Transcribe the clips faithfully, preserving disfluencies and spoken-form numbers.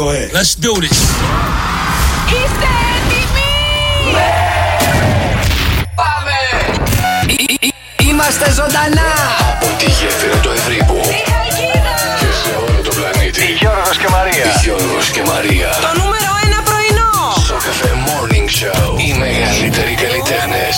ahead. Let's do this. Είστε έτοιμοι? Ναι! Πάμε! Είμαστε ζωντανά! Από τη γέφυρα του Ευρύπου και σε όλο το πλανήτη. Γιώργος και Μαρία. Γιώργος και Μαρία. Το νούμερο ένα πρωινό. Σοκαφέ Morning Show. Οι μεγαλύτεροι καλλιτέχνες.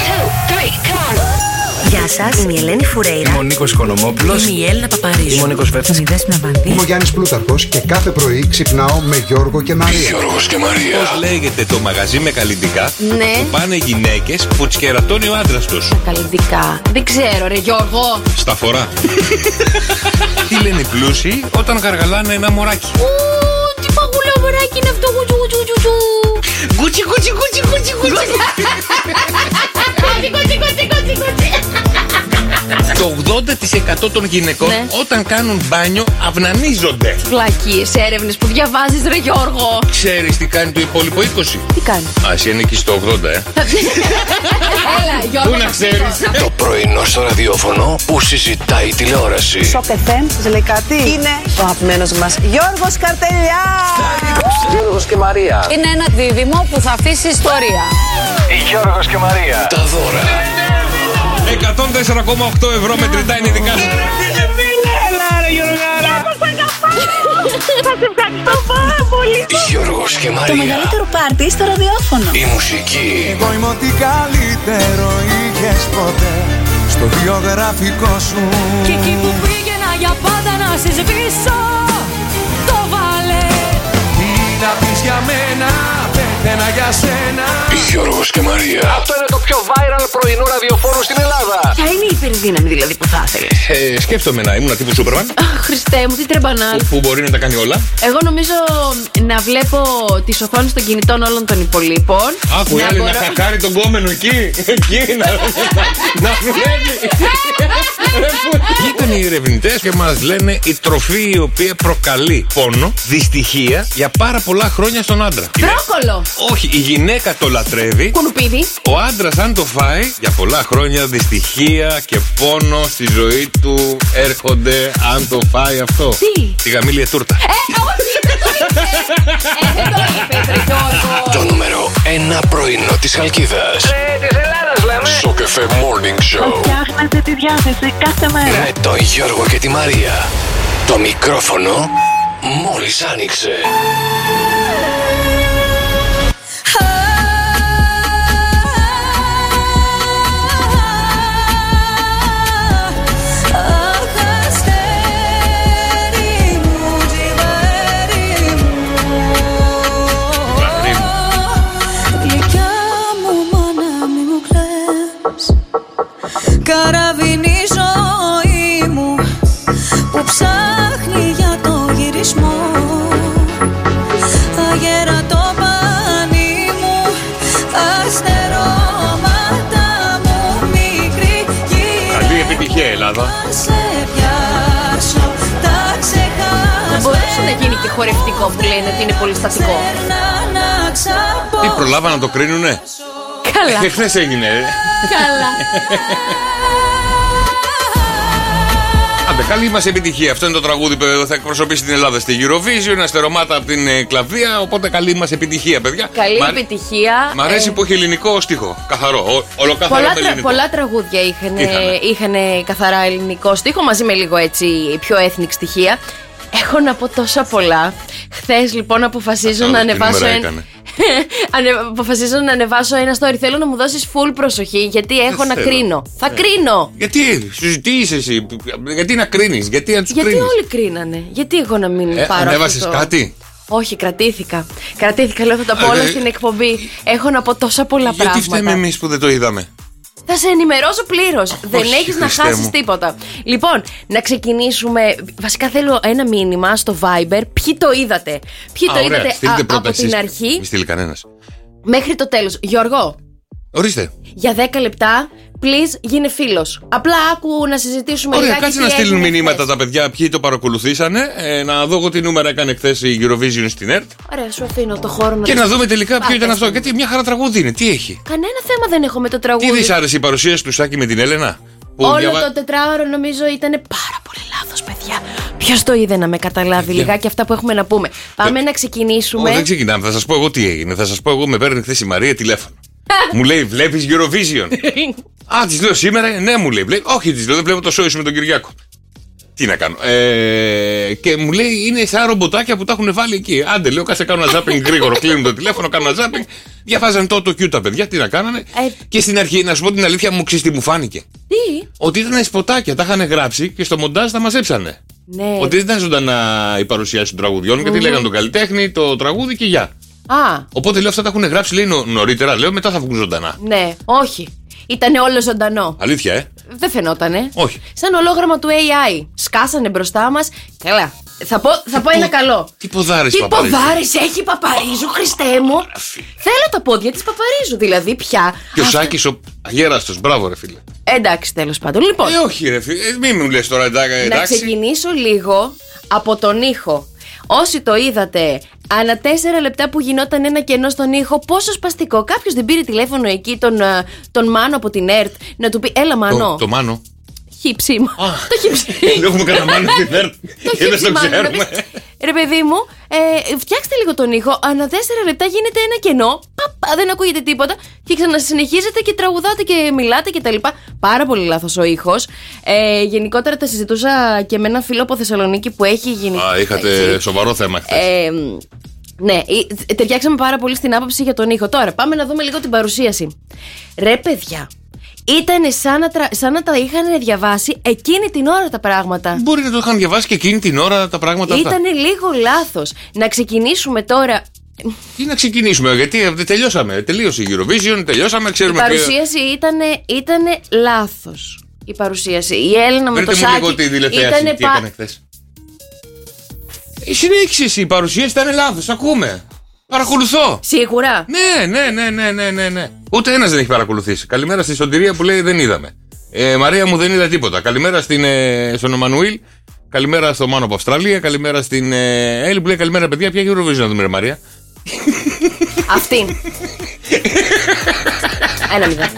Γεια σας, είμαι η Ελένη Φουρέιρα. Είμαι ο Νίκος Οικονομόπουλος. Είμαι η Έλληνα Παπαρίζου. Είμαι ο Νίκος Βέφτης. Είμαι η Δέσποινα Βανδύ. Είμαι ο Γιάννης Πλούταρχος και κάθε πρωί ξυπνάω με Γιώργο και Μαρία. Γιώργος και Μαρία. Πώς λέγεται το μαγαζί με καλλιτικά Ναι. που πάνε γυναίκες που τις κερατώνει ο άντρας τους? Καλλιτικά. Δεν ξέρω, ρε Γιώργο. Στα φορά. Τι λένε οι πλούσιοι όταν γαργαλάνε ένα μωράκι? Ου, τι παγουλό μωράκι είναι αυτό. Γουτσου, γουτσου, γουτσου. Γκούτσι, γκούτσι, γκούτσι, γκούτσι, γκούτσι. Κότσι, κότσι, κότσι, κότσι, κότσι. Το ογδόντα τοις εκατό των γυναικών Ναι. όταν κάνουν μπάνιο αυνανίζονται. Βλακίες έρευνες που διαβάζεις, ρε Γιώργο. Ξέρεις τι κάνει το υπόλοιπο είκοσι? Τι κάνει? Α, εσύ είναι εκεί στο ογδόντα, ε. Έλα, Γιώργο. Πού να ξέρεις? Το πρωινό στο ραδιόφωνο που συζητάει η τηλεόραση. Σοκ εφ εμ, σας λέει κάτι? Είναι ο αγαπημένος μας Γιώργος Καρτελιάς. Γιώργος και Μαρία. Είναι ένα δίδυμο που θα αφήσει ιστορία. Γιώργος και Μαρία. Τα δώρα. εκατόν τέσσερα κόμμα οκτώ ευρώ μετρητά είναι δικά σου. Θα σε ευχαριστώ πάρα πολύ. Γιώργος και Το Μαρία. μεγαλύτερο πάρτι στο ραδιόφωνο. Η μουσική. Εγώ είμαι ό,τι καλύτερο είχες ποτέ στο βιογραφικό σου. Και εκεί που πήγαινα για πάντα να σε σβήσω, το βάλε. Τι να πεις για μένα, πέτε ένα για σένα. Γιώργος και Μαρία. Αυτό είναι το πιο viral πρωινό ραδιοφόρο στην Ελλάδα. Ποια είναι η υπερδύναμη δηλαδή που θα ήθελες? Ε, σκέφτομαι να ήμουν τύπου Σούπερμαν Αχ, Χριστέ μου, τι τρεμπανάλ. που μπορεί να τα κάνει όλα. Εγώ νομίζω να βλέπω τις οθόνες των κινητών όλων των υπολείπων. Άκου, Να άλλη να μπορώ- χακάρει τον κόμενο εκεί. Εκεί να, να δουλεύει. Βγήκαν οι ερευνητές και μας λένε η τροφή η οποία προκαλεί πόνο, δυστυχία για πάρα πολλά χρόνια στον άντρα. Μπρόκολο. Όχι, η γυναίκα το λατρεύει. Κουνουπίδι. Ο άντρας αν το φάει για πολλά χρόνια δυστυχία και πόνο στη ζωή του έρχονται αν το φάει αυτό. Τι? Τη γαμήλια τούρτα. Ε, όχι, δεν το είπε. Ε, δεν το είπε, ρε Γιώργο. Το νούμερο ένα πρωινό της Χαλκίδας. Ε, της Ελλάδας λέμε. Σοκαφέ Morning Show. Φτιάχνετε τη διάθεση κάθε μέρα. Με τον Γιώργο και τη Μαρία. Το μικρόφωνο μόλις άνοιξε. Καραβίνει η ζωή μου που ψάχνει για το γυρισμό. Αγέρα το πανί μου, αστερώματα μου μικρή γύρω. Καλή επιτυχία Ελλάδα. Θα σε πιάσω, τα ξεχάσω. Μπορούσε να γίνει και χορευτικό που λένε ότι είναι πολύ στατικό. Τι προλάβα να το κρίνουνε? Καλά. Και χθες έγινε. ε. Καλά. Άντε, καλή μας επιτυχία. Αυτό είναι το τραγούδι που θα εκπροσωπήσει την Ελλάδα στη Eurovision. Αστερωμάτα από την ε, κλαβία. Οπότε καλή μας επιτυχία, παιδιά. Καλή Μ' επιτυχία. Μ' αρέσει Ε, που έχει ελληνικό στίχο. Καθαρό. Ο, ολοκαθαρό Πολλά, με τρα, ελληνικό. πολλά τραγούδια είχαν, Είχανε. είχαν καθαρά ελληνικό στίχο μαζί με λίγο έτσι πιο ethnic στοιχεία. Έχω να πω τόσα πολλά. Χθες λοιπόν αποφασίζω Αυτό, να τι ανεβάσω νούμερα ένα. έκανε? Ανε, αποφασίζω να ανεβάσω ένα story. Θέλω να μου δώσεις full προσοχή γιατί έχω να θέλω. κρίνω. Θα Ναι. κρίνω. Γιατί, σου τι είσαι εσύ, γιατί να κρίνεις, γιατί να τους Γιατί κρίνεις? όλοι κρίνανε. Γιατί εγώ να μην Ε, πάρω ανέβασες αυτό το... κάτι? Όχι, κρατήθηκα. Κρατήθηκα, λέω θα τα πω Ε, όλα ε, στην εκπομπή. Έχω να πω τόσα πολλά Γιατί πράγματα. φταίμε εμείς που δεν το είδαμε? Θα σε ενημερώσω πλήρως. Δεν έχεις να Χριστέ χάσεις μου. τίποτα. Λοιπόν, να ξεκινήσουμε. Βασικά θέλω ένα μήνυμα στο Viber. Ποιοι το είδατε. Ποιοι Α, το ωραία. είδατε Στείλτε α, πρώτα από την εσείς. αρχή Μη στείλει κανένας. μέχρι το τέλος. Γιώργο, Ορίστε. για δέκα λεπτά, please, γίνε φίλος. Απλά άκου να συζητήσουμε Ωραία, λιγάκι κάτσε τι να στείλουν έγινε μηνύματα χθες. τα παιδιά ποιοι το παρακολουθήσανε. Ε, να δω εγώ τι νούμερα έκανε χθες η Eurovision στην ΕΡΤ. Ωραία, σου αφήνω το χώρο να Και το να δούμε τελικά ποιο Πάτε. ήταν αυτό. Γιατί μια χαρά τραγούδι είναι, τι έχει. Κανένα θέμα δεν έχω με το Τι τραγούδι. της άρεσε η παρουσίαση του Σάκη με την Έλενα? Όλο διαβα... το τετράωρο νομίζω ήταν πάρα πολύ λάθος, παιδιά. Ποιος το είδε να με καταλάβει λιγάκι αυτά που έχουμε να πούμε. Πάμε να ξεκινήσουμε. Ω, δεν ξεκινάμε, θα σας πω εγώ τι έγινε. Θα σας πω εγώ, με παίρνει χθες η Μαρία τηλέφωνο. Μου λέει, βλέπεις Eurovision? Α, της λέω σήμερα, ναι, μου λέει. Βλέ... Όχι, της λέω, δεν βλέπω το show σου με τον Κυριάκο. Τι να κάνω. Ε, και μου λέει, είναι σαν ρομποτάκια που τα έχουν βάλει εκεί. Άντε, λέω, κάτσε κάνω ένα ζάπινγκ γρήγορο. Κλείνουν το τηλέφωνο, κάνω ένα ζάπινγκ. Διαβάζαν το Q τα παιδιά, τι να κάνανε. Ε, και στην αρχή, να σου πω την αλήθεια, μου ξέρεις τι μου φάνηκε. Τι? Ότι ήταν σποτάκια, τα είχαν γράψει και στο μοντάζ τα μαζέψανε. Ναι. Ότι δεν ήταν ζωντανά η παρουσίαση των τραγουδιών, mm. γιατί λέγανε τον καλλιτέχνη, το τραγούδι και γεια. Α. Οπότε λέω, αυτά τα έχουν γράψει, λέει νω, νωρίτερα, λέω, μετά θα βγουν ζωντανά. Ναι, όχι. Ήτανε όλο ζωντανό. Αλήθεια, ε. Δεν φαινότανε. Όχι. Σαν ολόγραμμα του έι άι. Σκάσανε μπροστά μας. Καλά. Θα πω, θα πω ένα καλό. Τι ποδάρες Τι Παπαρίζου. ποδάρες έχει Παπαρίζου, Χριστέ μου. Θέλω τα πόδια της Παπαρίζου, δηλαδή πια. Και ο Σάκης ο αγέραστος, μπράβο ρε φίλε. Εντάξει, τέλος πάντων. Λοιπόν. Ε, όχι ρε φίλε, ε, μην μου λες τώρα εντάξει. Να ξεκινήσω λίγο από τον ήχο. Όσοι το είδατε, ανά τέσσερα λεπτά που γινόταν ένα κενό στον ήχο, πόσο σπαστικό. Κάποιος δεν πήρε τηλέφωνο εκεί τον, τον Μάνο από την ΕΡΤ να του πει, έλα Μάνο. Το, το Μάνο. Χύψη μου. Το χύψη. Δεν έχουμε κανένα Μάνο στην ΕΡΤ. Και δεν το ξέρουμε. Ρε παιδί μου, ε, φτιάξτε λίγο τον ήχο. Ανά τέσσερα λεπτά γίνεται ένα κενό. Παπα, δεν ακούγεται τίποτα. Και ξανασυνεχίζετε και τραγουδάτε και μιλάτε και τα λοιπά. Πάρα πολύ λάθος ο ήχος. Ε, γενικότερα τα συζητούσα και με έναν φίλο από Θεσσαλονίκη που έχει γίνει. Α, είχατε έτσι σοβαρό θέμα χθες. Ε, ναι, ταιριάξαμε πάρα πολύ στην άποψη για τον ήχο. Τώρα πάμε να δούμε λίγο την παρουσίαση. Ρε παιδιά, ήτανε σαν να, τρα... σαν να τα είχαν διαβάσει εκείνη την ώρα τα πράγματα. Μπορεί να το είχαν διαβάσει και εκείνη την ώρα τα πράγματα αυτά. Ήτανε λίγο λάθος. Να ξεκινήσουμε τώρα. Τι να ξεκινήσουμε, γιατί τελειώσαμε. Τελείωσε η Eurovision, τελειώσαμε, ξέρουμε. Η παρουσίαση ποιο... ήτανε, ήτανε λάθος. Η παρουσίαση. Η Έλληνα με το Σάκη. Λίγο τη τηλεθέαση, τι πα... έκανε χθες. Η συνέχιση, η παρουσίαση ήταν λάθος, ακούμε. Παρακολουθώ. Σίγουρα. Ναι, ναι, ναι, ναι, ναι, ναι, ναι. Ούτε ένας δεν έχει παρακολουθήσει. Καλημέρα στη Σωτηρία που λέει δεν είδαμε. Ε, Μαρία μου δεν είδα τίποτα. Καλημέρα στην, ε, στον Εμμανουήλ. Καλημέρα στο Μάνο από Αυστραλία. Καλημέρα στην ε, Έλλη που λέει καλημέρα παιδιά. Ποια Eurovision να δούμε, ρε Μαρία. Αυτή. Ένα μηδέν.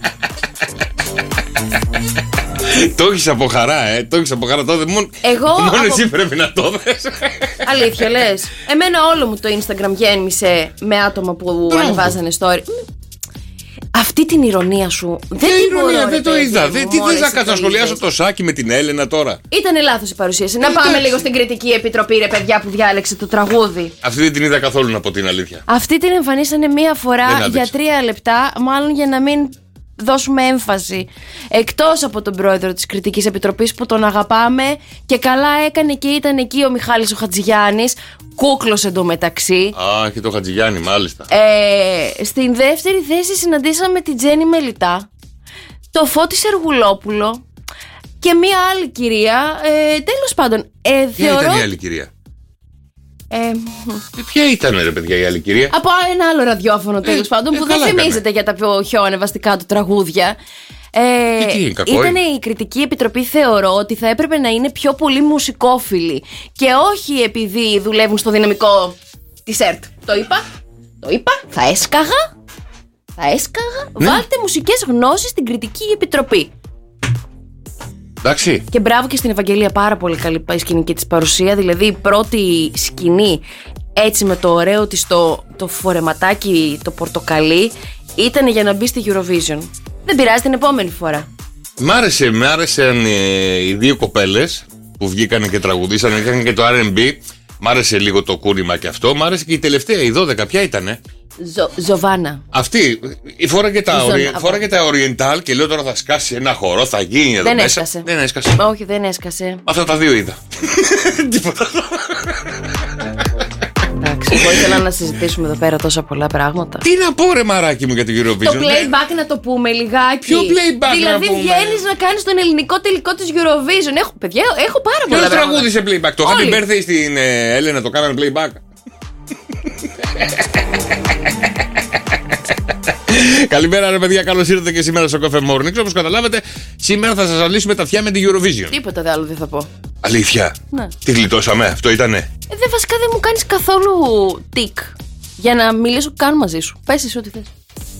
Το έχεις από χαρά, ε. Το έχεις από χαρά. Τότε μόνο, Εγώ μόνο από... εσύ πρέπει να το δες. Αλήθεια λες. Εμένα όλο μου το Instagram γέμισε με άτομα που Μπράβο. ανεβάζανε story. Αυτή την ηρωνία σου δεν την μπορώ. Δεν ρε, το είδα. Δεν, τι θες να κάτσω να σχολιάσω το Σάκη με την Έλενα τώρα. Ήτανε λάθος η παρουσίαση. Να πάμε λίγο στην κριτική επιτροπή, ρε παιδιά, που διάλεξε το τραγούδι. Αυτή δεν την είδα καθόλου, να πω την αλήθεια. Αυτή την εμφανίσανε μία φορά για τρία λεπτά, μάλλον για να μην δώσουμε έμφαση. Εκτός από τον πρόεδρο της Κριτικής Επιτροπής που τον αγαπάμε και καλά έκανε και ήταν εκεί ο Μιχάλης ο Χατζηγιάννης. Κούκλος εντωμεταξύ. Α, και το Χατζηγιάννη, μάλιστα. Ε, στην δεύτερη θέση συναντήσαμε την Τζέννη Μελιτά, το Φώτη Σεργουλόπουλο και μία άλλη κυρία. Ε, τέλος πάντων. Ε, ποια θεωρώ... ήταν η άλλη κυρία? Ε, ε, ποια ήταν ρε παιδιά η άλλη κυρία? Από ένα άλλο ραδιόφωνο τέλος ε, πάντων ε, που δεν θυμίζεται για τα πιο, πιο ανεβαστικά του τραγούδια. Ε, τι, τι είναι, κακό ήταν είναι. Η Κριτική Επιτροπή, θεωρώ ότι θα έπρεπε να είναι πιο πολύ μουσικόφιλοι και όχι επειδή δουλεύουν στο δυναμικό της ΕΡΤ. Το είπα, το είπα, θα έσκαγα, θα έσκαγα, ναι. Βάλτε μουσικές γνώσεις στην Κριτική Επιτροπή. Εντάξει. Και μπράβο και στην Ευαγγελία, πάρα πολύ καλή η σκηνική της παρουσία. Δηλαδή η πρώτη σκηνή έτσι με το ωραίο της το, το φορεματάκι, το πορτοκαλί, ήταν για να μπει στη Eurovision. Δεν πειράζει, την επόμενη φορά. Μ' άρεσε, μ' άρεσαν ε, οι δύο κοπέλες που βγήκαν και τραγουδήσαν, είχαν και το αρ εντ μπι. Μ' άρεσε λίγο το κούρημα και αυτό. Μ' άρεσε και η τελευταία, η δώδεκα, ποια ήτανε? Ζω, Ζοβάνα. Αυτή, φόραγε τα, ορι... τα Oriental και λέω τώρα θα σκάσει ένα χορό, θα γίνει εδώ δεν μέσα. Έσκασε. Δεν έσκασε. Όχι, δεν έσκασε. Αυτά τα δύο είδα. Τίποτα. Εντάξει, εγώ ήθελα να συζητήσουμε εδώ πέρα τόσα πολλά πράγματα. Τι να πω ρε μαράκι μου για το Eurovision. Το playback να το πούμε λιγάκι. Ποιο playback δηλαδή να πούμε? βγαίνεις να κάνεις τον ελληνικό τελικό της Eurovision. Έχω, παιδιά, έχω πάρα πολλά πράγματα. Ποιος τραγούδισε playback? Το Happy Birthday στην ε, Έλενα το κάνανε playback. Καλημέρα ρε παιδιά, καλώς ήρθατε και σήμερα στο Coffee Morning. Όπως καταλάβετε, σήμερα θα σας αναλύσουμε τα αυτιά με την Eurovision. Τίποτα δε άλλο δεν θα πω. Αλήθεια? Ναι. Τι γλιτώσαμε, αυτό ήτανε? Ε, δε, βασικά δεν μου κάνεις καθόλου τικ για να μιλήσω καν μαζί σου. Πες εσύ ό,τι θες.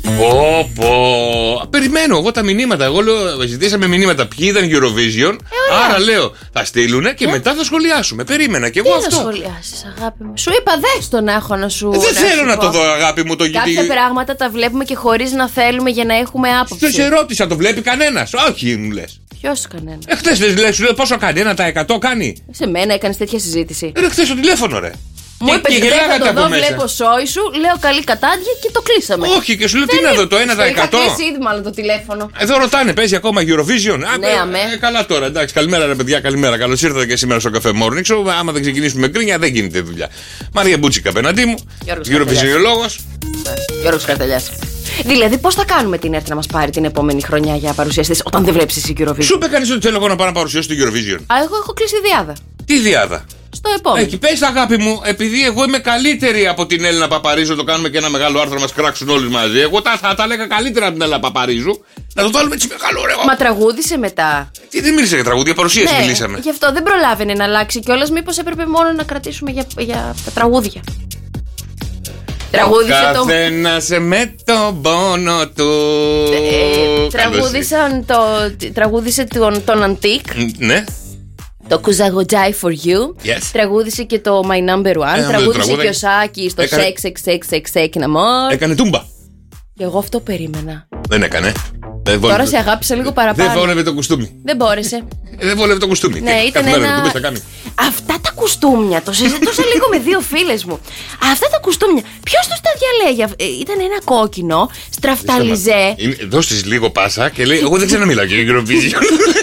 Πω, περιμένω εγώ τα μηνύματα. Εγώ λέω, ζητήσαμε μηνύματα. Ποιοι είδαν Eurovision. Ε, άρα λέω, θα στείλουνε και ε? μετά θα σχολιάσουμε. Περίμενα και εγώ τι αυτό. Τι θα σχολιάσεις, αγάπη μου. Σου είπα, δες το να έχω να σου. Ε, δεν να θέλω σου να πω. το δω, αγάπη μου. Το Κάποια γιατί... πράγματα τα βλέπουμε και χωρίς να θέλουμε για να έχουμε άποψη. Στο ερώτησα, το βλέπει κανένας. Όχι, μου λες. Ποιος κανένα. Εχθές λες, σου λέω πόσο κάνει, ένα τα εκατό κάνει. Σε μένα έκανες τέτοια συζήτηση. Είναι χθες στο τηλέφωνο, ρε. Μου είπε και δεν θα το δω, βλέπω σόι σου, λέω καλή κατάδια και το κλείσαμε. Όχι, και σου λέω τι να δω, το ένα τα εκατό. Είχα κλείσει ήδη μάλλον το τηλέφωνο. Εδώ ρωτάνε, παίζει ακόμα Eurovision. Ναι, αμέ. Ε, καλά τώρα, εντάξει, καλημέρα ρε παιδιά, καλημέρα. Καλώς ήρθατε και σήμερα στο καφέ Morning Show. Άμα δεν ξεκινήσουμε με γκρίνια, δεν γίνεται δουλειά. Μαρία Μπούτσικα απέναντί μου. Eurovisiolόγος. Γιώργος Καρτελιάς. Δηλαδή, πώς θα κάνουμε την έρθει να μας πάρει την επόμενη χρονιά για παρουσιαστές όταν δεν βλέπεις εσύ Eurovision. Σου είπε κανείς ότι θέλω εγώ να πάω να παρουσιάσω το Eurovision. Α, εγώ έχω κλείσει διάδα. Τι διάδα. Στο επόμενο. Εκεί πες αγάπη μου, επειδή εγώ είμαι καλύτερη από την Έλληνα Παπαρίζου, το κάνουμε και ένα μεγάλο άρθρο να μας κράξουν όλοι μαζί. Εγώ τα, θα τα έλεγα καλύτερα από την Έλληνα Παπαρίζου. Να το βάλουμε έτσι μεγάλο ρε. Μα τραγούδισε μετά. Τι δεν μίλησε για τραγούδια, παρουσίαση ναι, μιλήσαμε. Γι' αυτό δεν προλάβαινε να αλλάξει κιόλας. Μήπως έπρεπε μόνο να κρατήσουμε για, για τα τραγούδια. Τραγούδισε το. Καθένας με τον πόνο του. Ε, τραγούδισαν το. Τραγούδισε τον, τον Αντίκ. Ναι. Το Κουζαγοτζάι for you. Yes. Τραγούδισε και το My Number One. Ε, τραγούδισε και ο Σάκης στο έκανε... Sex, Sex, Sex, Sex, Sex, Namor. Έκανε τούμπα. Και εγώ αυτό περίμενα. Δεν έκανε. Δεν Τώρα βόλευε... σε αγάπησα λίγο παραπάνω. Δεν βόλευε το κουστούμι. Δεν μπόρεσε. Ε, δεν βόλευε το κουστούμι. Ναι, και ήταν ένα... θα κάνει. Αυτά τα κουστούμια, το συζητούσα λίγο με δύο φίλες μου. Αυτά τα κουστούμια, ποιος τους τα διαλέγει. Ήταν ένα κόκκινο, στραφταλιζέ. Δώσ' της λίγο πάσα και λέει: εγώ δεν ξέρω να μιλάω για Eurovision.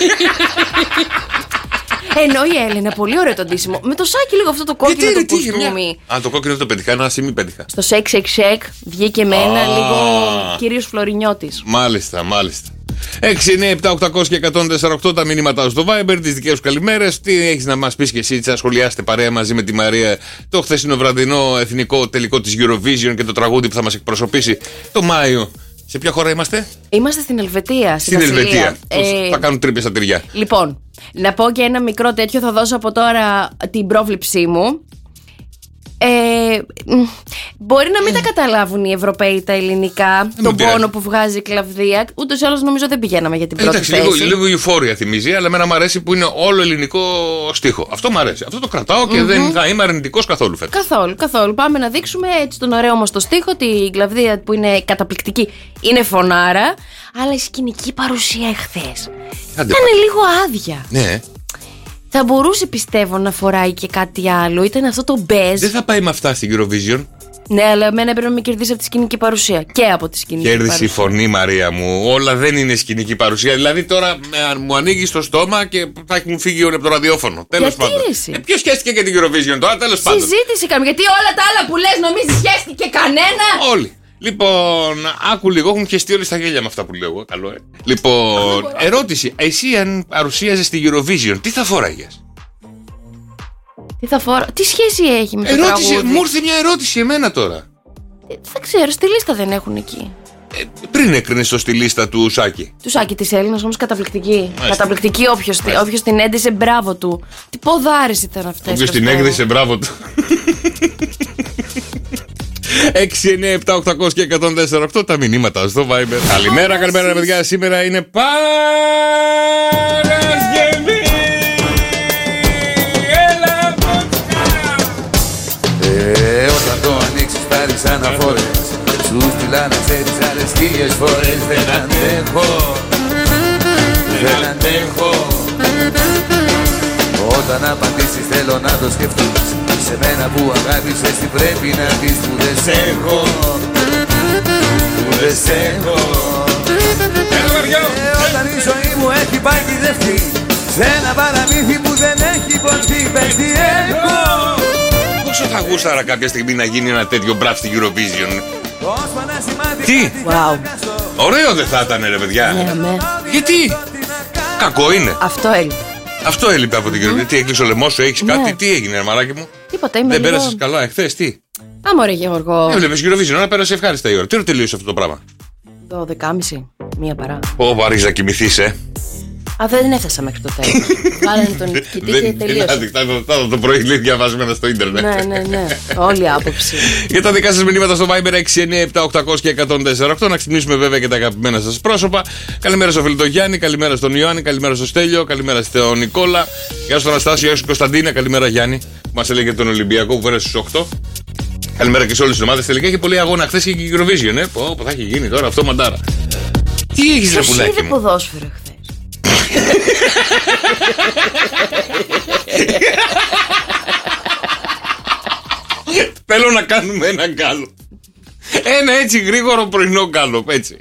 Ενώ η Έλενα, πολύ ωραίο το ντύσιμο. Με το σάκι λίγο αυτό το κόκκινο το κουστούμι. Αν το κόκκινο το πετυχά, ένα σημείο πέτυχα. Στο σεκ σεκ σεκ βγήκε με ένα λίγο κυρίως Φλωρινιώτης. Μάλιστα, μάλιστα. έξι εννιά επτά οκτώ και εκατόν τέσσερα οκτώ τα μηνύματα στο Viber, τις δικές σου καλημέρες. Τι έχεις να μας πεις και εσύ, θα σχολιάσετε παρέα μαζί με τη Μαρία το χθεσινό βραδινό εθνικό τελικό της Eurovision και το τραγούδι που θα μας εκπροσωπήσει το Μάιο. Σε ποια χώρα είμαστε? Είμαστε στην Ελβετία. Στην, στην Ελβετία. Ε... Θα κάνουν τρύπες στα τυριά. Λοιπόν, να πω και ένα μικρό τέτοιο, θα δώσω από τώρα την πρόβλεψή μου. Ε, μπορεί να μην τα καταλάβουν οι Ευρωπαίοι τα ελληνικά, τον πόνο που βγάζει η Κλαβδία. Ούτως ή άλλως νομίζω δεν πηγαίναμε για την πρώτη Εντάξει, θέση. Λίγο, λίγο εουφόρια θυμίζει, αλλά εμένα μου αρέσει που είναι όλο ελληνικό στίχο. Αυτό μου αρέσει. Αυτό το κρατάω και mm-hmm. δεν θα είμαι αρνητικός καθόλου φέτος. Καθόλου, καθόλου. Πάμε να δείξουμε έτσι τον ωραίο μας το στίχο, την Κλαβδία που είναι καταπληκτική. Είναι φωνάρα, αλλά η σκηνική παρουσία εχθές ήταν λίγο άδεια. Ναι. Θα μπορούσε πιστεύω να φοράει και κάτι άλλο. Ήταν αυτό το μπέζ. Δεν θα πάει με αυτά στην Eurovision. Ναι, αλλά εμένα πρέπει να με κερδίσει από τη σκηνική παρουσία. Και από τη σκηνική Κέρδισε παρουσία. Κέρδισε η φωνή, Μαρία μου. Όλα δεν είναι σκηνική παρουσία. Δηλαδή τώρα μου ανοίγει το στόμα και θα έχουν φύγει όλοι από το ραδιόφωνο. Τέλος πάντων. Ε, Ποιο σχέστηκε για την Eurovision τώρα, τέλος πάντων. Συζήτηση κάνουμε. Γιατί όλα τα άλλα που λες νομίζεις σχέστηκε κανένα. Όλοι. Λοιπόν, άκου λίγο, έχουν χεστεί όλοι στα γέλια με αυτά που λέω. Καλό, ε. Λοιπόν, ερώτηση. Εσύ, αν παρουσίαζες τη Eurovision, τι θα φόραγες? Τι θα φόρα... Τι σχέση έχει με το ερώτηση, τραγούδι? Μου ήρθε μια ερώτηση εμένα τώρα. Ε, δεν ξέρω, στη λίστα δεν έχουν εκεί. Ε, πριν έκρινες το στη λίστα του Σάκη. Του Σάκη της Έλληνας όμως καταπληκτική. Μάλιστα. Καταπληκτική όποιος, όποιος την έντυσε, μπράβο του. Τι ποδάρες ήταν αυτές. Όποιος την έκδισε, μπράβο του. έξι εννιά επτά οκτώ και εκατόν τέσσερα οκτώ τα μηνύματα στο Viber. Καλημέρα, καλημέρα παιδιά. Σήμερα είναι Παρασκευή. Έλα ε, όταν το ανοίξεις πάρεις αναφορές. Σου στείλα να ξέρεις άλλες χίλιες φορές. Δεν αντέχω, δεν αντέχω. Όταν απαντήσεις θέλω να το σκεφτείς. Σε μένα που αγάπησες τι πρέπει να πεις που δεν σ' έχω. Που δεν σ' έχω. ε, Όταν η ζωή μου έχει πάει τη δεύτερη σε ένα παραμύθι που δεν έχει ποτέ. Πες τι έχω. Πόσο θα γούσταρα κάποια στιγμή να γίνει ένα τέτοιο μπραφ στην Eurovision? Τι? Wow. Ωραίο δεν θα ήταν ρε παιδιά? Ναι, ναι. Γιατί? Κακό είναι. Αυτό έλειπε. Αυτό έλειπε από την Eurovision. Τι έκλεισε ο λαιμός σου, έχεις κάτι? Ναι. Τι έγινε ρε μαλάκι μου? Τίποτα, είμαι δεν λίγο... πέρασες καλά εχθές, τι? Άμα ρε Γεωργό. Έβλεπες Eurovision, να πέρασε ευχάριστα η ώρα. Τι ώρα τελείωσε αυτό το πράγμα? δώδεκα και μισή, μία παρά. Ω, άρχισε να κοιμηθείς, ε. Α, δεν έφτασα μέχρι το τέλος. Βάλανε τον νικητή και τελείωσε. Το πρωί λέει διαβάζουμε στο ίντερνετ. Ναι, ναι, ναι. Όλη άποψη. Για τα δικά σας μηνύματα στο Viber έξι εννιά επτά οκτώ μηδέν μηδέν ένα μηδέν τέσσερα οκτώ. Να ξυπνήσουμε βέβαια και τα αγαπημένα σας πρόσωπα. Καλημέρα στο φίλο τον Γιάννη, καλημέρα στον Ιωάννη, καλημέρα στο Στέλιο, καλημέρα στον Νικόλα. Γεια στον Αναστάσιο, γεια στον Κωνσταντίνα, καλημέρα Γιάννη. Μας έλεγε τον Ολυμπιακό που πέρασε στους οκτώ. Καλημέρα και σε όλες τις ομάδες. Τελικά είχε πολύ αγώνα χθες και η Eurovision, ε. Πω, πω, θα έχει γίνει τώρα αυτό μαντάρα. Τι έχεις ρε πουλάκι μου? Είδε ποδόσφαιρο χθες. Θέλω να κάνουμε ένα γκάλο. Ένα έτσι γρήγορο πρωινό γκάλο, έτσι.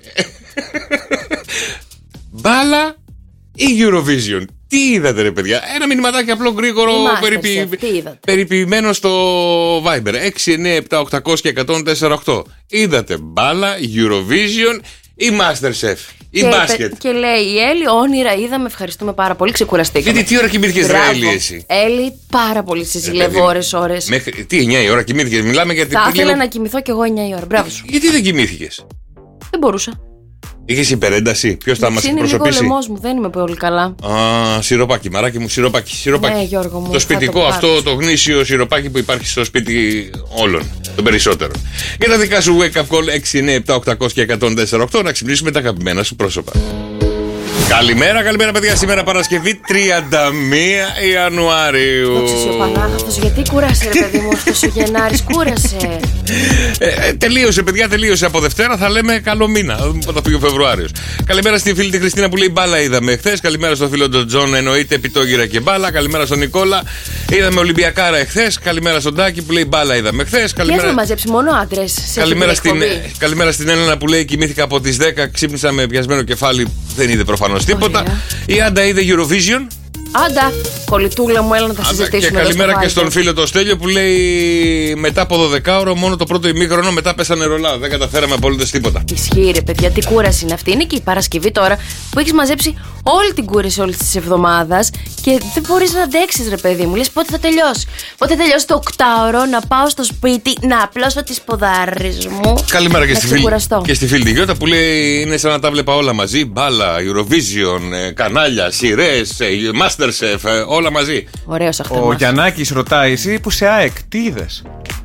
Μπάλα ή Eurovision? Τι είδατε ρε παιδιά? Ένα μηνυματάκι απλό γρήγορο περιποι... περιποιημένο στο Viber έξι εννιά επτά οκτώ μηδέν μηδέν ένα μηδέν τέσσερα οκτώ. Είδατε μπάλα, Eurovision ή Masterchef ή μπάσκετ? Και λέει η Έλλη, όνειρα είδαμε, ευχαριστούμε πάρα πολύ, ξεκουραστήκαμε. Γιατί τι ώρα κοιμήθηκες ρε Έλλη εσύ? Έλλη, πάρα πολύ, σε ζηλεύω ώρες ώρες. Μέχρι... Τι εννιά η ώρα κοιμήθηκες? Μιλάμε για... Θα ήθελα να κοιμηθώ κι εγώ εννιά η ώρα, μπράβο σου. Γιατί δεν κοιμήθηκες? Δεν μπορούσα. Είχες υπερένταση, ποιος θα μας εκπροσωπήσει? Είναι λίγο ο λαιμός μου, δεν είμαι πολύ καλά. Α, σιροπάκι, μαράκι μου, σιροπάκι, σιροπάκι. Ναι, Γιώργο μου. Το σπιτικό το αυτό, το γνήσιο σιροπάκι που υπάρχει στο σπίτι όλων, των περισσότερων. Για τα δικά σου wake up call έξι εννιά επτά οκτώ μηδέν μηδέν ένα μηδέν τέσσερα οκτώ να ξυπνήσουμε τα αγαπημένα σου πρόσωπα. Καλημέρα, καλημέρα παιδιά. Σήμερα Παρασκευή τριάντα μία Ιανουαρίου. Δόξα ο Πανάγαθος, γιατί κούρασε ρε παιδί μου αυτός ο Γενάρης, κούρασε. ε, ε, τελείωσε παιδιά, τελείωσε. Από Δευτέρα θα λέμε καλό μήνα. Πότε θα φύγει ο Φεβρουάριος. Καλημέρα στη φίλη τη Χριστίνα που λέει μπάλα είδαμε χθες. Καλημέρα στο φίλο τον Τζον, εννοείται επιτόγυρα και μπάλα. Καλημέρα στον Νικόλα. Είδαμε Ολυμπιακάρα εχθές. Καλημέρα στον Τάκη που λέει μπάλα είδαμε χθες. Καλημέρα... έχουμε μαζέψει μόνο άντρες. Καλημέρα στην, καλημέρα στην Έλενα που λέει κοιμήθηκα από τις δέκα. Ξύπνησα με πιασμένο κεφάλι. Δεν είδε προφανώς τίποτα. Η Άντα είδε Eurovision. Άντα, κολλητούλα μου, έλα να τα συζητήσουμε. Και καλημέρα και στον φίλο το Στέλιο που λέει μετά από δώδεκα ώρο μόνο το πρώτο ημίχρονο μετά πέσανε ρολά. Δεν καταφέραμε απολύτως τίποτα. Ισχύει ρε παιδιά, τι κούραση είναι αυτή. Είναι και η Παρασκευή τώρα που έχεις μαζέψει όλη την κούραση όλη τη εβδομάδα και δεν μπορείς να αντέξεις ρε παιδί μου. Λες πότε θα τελειώσει. Πότε θα τελειώσει το οκτάωρο, να πάω στο σπίτι, να απλώσω τις ποδάρες μου. Καλημέρα και στη, φίλη, και στη φίλη τη Γιώτα που λέει είναι σαν να τα βλέπα όλα μαζί. Μπάλα, Eurovision, κανάλια, σειρές, Masterchef, όλα μαζί. Ωραίος αχτεμάς. Ο Γιαννάκης ρωτάει εσύ που σε ΑΕΚ, τι είδες?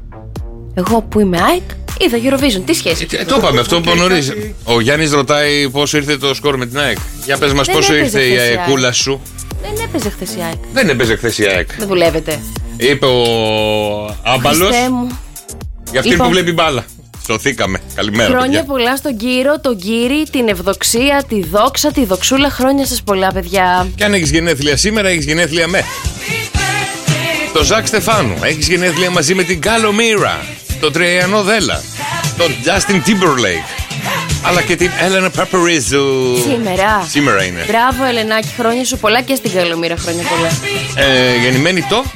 Εγώ που είμαι ΑΕΚ, είδα Eurovision, τι σχέση? Ε, το είπαμε αυτό από νωρίς. Ο Γιάννης ρωτάει πόσο ήρθε το σκορ με την ΑΕΚ. Για πες μας πόσο ήρθε η αεκούλα σου. Δεν έπαιζε χθες η ΑΕΚ. Δεν έπαιζε χθες η ΑΕΚ. Δεν δουλεύετε. Είπε ο Άμπαλος για αυτήν λοιπόν, που βλέπει μπάλα. Σωθήκαμε. Καλημέρα. Χρόνια παιδιά. πολλά στον κύριο, τον κύρι, την ευδοξία, τη δόξα, τη δοξούλα. Χρόνια σας πολλά, παιδιά. Και αν έχεις γενέθλια σήμερα, έχεις γενέθλια με το Ζακ Στεφάνου. Έχεις γενέθλια μαζί με την Καλομήρα, τον Τρεϊανό Δέλα, τον Justin Timberlake, αλλά και την Έλενα Παπαρίζου. Σήμερα. Σήμερα είναι. Μπράβο, Ελενάκη, χρόνια σου πολλά και στην Καλομήρα χρόνια πολλά. Ε, γεννημένη το.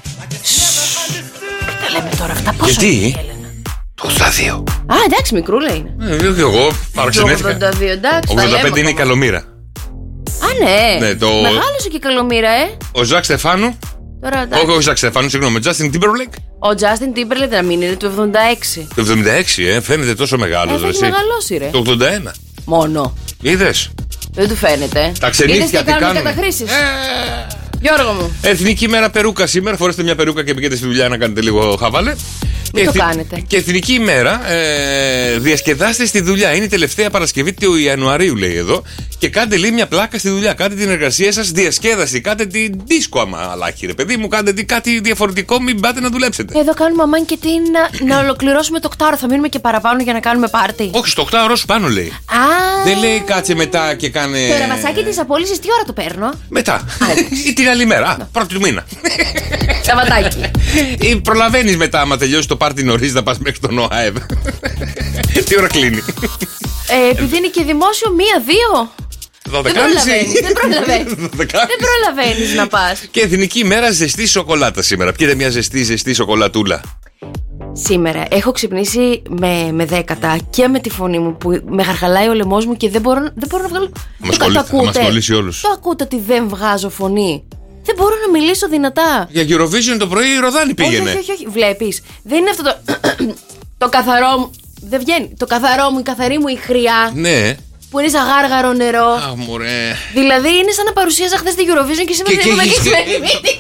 Τα λέμε τώρα αυτά. Πόσο γιατί? είναι η Έλενα? Το ογδόντα δύο. Α, εντάξει, μικρούλα είναι. Ε, και εγώ παραξενέθηκα. ογδόντα δύο, εντάξει. ογδόντα πέντε είναι η Καλομήρα. Α, ναι. ναι το... Μεγάλωσε και η Καλομήρα, ε. Ο Ζακ Στεφάνου. Τώρα, όχι, ο Ζακ Στεφάνου, συγγνώμη. Justin Timberlake. Ο Justin Timberlake να μην είναι του εβδομήντα έξι. Το εβδομήντα έξι, ε, φαίνεται τόσο μεγάλο. Ε, έχει μεγαλώσει, ρε. Το ογδόντα ένα. Μόνο. Είδες. Δεν του φαίνεται. Τα ξενύχια τι κάνουν. Καταχρήσεις. Ε... Γιώργο μου. Εθνική μέρα περούκα σήμερα. Φορέστε μια περούκα και πηγαίνετε στη δουλειά να κάνετε λίγο χαβάλε. Μην το εθι... κάνετε. Και εθνική ημέρα ε, διασκεδάστε στη δουλειά. Είναι η τελευταία Παρασκευή του Ιανουαρίου, λέει εδώ. Και κάντε λέει μια πλάκα στη δουλειά. Κάντε την εργασία σας διασκέδαση. Κάντε την δίσκο άμα αλάχη, ρε παιδί μου. Κάντε κάτι διαφορετικό. Μην πάτε να δουλέψετε. Εδώ κάνουμε αμάν και τι να, να ολοκληρώσουμε το οκτάωρο. Θα μείνουμε και παραπάνω για να κάνουμε πάρτι. Όχι, στο οκτάωρο σου πάνω λέει. Α, δεν λέει κάτσε μετά και κάνε. Το ραβασάκι της απόλυσης τι ώρα το παίρνω? Μετά. Ή την άλλη μέρα. Α, πρώτη του μήνα. Σαββατάκι. Ή προλαβαίνεις μετά, άμα τελειώσει το πάρτι νωρίς, να πας μέχρι τον ΟΑΕΒ. Τι ώρα κλείνει? Ε, επειδή είναι και δημόσιο, μία-δύο. Δεν προλαβαίνεις, δεν προλαβαίνεις. Δεν προλαβαίνεις να πας. Και εθνική ημέρα ζεστή σοκολάτα σήμερα. Πιείτε μια ζεστή ζεστή σοκολατούλα. Σήμερα έχω ξυπνήσει με, με δέκατα και με τη φωνή μου που με γαργαλάει ο λαιμός μου και δεν μπορώ, δεν μπορώ να βγάλω. Θα μας κολλήσει όλους. Το ακούτε ότι δεν βγάζω φωνή? Δεν μπορώ να μιλήσω δυνατά. Για Eurovision το πρωί η Ροδάνη πήγαινε. Όχι, όχι, όχι. Βλέπεις, δεν είναι αυτό το. Το καθαρό μου. Δεν βγαίνει. Το καθαρό μου, η καθαρή μου η χρειά. Ναι. που είναι σαν γάργαρο νερό. Α, μωρέ. Δηλαδή είναι σαν να παρουσίαζα χθες τη Eurovision και σήμερα δεν είμαι κλεισμένη.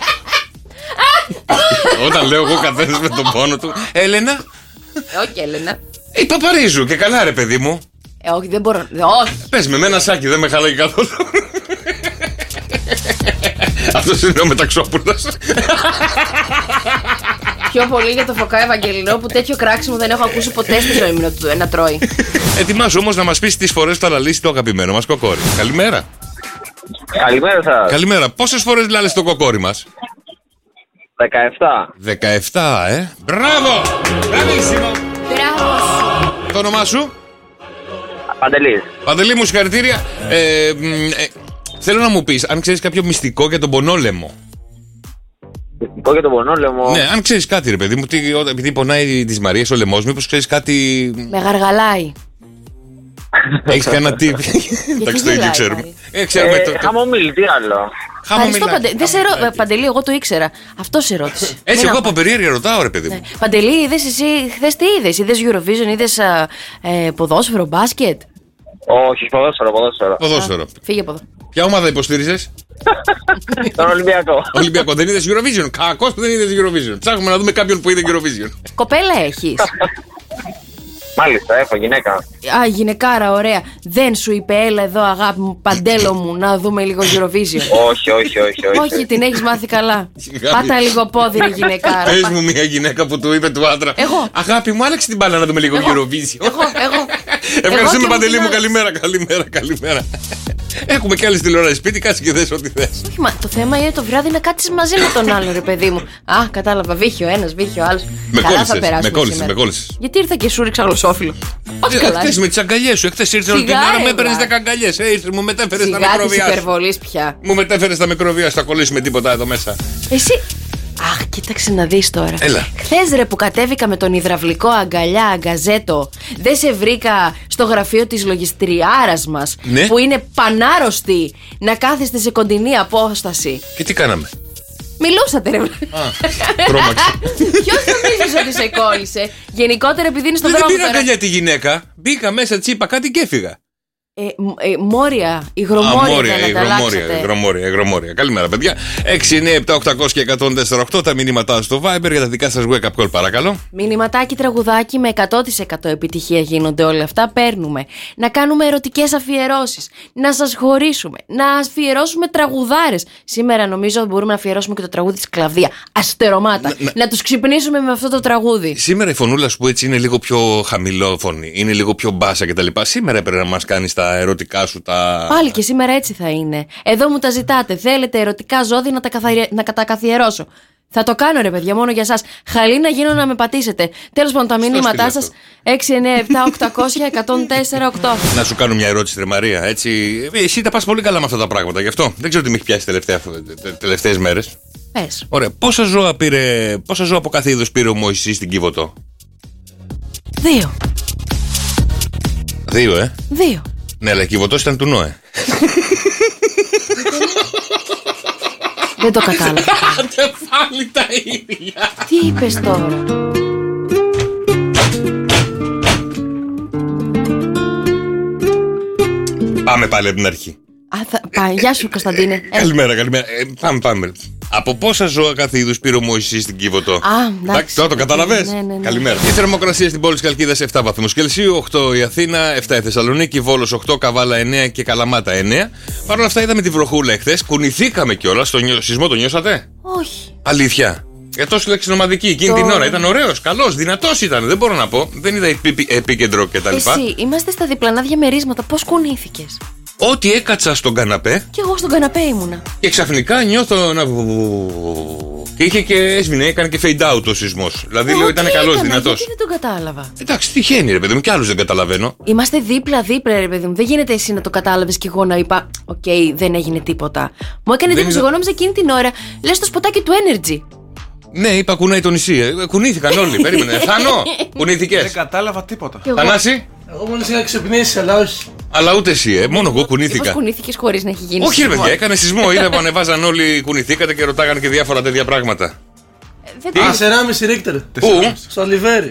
Όταν λέω εγώ καθένας με τον πόνο του. Έλενα. Όχι, Έλενα. Ε, Παπαρίζου και καλά, ρε παιδί μου. Ε, όχι, δεν μπορώ. Όχι. Πες με, με ένα σάκι, δεν με χαλάει καθόλου. Αυτός είναι ο Μεταξόπουλος. Πιο πολύ για το Φωκά Ευαγγελινό που τέτοιο κράξιμο δεν έχω ακούσει ποτέ στη ζωή μου να τρώει. Ετοιμάσου όμως να μας πεις τις φορές που θα λαλήσει το αγαπημένο μας κοκόρι. Καλημέρα. Καλημέρα σας. Καλημέρα. Πόσες φορές λάλησε το κοκόρι μας? δεκαεπτά. δεκαεπτά, ε. Μπράβο! Μπράβissimo! Μπράβο! Το όνομά σου? Παντελής. Παντελή μου, συγχαρητήρια. Ε, ε, θέλω να μου πεις αν ξέρεις κάποιο μυστικό για τον πονόλεμο. Μυστικό για τον πονόλεμο. Ναι, αν ξέρεις κάτι, ρε παιδί μου, τι, επειδή πονάει της Μαρίας ο λαιμός, μήπως ξέρεις κάτι. Με γαργαλάει. Έχεις κανένα tip? Εντάξει, το ίδιο ξέρουμε. Ε, ξέρουμε το, το... Χαμομήλι, τι άλλο. Ευχαριστώ, Παντε... Δεν σε ρω... Παντελή, εγώ το ήξερα. Αυτό σε ρώτησε. Έτσι, εγώ από περίεργα ρωτάω, ρε παιδί μου. Ναι. Παντελή, είδες εσύ χθες τι είδες? Είδες Eurovision, είδες ε, ποδόσφαιρο, μπάσκετ? Όχι, ποδόσφαιρο, ποδόσφαιρο. Ποδόσφαιρο. Α, φύγε από εδώ. Ποια ομάδα υποστήριζες? Τον Ολυμπιακό. Ολυμπιακό, δεν είδες Eurovision. Κακός που δεν είδες Eurovision. Ψάχνουμε να δούμε κάποιον που είδε Eurovision. Κοπέλα έχεις? Μάλιστα, έχω γυναίκα. Α, γυναικάρα, ωραία. Δεν σου είπε, έλα εδώ, αγάπη μου, παντέλο μου, να δούμε λίγο Eurovision? Όχι, όχι, όχι. Όχι, όχι την έχεις μάθει καλά. Πάτα λίγο πόδι, ρε γυναικάρα. Πες μου μια γυναίκα που του είπε του άντρα. Εγώ. Αγάπη μου, άλλαξε την μπάλα να δούμε λίγο Eurovision. Εγώ, εγώ. Ευχαριστούμε, Παντελή μου. Καλημέρα, καλημέρα, καλημέρα. Έχουμε κι άλλες τηλεοράσεις σπίτι, κάτσε και δες ό,τι θες. Όχι, μα το θέμα είναι το βράδυ να κάτσεις μαζί με τον άλλο, ρε παιδί μου. Α, κατάλαβα. Βύχει ο ένας, βύχει ο άλλος. Με κόλλησες, με κόλλησες, με κόλλησες. Γιατί ήρθα και σου ρίξα γλωσσόφυλλο? Όχι καλά. Χθες με τις αγκαλιές σου, χθες ήρθε όλη την ώρα, με έπαιρνες δέκα αγκαλιές. Ε, ήρθε, μου μετέφερες τα μικροβιά. Υπερβολής πια. Μου μετέφερες τα μικροβιά, θα κολλήσουμε τίποτα εδώ μέσα. Εσύ. Αχ, κοίταξε να δεις τώρα. Έλα. Χθες ρε που κατέβηκα με τον υδραυλικό αγκαλιά αγκαζέτο, δεν σε βρήκα στο γραφείο της λογιστριάρας μας, ναι, που είναι πανάρρωστη να κάθεστε σε κοντινή απόσταση? Και τι κάναμε? Μιλούσατε, ρε. Τρόμαξε. Ποιος νομίζεις ότι σε κόλλησε? Γενικότερα επειδή είναι στον δεν δρόμο. Δεν πήρα αγκαλιά τη γυναίκα. Μπήκα μέσα, της είπα κάτι και έφυγα. Ε, ε, μόρια, υγρομόρια δεν ανταλλάξατε. Υγρομόρια, υγρομόρια. Καλημέρα, παιδιά. έξι εννιά επτά οκτώ και εκατόν τέσσερα οκτώ τα μηνύματά στο Viber για τα δικά σας wake up call, παρακαλώ. Μηνυματάκι, τραγουδάκι με εκατό τοις εκατό επιτυχία γίνονται όλα αυτά. Παίρνουμε. Να κάνουμε ερωτικές αφιερώσεις. Να σας χωρίσουμε. Να αφιερώσουμε τραγουδάρες. Σήμερα νομίζω μπορούμε να αφιερώσουμε και το τραγούδι της Κλαβδία. Αστερομάτα. Να, να... να τους ξυπνήσουμε με αυτό το τραγούδι. Σήμερα η φωνούλα σου που έτσι είναι λίγο πιο χαμηλόφωνη, είναι λίγο πιο μπάσα κτλ. Σήμερα έπρεπε να μας κάνεις τα ερωτικά σου τα. Πάλι και σήμερα έτσι θα είναι. Εδώ μου τα ζητάτε. Θέλετε ερωτικά ζώδια να τα, καθαρι... να τα καθιερώσω. Θα το κάνω, ρε παιδιά, μόνο για εσάς. Χαλή να γίνω να με πατήσετε. Τέλος πάντων, τα μηνύματά σας έξι εννιά επτά οκτώ μηδέν μηδέν εκατόν τέσσερα οκτώ. Να σου κάνω μια ερώτηση, ρε Μαρία. Έτσι. Εσύ τα πας πολύ καλά με αυτά τα πράγματα, γι' αυτό. Δεν ξέρω τι με έχει πιάσει τελευταίες μέρες. Πες. Ωραία. Πόσα ζώα, πήρε... Πόσα ζώα από κάθε είδος πήρε ο Μωυσής στην Κίβωτο? Δύο. Δύο, ε. Δύο. Ναι, αλλά η Κίβωτος ήταν του Νόε. Δεν το κατάλαβα. Δεν πάλι τα ίδια. Τι είπες τώρα? Πάμε πάλι από την αρχή. Α, θα... Πά, γεια σου, Κωνσταντίνε. Καλημέρα, καλημέρα. Ε, πάμε, πάμε. Από πόσα ζώα κάθε είδους πήρε ο Μωυσής στην Κίβωτο? Α, εντάξει. Τώρα το καταλαβες. Ναι, ναι, ναι. Καλημέρα. Η θερμοκρασία στην πόλη της Καλκίδας επτά βαθμούς Κελσίου, οκτώ η Αθήνα, επτά η Θεσσαλονίκη, Βόλος οκτώ, Καβάλα εννιά και Καλαμάτα εννιά. Παρ' όλα αυτά είδαμε τη βροχούλα εχθές. Κουνηθήκαμε κιόλας. Στο νιώ... σεισμό το νιώσατε? Όχι. Αλήθεια. Για τόσο λεξινομαδική εκείνη το... την ώρα. Ήταν ωραίος, καλός, δυνατός ήταν. Δεν μπορώ να πω. Δεν είδα επί... επίκεντρο κτλ. Εσύ, είμαστε στα διπλανά διαμερίσματα. Πώς κουνήθηκες? Ότι έκατσα στον καναπέ. Και εγώ στον καναπέ ήμουνα. Και ξαφνικά νιώθω να. Και είχε και έσβηνε, έκανε και fade out ο σεισμός. Δηλαδή εγώ λέω ήταν καλός, δυνατός. Γιατί δεν τον κατάλαβα? Εντάξει, τυχαίνει ρε παιδί μου, κι άλλους δεν καταλαβαίνω. Είμαστε δίπλα-δίπλα, ρε παιδί μου. Δεν γίνεται εσύ να το κατάλαβες και εγώ να είπα, οκ, okay, δεν έγινε τίποτα. Μου έκανε εντύπωση, εγώ νόμιζα εκείνη την ώρα, λες το σποτάκι του Energy. Ναι, είπα κουνάει το νησί. Ε, κουνήθηκαν όλοι. Περίμενε. Θανό, κουνήθηκες? Δεν κατάλαβα τίποτα. Θανάση. Εγώ μόλις είχα ξυπνήσει, αλλά όχι. Αλλά ούτε εσύ, ε. Μόνο εγώ κουνήθηκα. Πώς κουνήθηκες χωρίς να έχει γίνει? Όχι, ρε παιδιά, έκανε σεισμό. Είδα που ανεβάζαν όλοι, κουνηθήκατε και ρωτάγανε και διάφορα τέτοια πράγματα. τέσσερα κόμμα πέντε Ρίχτερ. Πού? Στο Λιβέρι.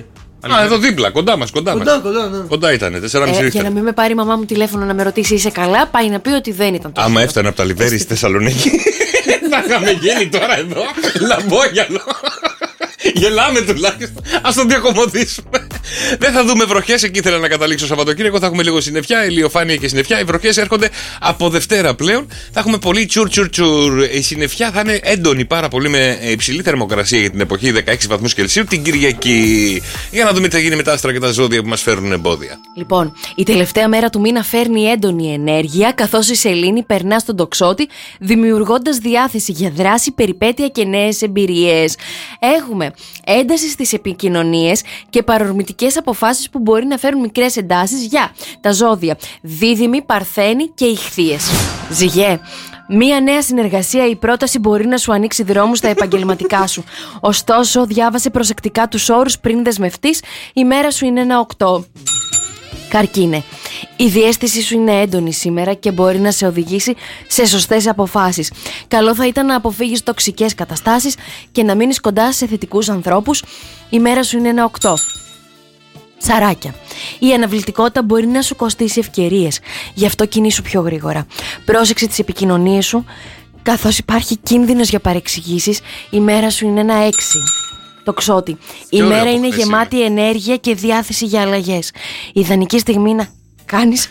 Α, εδώ δίπλα, κοντά μας, κοντά μας. Κοντά, κοντά, ναι. Κοντά ήτανε, τέσσερα και μισή Ε, ήρθαν. για να μην με πάρει η μαμά μου τηλέφωνο να με ρωτήσει είσαι καλά, πάει να πει ότι δεν ήταν τόσο. Άμα έφτανε από τα Λιβέρι στη Θεσσαλονίκη, θα είχαμε γίνει τώρα εδώ λαμπόγιαλο. Γελάμε τουλάχιστον. Ας τον διακομωδήσουμε. Δεν θα δούμε βροχές, εκεί ήθελα να καταλήξω Σαββατοκύριακο. Θα έχουμε λίγο συννεφιά, ηλιοφάνεια και συννεφιά. Οι βροχές έρχονται από Δευτέρα πλέον. Θα έχουμε πολύ τσουρ τσουρ τσουρ. Η συννεφιά θα είναι έντονη πάρα πολύ με υψηλή θερμοκρασία για την εποχή, δεκαέξι βαθμούς Κελσίου την Κυριακή. Για να δούμε τι θα γίνει με τα άστρα και τα ζώδια που μας φέρνουν εμπόδια. Λοιπόν, η τελευταία μέρα του μήνα φέρνει έντονη ενέργεια, καθώς η σελήνη περνά στον τοξότη, δημιουργώντας διάθεση για δράση, περιπέτεια και νέες εμπειρίες. Έχουμε ένταση στις επικοινωνίες και παρορμητικές αποφάσεις που μπορεί να φέρουν μικρές εντάσεις για τα ζώδια Δίδυμοι, Παρθένοι και Ιχθύες. Ζυγέ, μία νέα συνεργασία ή πρόταση μπορεί να σου ανοίξει δρόμους στα επαγγελματικά σου. Ωστόσο, διάβασε προσεκτικά τους όρους πριν δεσμευτείς, η μέρα σου είναι ένα οκτώ. Καρκίνε, η διαίσθηση σου είναι έντονη σήμερα και μπορεί να σε οδηγήσει σε σωστές αποφάσεις. Καλό θα ήταν να αποφύγεις τοξικές καταστάσεις και να μείνεις κοντά σε θετικούς ανθρώπους. Η μέρα σου είναι ένα οκτώ. Σαράκια, η αναβλητικότητα μπορεί να σου κοστίσει ευκαιρίες, γι' αυτό κινήσου πιο γρήγορα. Πρόσεξε τις επικοινωνίες σου, καθώς υπάρχει κίνδυνος για παρεξηγήσεις. Η μέρα σου είναι ένα έξι. Τοξότη, η μέρα είναι γεμάτη ενέργεια και διάθεση για αλλαγές. Η ιδανική στιγμή να κάνεις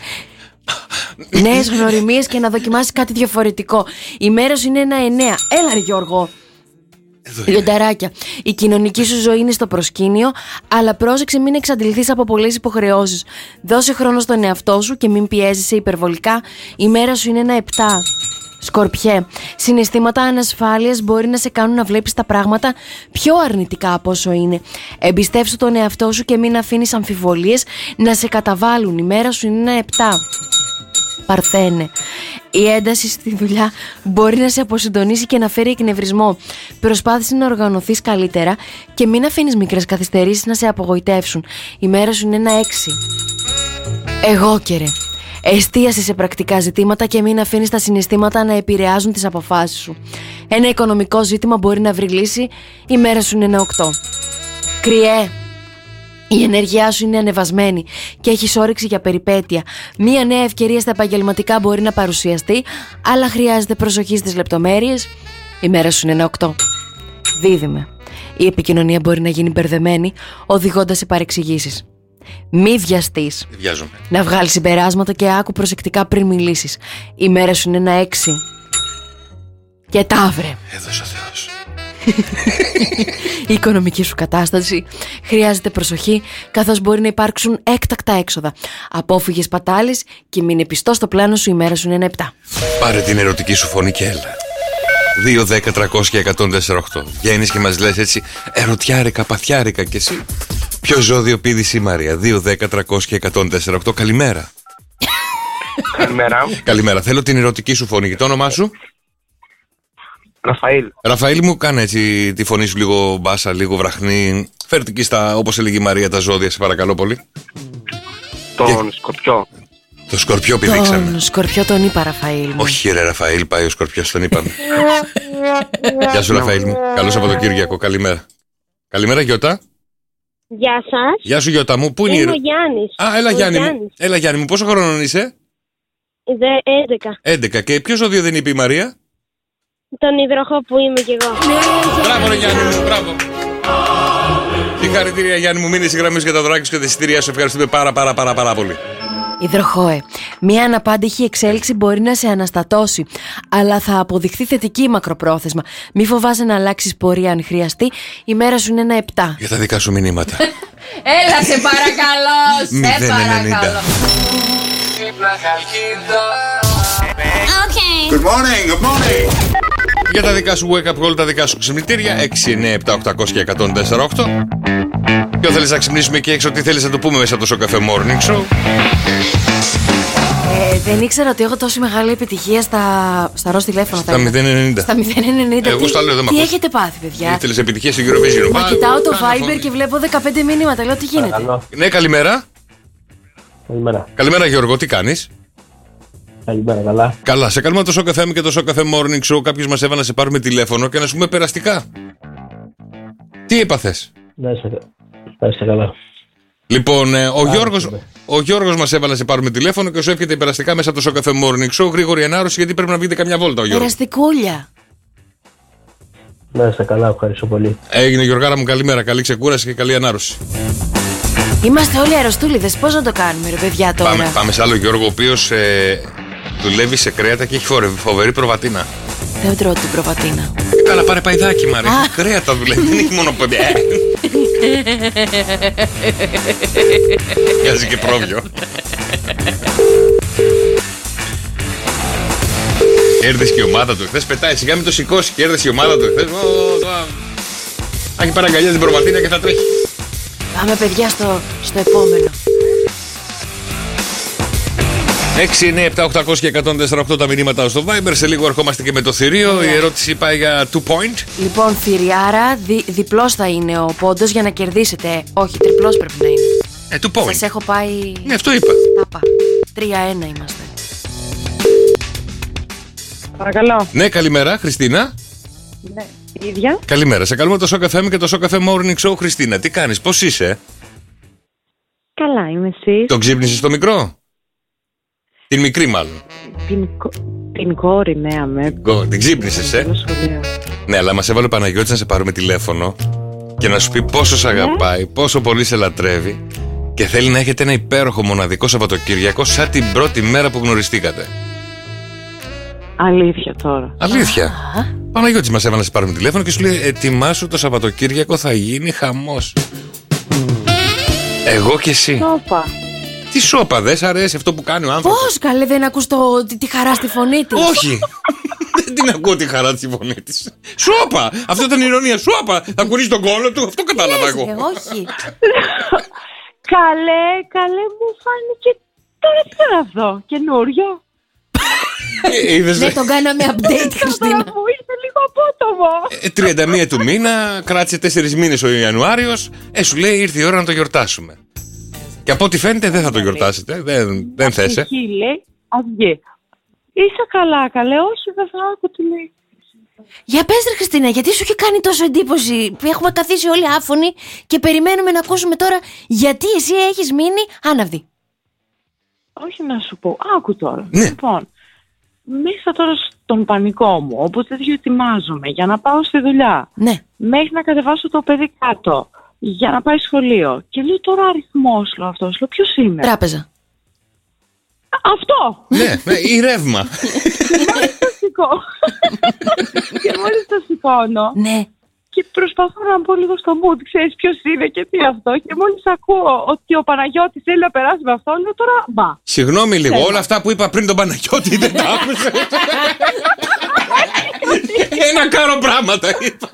νέες γνωριμίες και να δοκιμάσεις κάτι διαφορετικό. Η μέρα σου είναι ένα εννέα. Έλα ρε Γιώργο. Λιονταράκια, η κοινωνική σου ζωή είναι στο προσκήνιο, αλλά πρόσεξε μην εξαντληθείς από πολλές υποχρεώσεις. Δώσε χρόνο στον εαυτό σου και μην πιέζεσαι υπερβολικά. Η μέρα σου είναι ένα επτά. Σκορπιέ, συναισθήματα ανασφάλειας μπορεί να σε κάνουν να βλέπεις τα πράγματα πιο αρνητικά από όσο είναι. Εμπιστεύσου τον εαυτό σου και μην αφήνεις αμφιβολίες να σε καταβάλουν. Η μέρα σου είναι ένα επτά. Παρθένε, η ένταση στη δουλειά μπορεί να σε αποσυντονίσει και να φέρει εκνευρισμό. Προσπάθησε να οργανωθείς καλύτερα και μην αφήνεις μικρές καθυστερήσεις να σε απογοητεύσουν. Η μέρα σου είναι ένα έξι. Εγώ καιρε. Εστίασε σε πρακτικά ζητήματα και μην αφήνεις τα συναισθήματα να επηρεάζουν τις αποφάσεις σου. Ένα οικονομικό ζήτημα μπορεί να βρει λύση. Η μέρα σου είναι ένα οκτώ. Κριέ, η ενέργειά σου είναι ανεβασμένη και έχεις όρεξη για περιπέτεια. Μία νέα ευκαιρία στα επαγγελματικά μπορεί να παρουσιαστεί, αλλά χρειάζεται προσοχή στις λεπτομέρειες. Η μέρα σου είναι ένα οκτώ. Δίδυμε, η επικοινωνία μπορεί να γίνει μπερδεμένη, οδηγώντας σε παρεξηγήσεις. Μη βιαστείς να βγάλεις συμπεράσματα και άκου προσεκτικά πριν μιλήσεις. Η μέρα σου είναι ένα έξι. Και ταύρε, έδωσε ο Θεός. η οικονομική σου κατάσταση χρειάζεται προσοχή, καθώς μπορεί να υπάρξουν έκτακτα έξοδα. Απόφυγες πατάλες και μείνε πιστός στο πλάνο σου. Η μέρα σου είναι ένα επτά. Πάρε την ερωτική σου φωνή και έλα. δύο, δέκα, τριακόσια, εκατόν τέσσερα οκτώ. Βγαίνεις και μας λες έτσι ερωτιάρικα, παθιάρικα κι εσύ. Ποιο ζώδιο πήδησε η Μαρία? δύο, δέκα, τριακόσια, εκατόν τέσσερα οκτώ. Καλημέρα. Καλημέρα. Καλημέρα. Θέλω την ερωτική σου φωνή. Και το όνομά σου? Ραφαήλ. Ραφαήλ, μου κάνε έτσι τη φωνή σου λίγο μπάσα, λίγο βραχνή. Φέρτε εκεί στα, όπως έλεγε η Μαρία, τα ζώδια, σε παρακαλώ πολύ. Τον και... Σκορπιό. Το Σκορπιό πηδήξαμε. Τον Σκορπιό τον είπα, Ραφαήλ μου. Όχι ρε Ραφαήλ, πάει ο Σκορπιός, τον είπαμε. Γεια σου Ραφαήλ μου. Καλό Σαββατοκύριακο, καλημέρα. Καλημέρα Γιώτα. Γεια σας. Γεια σου Γιώτα μου, πού είναι η... Είμαι ο Γιάννης. Α, έλα ο Γιάννη μου. Γιάννης. Έλα Γιάννη μου, πόσο χρόνο είσαι? έντεκα. έντεκα. Και ποιο ζώδιο δεν είπε η Μαρία? Τον υδροχό που είμαι κι εγώ. Μπράβο ρε Γιάννη μου, μπράβο. Συγχαρητήρια Γιάννη μου, μείνε στη γραμμή για τα δωράκια και τα εισιτήρια σου. Ευχαριστούμε πάρα πάρα πάρα πάρα πολύ. Υδροχόε, μια αναπάντηχη εξέλιξη μπορεί να σε αναστατώσει, αλλά θα αποδειχθεί θετική μακροπρόθεσμα. Μη φοβάσαι να αλλάξεις πορεία αν χρειαστεί. Η μέρα σου είναι ένα επτά. Για τα δικά σου μηνύματα. Έλα σε παρακαλώ, σε παρακαλώ. Okay. Good morning, good morning. Για τα δικά σου wake up call, τα δικά σου ξυπνητήρια έξι εννιά επτά οκτακόσια εκατόν τέσσερα οκτώ. Ποιο θέλεις να ξυπνήσουμε εκεί έξω, τι θέλεις να το πούμε μέσα από το Σοκαφέ Morning Show? Ε, δεν ήξερα ότι έχω τόση μεγάλη επιτυχία στα, στα ροζ τηλέφωνα. Στα μηδέν ενενήντα. Στα μηδέν ενενήντα. Εγώ στο λέω, δεν μ' Τι ακούς. έχετε πάθει, παιδιά? Ήθελες επιτυχία στο Eurovision. Μα κοιτάω το Viber και βλέπω δεκαπέντε μηνύματα. Λέω τι γίνεται. Ναι, καλημέρα. Καλημέρα. Καλημέρα Γιώργο, τι κάνεις? Καλημέρα, καλά. Καλά, σε καλούμε το Σοκαφέ και το Σοκαφέ Morning Show. Κάποιος μας έβαλε να σε πάρουμε τηλέφωνο και να σου πούμε περαστικά. Τι έπαθες? Ναι, σε, σε καλά. Λοιπόν, ε, ο, Γιώργος, ο Γιώργος μας έβαλε να σε πάρουμε τηλέφωνο και σου εύχεται υπεραστικά μέσα από το Σοκαφέ Morning Show. Γρήγορη ανάρρωση, γιατί πρέπει να βγείτε καμιά βόλτα ο Γιώργος. Περαστικούλια. Να είστε καλά, ευχαριστώ πολύ. Έγινε, Γιωργάρα μου, καλημέρα. Καλή ξεκούραση και καλή ανάρρωση. Είμαστε όλοι αρρωστούλιδες. Πώς να το κάνουμε, ρε παιδιά, τώρα? Πάμε, πάμε σε άλλο Γιώργο, ο οποίος ε, δουλεύει σε κρέατα και έχει φοβερή προβατίνα. Δεν τρώω την προβατίνα. Ε, καλά, πάρε παϊδάκι, Μάρια. Κρέατα δουλεύει, δεν έχει μόνο πέντε. Μοιάζει και πρόβιο. Κέρδισε και η ομάδα του εχθές. Πετάει, σιγά μην το σηκώσει. Κέρδισε η ομάδα του εχθές. Έχει παραγκαλιάσει την προβατίνα και θα τρέχει. Πάμε, παιδιά, στο, στο επόμενο. έξι εννιά επτά οκτώ και εκατόν τέσσερα οκτώ τα μηνύματα στο Viber. Σε λίγο ερχόμαστε και με το θηρίο. Yeah. Η ερώτηση πάει για two point. Λοιπόν, θηριάρα, δι, διπλός θα είναι ο πόντος για να κερδίσετε. Όχι, τριπλός πρέπει να είναι. Ε, two point. Σας έχω πάει. Ναι, αυτό είπα. Τάπα. τρία ένα είμαστε. Παρακαλώ. Ναι, καλημέρα, Χριστίνα. Ναι, η ίδια. Καλημέρα. Σε καλούμε το Σοκαφέ μου και το Σοκαφέ Morning Show, Χριστίνα. Τι κάνεις, πώς είσαι? Καλά, είμαι εσύ. Τον ξύπνησες το μικρό? Την μικρή, μάλλον. Την, την κόρη, ναι, αμέ. Την ξύπνησες, ε. Ναι, αλλά μας έβαλε ο Παναγιώτης να σε πάρουμε τηλέφωνο και να σου πει πόσο σε αγαπάει, ναι, πόσο πολύ σε λατρεύει και θέλει να έχετε ένα υπέροχο μοναδικό Σαββατοκύριακο σαν την πρώτη μέρα που γνωριστήκατε. Αλήθεια τώρα. Αλήθεια. Ο Παναγιώτης μας έβαλε να σε πάρουμε τηλέφωνο και σου λέει: ετοιμάσου, το Σαββατοκύριακο θα γίνει χαμός. Εγώ και εσύ. Σόπα. Τι σόπα, δεν σ' αρέσει αυτό που κάνει ο άνθρωπος? Πώς, καλέ, δεν ακούς το, τη, τη χαρά στη φωνή της? Όχι. Δεν την ακούω τη χαρά στη φωνή της. Σόπα. Αυτό ήταν η ηρωνία. Σόπα. Θα κουρίσει τον κόλλο του. Αυτό κατάλαβα εγώ. Όχι. Καλέ, καλέ, μου φάνηκε. Τώρα τι ήταν αυτό, καινούριο? Ναι, τον κάναμε update, Χριστίνα. Μου ήρθε λίγο απότομο. τριάντα μία του μήνα, κράτησε τέσσερις μήνες ο Ιανουάριος. Ε, σου λέει ήρθε η ώρα να το γιορτάσουμε. Και από ό,τι φαίνεται δεν θα το γιορτάσετε. Δεν, δεν θες. Εκεί λέει, αυγέ. Είσαι καλά, καλέ, όχι, δεν θα άκου τι λέει. Για πες, ρε Χριστίνα, γιατί σου είχε κάνει τόσο εντύπωση? Έχουμε καθίσει όλοι άφωνοι και περιμένουμε να ακούσουμε τώρα γιατί εσύ έχεις μείνει άναυδη. Όχι να σου πω, άκου τώρα. Ναι. Λοιπόν, μέσα τώρα στον πανικό μου, όπως τέτοιο ετοιμάζομαι για να πάω στη δουλειά. Ναι. Μέχρι να κατεβάσω το παιδί κάτω, για να πάει σχολείο. Και λέω τώρα αριθμός, λέω αυτός, λέω ποιος είναι? Τράπεζα. Αυτό! Ναι, ναι, ή ρεύμα. Και μόλις το σηκώνω. Και μόλις το σηκώνω. Ναι. Και προσπαθώ να μπω λίγο στο mood, ξέρεις ποιος είναι και τι αυτό. Και μόλις ακούω ότι ο Παναγιώτης θέλει να περάσει με αυτό, λέω τώρα μπα. Συγγνώμη λίγο, όλα αυτά που είπα πριν τον Παναγιώτη δεν τα άκουσα. Ένα κάρο πράγματα είπα.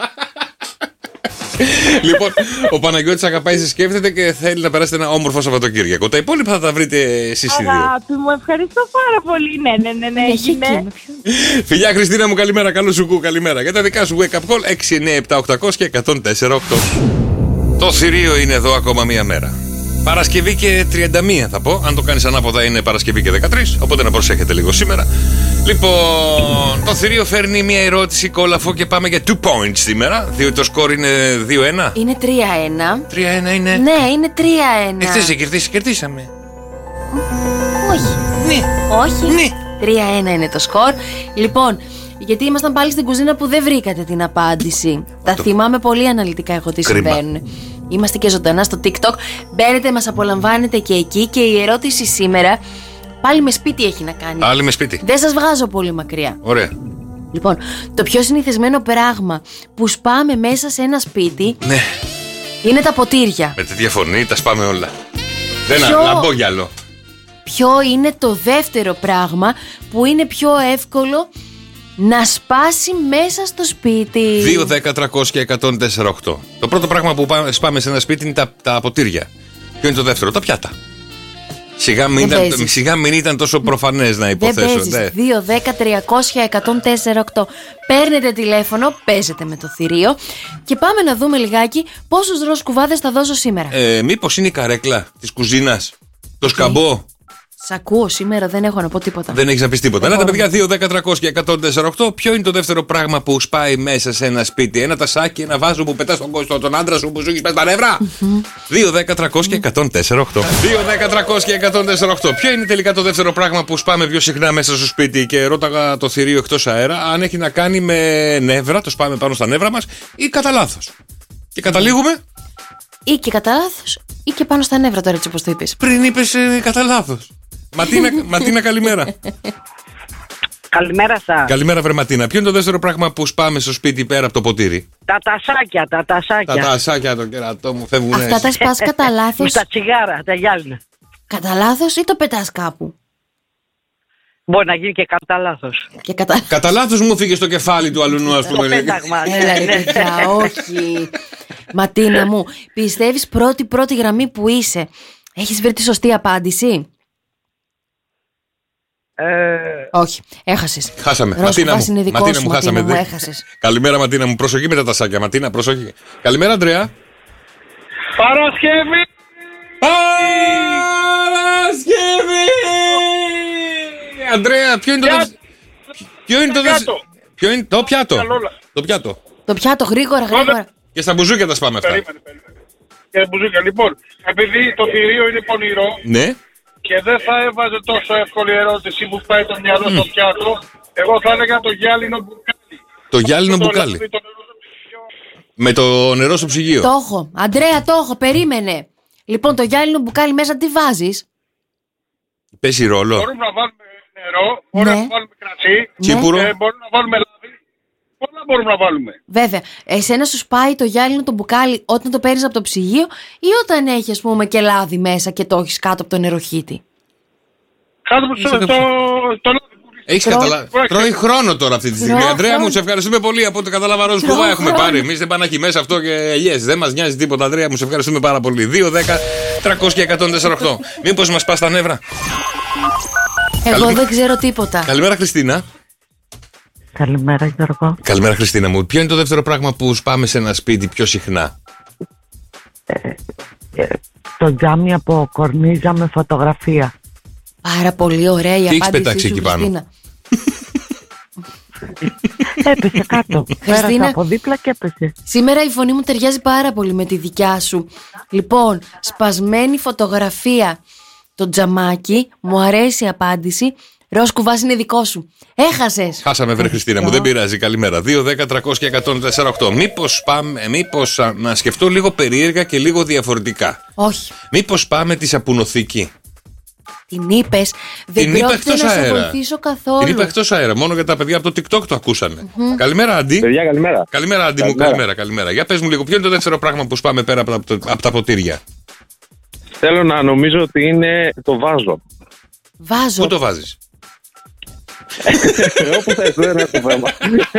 Λοιπόν, ο Παναγιώτης αγαπάει, σε σκέφτεται και θέλει να περάσετε ένα όμορφο Σαββατοκύριακο. Τα υπόλοιπα θα τα βρείτε εσείς οι δύο. Αγάπη μου, ευχαριστώ πάρα πολύ. Ναι, ναι, ναι, ναι, έγινε. Φιλιά, Χριστίνα μου, καλημέρα. Καλό σου κου, καλημέρα. Για τα δικά σου wake up call έξι εννιά επτά οκτώ και εκατόν τέσσερα οκτώ. Το θηρίο είναι εδώ ακόμα μία μέρα. Παρασκευή και τριάντα μία θα πω. Αν το κάνεις ανάποδα είναι Παρασκευή και δεκατρείς. Οπότε να προσέχετε λίγο σήμερα. Λοιπόν, το θηρίο φέρνει μία ερώτηση κόλαφο και πάμε για two points σήμερα. Διότι το σκορ είναι δύο ένα. Είναι τρία ένα. τρία ένα είναι. Ναι, είναι τρία ένα. Εχθές σε κερδίσει, κερδίσαμε. Όχι. Ναι. Όχι. Ναι. τρία ένα είναι το σκορ. Λοιπόν, γιατί ήμασταν πάλι στην κουζίνα που δεν βρήκατε την απάντηση. Τα το... θυμάμαι πολύ αναλυτικά εγώ τι συμβαίνουν. Είμαστε και ζωντανά στο TikTok. Μπαίνετε, μας απολαμβάνετε και εκεί. Και η ερώτηση σήμερα πάλι με σπίτι έχει να κάνει. Πάλι με σπίτι. Δεν σας βγάζω πολύ μακριά. Ωραία. Λοιπόν, το πιο συνηθισμένο πράγμα που σπάμε μέσα σε ένα σπίτι, ναι, είναι τα ποτήρια. Με τέτοια φωνή τα σπάμε όλα. Δεν Ποιο... λαμπώ κι άλλο. Ποιο είναι το δεύτερο πράγμα που είναι πιο εύκολο να σπάσει μέσα στο σπίτι? δύο, δέκα, τριακόσια και εκατόν τέσσερα οκτώ. Το πρώτο πράγμα που σπάμε σε ένα σπίτι είναι τα, τα ποτήρια. Ποιο είναι το δεύτερο? Τα πιάτα. Σιγά μην, ήταν, σιγά μην ήταν τόσο προφανές να υποθέσω. Δεν δύο, δέκα, τριακόσια, εκατόν τέσσερα οκτώ. Παίρνετε τηλέφωνο, παίζετε με το θηρίο και πάμε να δούμε λιγάκι πόσους ροζ κουβάδες θα δώσω σήμερα. Ε, μήπως είναι η καρέκλα της κουζίνας, το σκαμπό, Σ' ακούω σήμερα, δεν έχω να πω τίποτα. Δεν έχεις να πεις τίποτα. Ελάτε, παιδιά, δύο, δέκα, τριακόσια, εκατόν τέσσερα οκτώ. Ποιο είναι το δεύτερο πράγμα που σπάει μέσα σε ένα σπίτι? Ένα τασάκι, ένα βάζο που πετάς στον κόσμο, τον άντρα σου που σου έχει πέσει τα νεύρα. δύο, δέκα, τριακόσια, εκατόν τέσσερα οκτώ. δύο, δέκα, τριακόσια, εκατόν τέσσερα οκτώ. Ποιο είναι τελικά το δεύτερο πράγμα που σπάμε πιο συχνά μέσα στο σπίτι? Και ρώταγα το θηρίο εκτός αέρα αν έχει να κάνει με νεύρα, το σπάμε πάνω στα νεύρα μας, ή κατά λάθος. Και καταλήγουμε. Ή και κατά λάθος, ή και πάνω στα νεύρα τώρα, έτσι όπως το είπες. Πριν είπες ε, κατά λάθος. Ματίνα, Ματίνα, καλημέρα. Καλημέρα σας. Καλημέρα, βρε Ματίνα. Ποιο είναι το δεύτερο πράγμα που σπάμε στο σπίτι πέρα από το ποτήρι? Τα τασάκια, τα τασάκια. Τα τασάκια, το κερατό μου, φεύγουν. Αυτά τα σπάς κατά λάθος. Τα τσιγάρα, τα γυάλινα. Κατά λάθος ή το πετάς κάπου? Μπορεί να γίνει και κατά λάθος. Και κατά... κατά λάθος μου φύγε στο κεφάλι του αλουνού, ας πούμε. Το πέταγμα, ναι, Έλα, ρε ναι. παιδιά, όχι. Ματίνα μου, πιστεύεις πρώτη πρώτη γραμμή που είσαι, έχεις βρει τη σωστή απάντηση? Ε... Όχι, έχασες. Χάσαμε. Ρώσου, Ματίνα μου, είναι δικός Ματίνα σου, μου, χάσαμε. Ματίνα μου, Δε- έχασες. Καλημέρα, Ματίνα μου. Προσοχή με τα τασάκια. Ματίνα, προσοχή. Καλημέρα, Αντρέα. Παρασκευή! Παρασκευή! Αντρέα, ποιο είναι το δεύτερο? Ποιο είναι το δεύτερο? Ποιο είναι το πιάτο? Το πιάτο. Το πιάτο, γρήγορα, γρήγορα. Και στα μπουζούκια τα σπάμε αυτά. Περίμενε, περίμενε. Και μπουζούκια. Λοιπόν, επειδή το θηρίο είναι πονηρό Ναι. και δεν θα έβαζε τόσο εύκολη ερώτηση που πάει το μυαλό στο πιάτο, εγώ θα έλεγα το γυάλινο μπουκάλι. Το γυάλινο Το μπουκάλι. λάδι, το νερό στο ψυγείο. Με το νερό στο ψυγείο. Το έχω. Αντρέα, το έχω, περίμενε. Λοιπόν, το γυάλινο μπουκάλι μέσα τι βάζεις? Παίζει ρόλο. Μπορούμε να βάλουμε νερό, μπορούμε Ναι. να βάλουμε κρασί, Τσίπουρο. ε, μπορούμε να βάλουμε λάδι. Πολλά μπορούμε να βάλουμε. Βέβαια, εσένα σου σπάει το γυάλινο το μπουκάλι όταν το παίρνεις από το ψυγείο ή όταν έχει, ας πούμε, και λάδι μέσα και το έχεις κάτω από το νεροχύτη? Κάτω από το, το, το λάδι. Έχεις Τρώει- καταλάβει. Τρώει χρόνο τώρα αυτή τη στιγμή. Τρώει Αντρέα χρόνο. μου, σε ευχαριστούμε πολύ. Από ό,τι κατάλαβα, ροζ κουβά Τρώει έχουμε χρόνο. πάρει. Εμείς δεν πάνε εκεί μέσα αυτό και ελιές. Δεν μας νοιάζει τίποτα, Αντρέα μου, σε ευχαριστούμε πάρα πολύ. δύο, δέκα, τριακόσια, εκατόν τέσσερα οκτώ. Μήπως μας πας τα νεύρα? Εγώ Καλη- δεν ξέρω τίποτα. Καλημέρα, Χριστίνα. Καλημέρα, Γιώργο. Καλημέρα, Χριστίνα μου. Ποιο είναι το δεύτερο πράγμα που σπάμε σε ένα σπίτι πιο συχνά? Το τζάμι από κορνίζα με φωτογραφία. Πάρα πολύ ωραία η Τι έχεις απάντησή πετάξει σου, εκεί πάνω? Χριστίνα. Έπεσε κάτω. Πέρασα Χριστίνα. από δίπλα και έπεσε. Σήμερα η φωνή μου ταιριάζει πάρα πολύ με τη δικιά σου. Λοιπόν, σπασμένη φωτογραφία. Το τζαμάκι, μου αρέσει η απάντηση. Ροζ κουβάς είναι δικό σου. Έχασες. Χάσαμε, βρε Χριστίνα μου, δεν πειράζει. Καλημέρα. δύο, δέκα, τριακόσια, εκατόν τέσσερα οκτώ. Μήπως πάμε, μήπως α, να σκεφτώ λίγο περίεργα και λίγο διαφορετικά. Όχι. Μήπως πάμε τη σαπουνοθήκη? Την είπες. Δεν Την είπα πρόκειται εκτός να σε αέρα. βοηθήσω καθόλου. Την είπα εκτός αέρα. Μόνο για τα παιδιά από το TikTok το ακούσανε. Καλημέρα, Άντι. Παιδιά, καλημέρα. Καλημέρα, Άντι μου. Καλημέρα. Καλημέρα, καλημέρα. Για πες μου λίγο, ποιο είναι το δεύτερο πράγμα που σπάμε πέρα από τα, από τα ποτήρια? Θέλω να νομίζω ότι είναι το βάζο. Βάζω. Πού το βάζεις? Όπου θες, δεν έχω θέμα.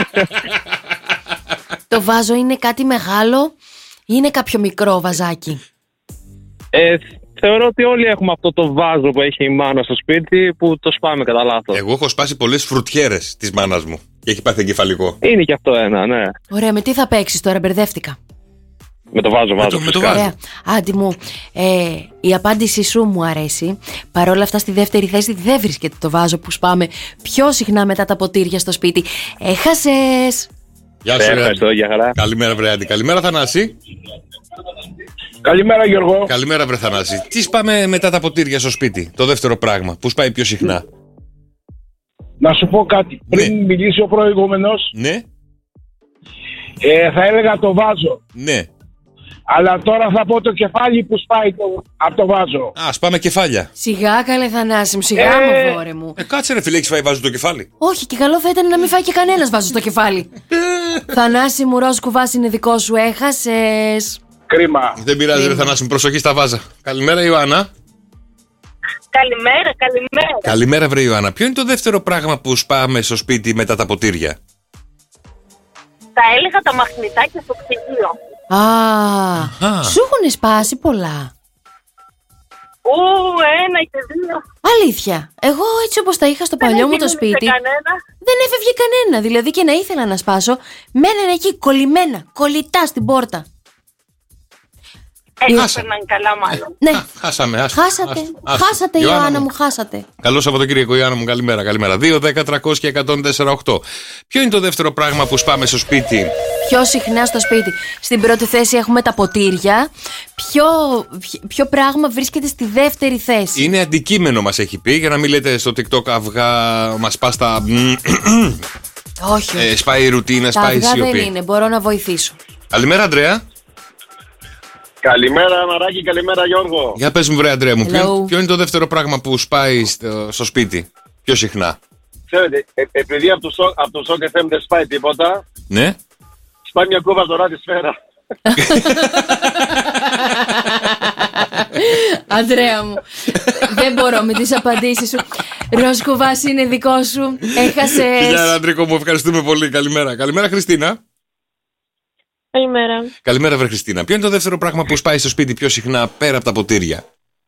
Το βάζο είναι κάτι μεγάλο ή είναι κάποιο μικρό βαζάκι? Ε, θεωρώ ότι όλοι έχουμε αυτό το βάζο που έχει η μάνα στο σπίτι που το σπάμε κατά λάθος. Εγώ έχω σπάσει πολλές φρουτιέρες της μάνας μου και έχει πάθει εγκεφαλικό. Είναι και αυτό ένα, ναι. Ωραία, με τι θα παίξεις τώρα, μπερδεύτηκα. Με το βάζο, βάζο. το- με το φυσικά. βάζο. Ωραία. Άντι μου, ε, η απάντησή σου μου αρέσει. Παρ' όλα αυτά, στη δεύτερη θέση δεν βρίσκεται το βάζο που σπάμε πιο συχνά μετά τα ποτήρια στο σπίτι. Έχασες. Γεια Ε, σου, ρε, ευχαριστώ, Άντι. για χαρά. Καλημέρα, βρε Άντι. Καλημέρα, Θανάση. Καλημέρα Γιώργο. Καλημέρα, βρε Θανάση. Τι σπάμε μετά τα ποτήρια στο σπίτι? Το δεύτερο πράγμα που σπάει πιο συχνά? Να σου πω κάτι. Πριν μιλήσει ο προηγούμενος, Ναι, ε, θα έλεγα το βάζο. ναι. Αλλά τώρα θα πω το κεφάλι που σπάει το, από το βάζο. Α, σπάμε κεφάλια. Σιγά, καλέ Θανάση μου, σιγά Ε. μου, βόρε μου. Ε, κάτσε ρε φίλε, έχεις φάει βάζο το κεφάλι? Όχι, και καλό θα ήταν να μην φάει και κανένας βάζο στο κεφάλι. Θανάση μου, ροζ κουβάς είναι δικό σου, έχασες. Κρίμα. Δεν πειράζει, ρε Κρίμα. Θανάση μου, προσοχή στα βάζα. Καλημέρα, Ιωάννα. Καλημέρα, καλημέρα. Καλημέρα, βρε Ιωάννα. Ποιο είναι το δεύτερο πράγμα που σπάμε στο σπίτι μετά τα ποτήρια? Θα έλεγα τα μαγνητάκια στο ψυγείο. Α, Αχα. σου έχουν σπάσει πολλά. Ου, ένα και δύο. Αλήθεια. Εγώ έτσι όπως τα είχα στο παλιό μου το Δεν σπίτι, κανένα. δεν έφευγε κανένα. Δηλαδή και να ήθελα να σπάσω, μένανε εκεί κολλημένα, κολλητά στην πόρτα. Έτσι περνάνε καλά, μάλλον. Ναι. Χάσαμε, άστα. Χάσατε. Άστα. Χάσατε, Ιωάννα Ιωάννα μου. μου, χάσατε. Καλό Σαββατοκύριακο, Ιωάννα μου, καλημέρα. Καλημέρα. δύο, δέκα, τριακόσια, εκατόν τέσσερα, οκτώ. Ποιο είναι το δεύτερο πράγμα που σπάμε στο σπίτι? Πιο συχνά στο σπίτι. Στην πρώτη θέση έχουμε τα ποτήρια. Ποιο, ποιο πράγμα βρίσκεται στη δεύτερη θέση? Είναι αντικείμενο, μας έχει πει, για να μην λέτε στο TikTok αυγά, μας πας τα. Όχι. Ε, σπάει η ρουτίνα, Τα σπάει η αυγά δεν σιωπή. είναι, μπορώ να βοηθήσω. Καλημέρα, Αντρέα. Καλημέρα, Μαράκη, καλημέρα, Γιώργο. Για πες μου, βρε Αντρέα μου, ποιο, Hello. ποιο είναι το δεύτερο πράγμα που σπάει στο, στο σπίτι πιο συχνά? Ξέρετε, ε, επειδή από το, σο- από το Σοκ εφ εμ δεν σπάει τίποτα, Ναι. σπάει μια κούβα στο ράτι σφαίρα. Αντρέα μου, δεν μπορώ με τις απαντήσεις σου. Ρόσκο Βάση είναι δικό σου. Έχασες. Γεια, Αντρίκο μου, ευχαριστούμε πολύ. Καλημέρα. Καλημέρα, Χριστίνα. Καλημέρα. Καλημέρα, βρε Χριστίνα. Ποιο είναι το δεύτερο πράγμα που σπάει στο σπίτι πιο συχνά πέρα από τα ποτήρια?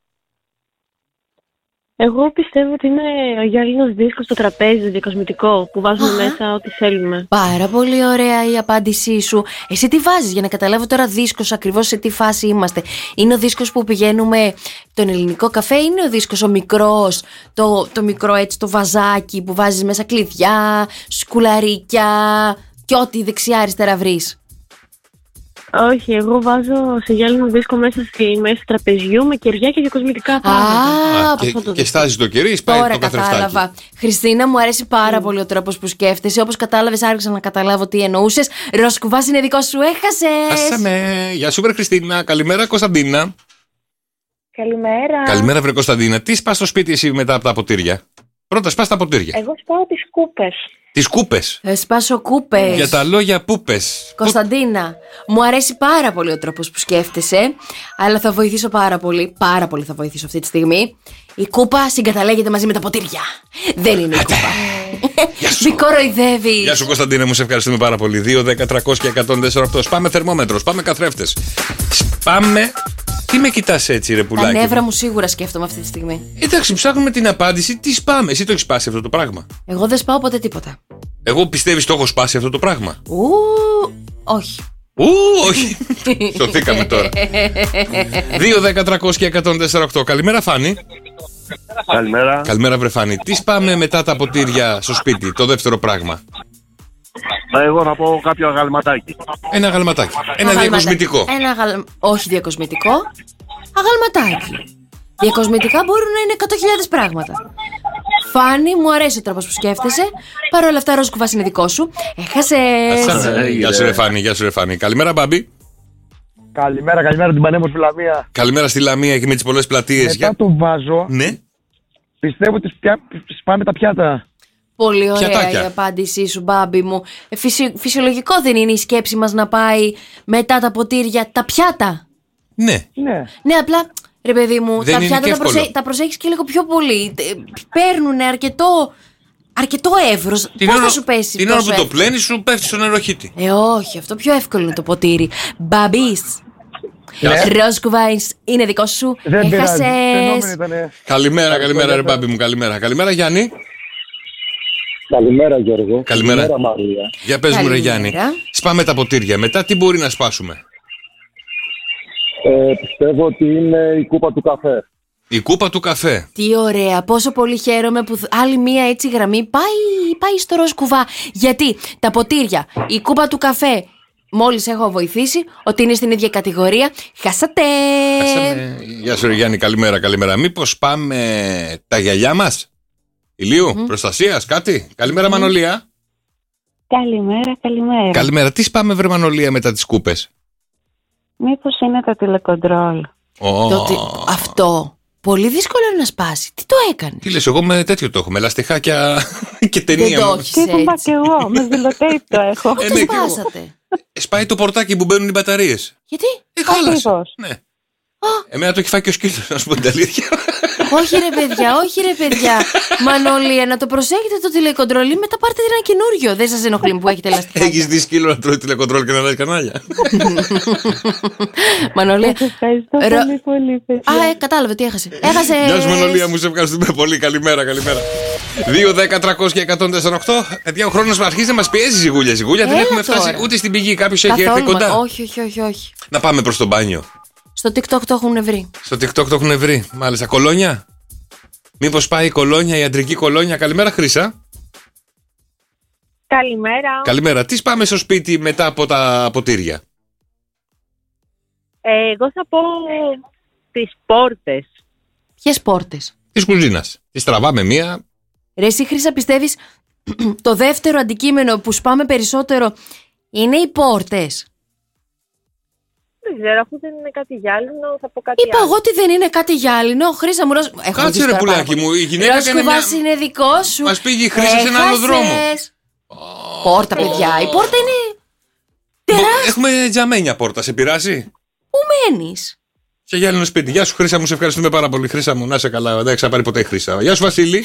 Εγώ πιστεύω ότι είναι ο γυάλινος δίσκος στο τραπέζι, διακοσμητικό, που βάζουμε μέσα ό,τι θέλουμε. Πάρα πολύ ωραία η απάντησή σου. Εσύ τι βάζεις, για να καταλάβω τώρα δίσκος ακριβώς σε τι φάση είμαστε? Είναι ο δίσκος που πηγαίνουμε τον ελληνικό καφέ, είναι ο δίσκος ο μικρός, το, το μικρό έτσι το βαζάκι που βάζεις μέσα κλειδιά, σκουλαρίκια και ό,τι δεξιά αριστερά βρεις? Όχι, εγώ βάζω σε γυάλινο δίσκο μέσα στη μέση του τραπεζιού με κεριά και διακοσμητικά πράγματα. Α, Α, και, και στάζει το κερί, σπάει τώρα το καθρεφτάκι. κατάλαβα. Χριστίνα, μου αρέσει πάρα πολύ ο τρόπος που σκέφτεσαι. Όπως κατάλαβες, άρχισα να καταλάβω τι εννοούσες. Ροσκουβάς είναι δικό σου, έχασες. Χάσαμε. Γεια σου, βρε Χριστίνα. Καλημέρα, Κωνσταντίνα. Καλημέρα. Καλημέρα, βρε Κωνσταντίνα. Τι σπάς στο σπίτι εσύ μετά από τα ποτήρια? Πρώτα σπάς τα ποτήρια. Εγώ σπάω τις κούπες. Τις κούπες. Ε, σπάσω κούπες. Για τα λόγια πούπες. Κωνσταντίνα, μου αρέσει πάρα πολύ ο τρόπος που σκέφτεσαι, αλλά θα βοηθήσω πάρα πολύ, πάρα πολύ θα βοηθήσω αυτή τη στιγμή. Η κούπα συγκαταλέγεται μαζί με τα ποτήρια. Δεν είναι η κούπα. Μη κοροϊδεύεις. Γεια σου, Κωνσταντίνα, μου σε ευχαριστούμε πάρα πολύ. δύο, δέκα, τριακόσια, εκατόν τέσσερα, οκτώ. Σπάμε θερμόμετρο, σπάμε καθρέφτες. Σπάμε. Τι με κοιτάς έτσι, ρε Τα πουλάκι? νεύρα μου σίγουρα σκέφτομαι αυτή τη στιγμή. Εντάξει, ψάχνουμε την απάντηση. Τι σπάμε? Εσύ το έχεις σπάσει αυτό το πράγμα? Εγώ δεν σπάω ποτέ τίποτα. Εγώ πιστεύεις το έχω σπάσει αυτό το πράγμα? Ου, όχι. Ου, όχι. Σωθήκαμε τώρα. δύο, δέκα, τριακόσια, εκατόν τέσσερα, οκτώ. Καλημέρα, Φάνη. Καλημέρα. Καλημέρα, βρε Φάνη. Τι σπάμε μετά τα ποτήρια στο σπίτι, το δεύτερο πράγμα? Εγώ θα πω κάποιο αγαλματάκι. Ένα αγαλματάκι. Ένα Αγαλματάκι. διακοσμητικό. Ένα αγαλ... Όχι διακοσμητικό. Αγαλματάκι. Διακοσμητικά μπορούν να είναι εκατό χιλιάδες πράγματα. Φάνη, μου αρέσει ο τρόπος που σκέφτεσαι. Παρ' όλα αυτά, Ροσκουβάς είναι δικό σου. Έχασες. Γεια σου, ρε Φάνη. Γεια σου, ρε Φάνη. Καλημέρα, Μπάμπη. Καλημέρα, καλημέρα την πανέμορφη Λαμία. Καλημέρα στη Λαμία και με τις πολλές πλατείες. Μετά το βάζω. Ναι. Πιστεύω ότι σπιά... σπάμε τα πιάτα. Πολύ ωραία Πιατάκια. η απάντησή σου, Μπάμπη μου. Ε, φυσι... Φυσιολογικό δεν είναι η σκέψη μας να πάει μετά τα ποτήρια τα πιάτα? Ναι. Ναι. Ναι, απλά ρε παιδί μου, Δεν τα είναι πιάτα και τα, εύκολο. προσέ... τα προσέχεις και λίγο πιο πολύ. Παίρνουν αρκετό, αρκετό εύρος. Την Πώς ώρα, θα σου πέσει την ώρα τόσο που το εύκολα? πλένεις σου πέφτει στο νεροχύτη. Ε, όχι, αυτό πιο εύκολο είναι το ποτήρι. Μπαμπής. Ροσκουβάης είναι δικό σου. Δεν πειράζει. Φαινόμενο Έχασες. ήτανε. Καλημέρα, καλημέρα, ρε Μπάμπη μου. Καλημέρα. Καλημέρα, Γιάννη. Καλημέρα, Γιώργο. Καλημέρα. Μαρία. Για πες μου, ρε Καλημέρα. Γιάννη. Σπάμε τα ποτήρια. Μετά τι μπορεί να σπάσουμε? Ε, πιστεύω ότι είναι η κούπα του καφέ. Η κούπα του καφέ. Τι ωραία, πόσο πολύ χαίρομαι που άλλη μία έτσι γραμμή πάει, πάει στο Ροσκουβά. Γιατί τα ποτήρια, η κούπα του καφέ, μόλις έχω βοηθήσει ότι είναι στην ίδια κατηγορία. Χάσατε! Χάσαμε. Γεια σου, ρε Γιάννη. Καλημέρα, καλημέρα. Μήπως πάμε τα γυαλιά μας? Ηλίου, Μμμ. προστασίας, κάτι. Καλημέρα, Μανολία. Καλημέρα, καλημέρα. Καλημέρα. Τι σπάμε, βρε Μανολία, μετά τις κούπες? Μήπως είναι το τηλεκοντρόλ? Ω, Το ότι- Αυτό πολύ δύσκολο είναι να σπάσει. Τι το έκανε? Τι λες, εγώ με τέτοιο το έχω, με λαστιχάκια και Δεν ταινία. το μου. έχεις Τι είπα έτσι. κι εγώ, με δηλωτέιπ το έχω. Ε, Το ναι, και εγώ. σπάσατε. Σπάει το πορτάκι που μπαίνουν οι μπαταρίες. Γιατί? Ε, χάλασε. Ακριβώς. Ναι. Εμένα το έχει φάει και ο σκύλος, να σου πω την αλήθεια. Όχι ρε παιδιά, όχι ρε παιδιά. Μανολία, να το προσέχετε το τηλεκοντρολί, μετά πάρτε ένα καινούριο. Δεν σας ενοχλεί που έχετε λαστιχάκια? Έχεις δει σκύλο να τρώει τηλεκοντρόλ και να αλλάζει κανάλια? Μανολία. Σας ευχαριστώ Ρο- πολύ, πολύ, παιδιά. Α, ε, κατάλαβε τι έχασε. Έχασε. Γεια σου, Μανολία, μου σε ευχαριστούμε πολύ. Καλημέρα, καλημέρα. δύο, δέκα, τριακόσια, εκατόν τέσσερα, οκτώ. Παιδιά, ο χρόνος μας αρχίζει να μας πιέζει ζυγούλια. Ζυγούλια δεν Έλα έχουμε φτάσει τώρα. ούτε στην πηγή. Κάποιος έχει έρθει Καθόλου, κοντά. μα- όχι, όχι, όχι, όχι. Να πάμε προς το μπάνιο. Στο TikTok το έχουν βρει. Στο TikTok το έχουν βρει. Μάλιστα. Κολόνια. Μήπως πάει η κολόνια, η ιατρική κολόνια. Καλημέρα, Χρύσα. Καλημέρα. Καλημέρα. Τι σπάμε στο σπίτι μετά από τα ποτήρια? Ε, εγώ θα πω τις πόρτες. Ποιες πόρτες? Της κουζίνας. Τις τραβάμε μία. Ρε εσύ, Χρύσα, πιστεύεις το δεύτερο αντικείμενο που σπάμε περισσότερο είναι οι πόρτες? Δεν ξέρω, αφού δεν είναι κάτι γυάλινο, θα πω κάτι Είπα άλλο. εγώ ότι δεν είναι κάτι γυάλινο. Χρύσα μου, Ρος... Κάτσε ρε πουλάκι μου, η γυναίκα έκανε μια... είναι δικό σου. Μας πήγε η Χρύσα σε ένα άλλο δρόμο. Πόρτα, παιδιά, η πόρτα είναι τεράστια. Έχουμε τζαμένια πόρτα, σε πειράζει? Πού μένεις? Σε γυάλινο σπίτι. Γεια σου, Χρύσα μου, σε ευχαριστούμε πάρα πολύ. Χρύσα μου, να σε καλά, δεν έχεις πάρει ποτέ η Χρύσα. Γεια σου, Βασίλη.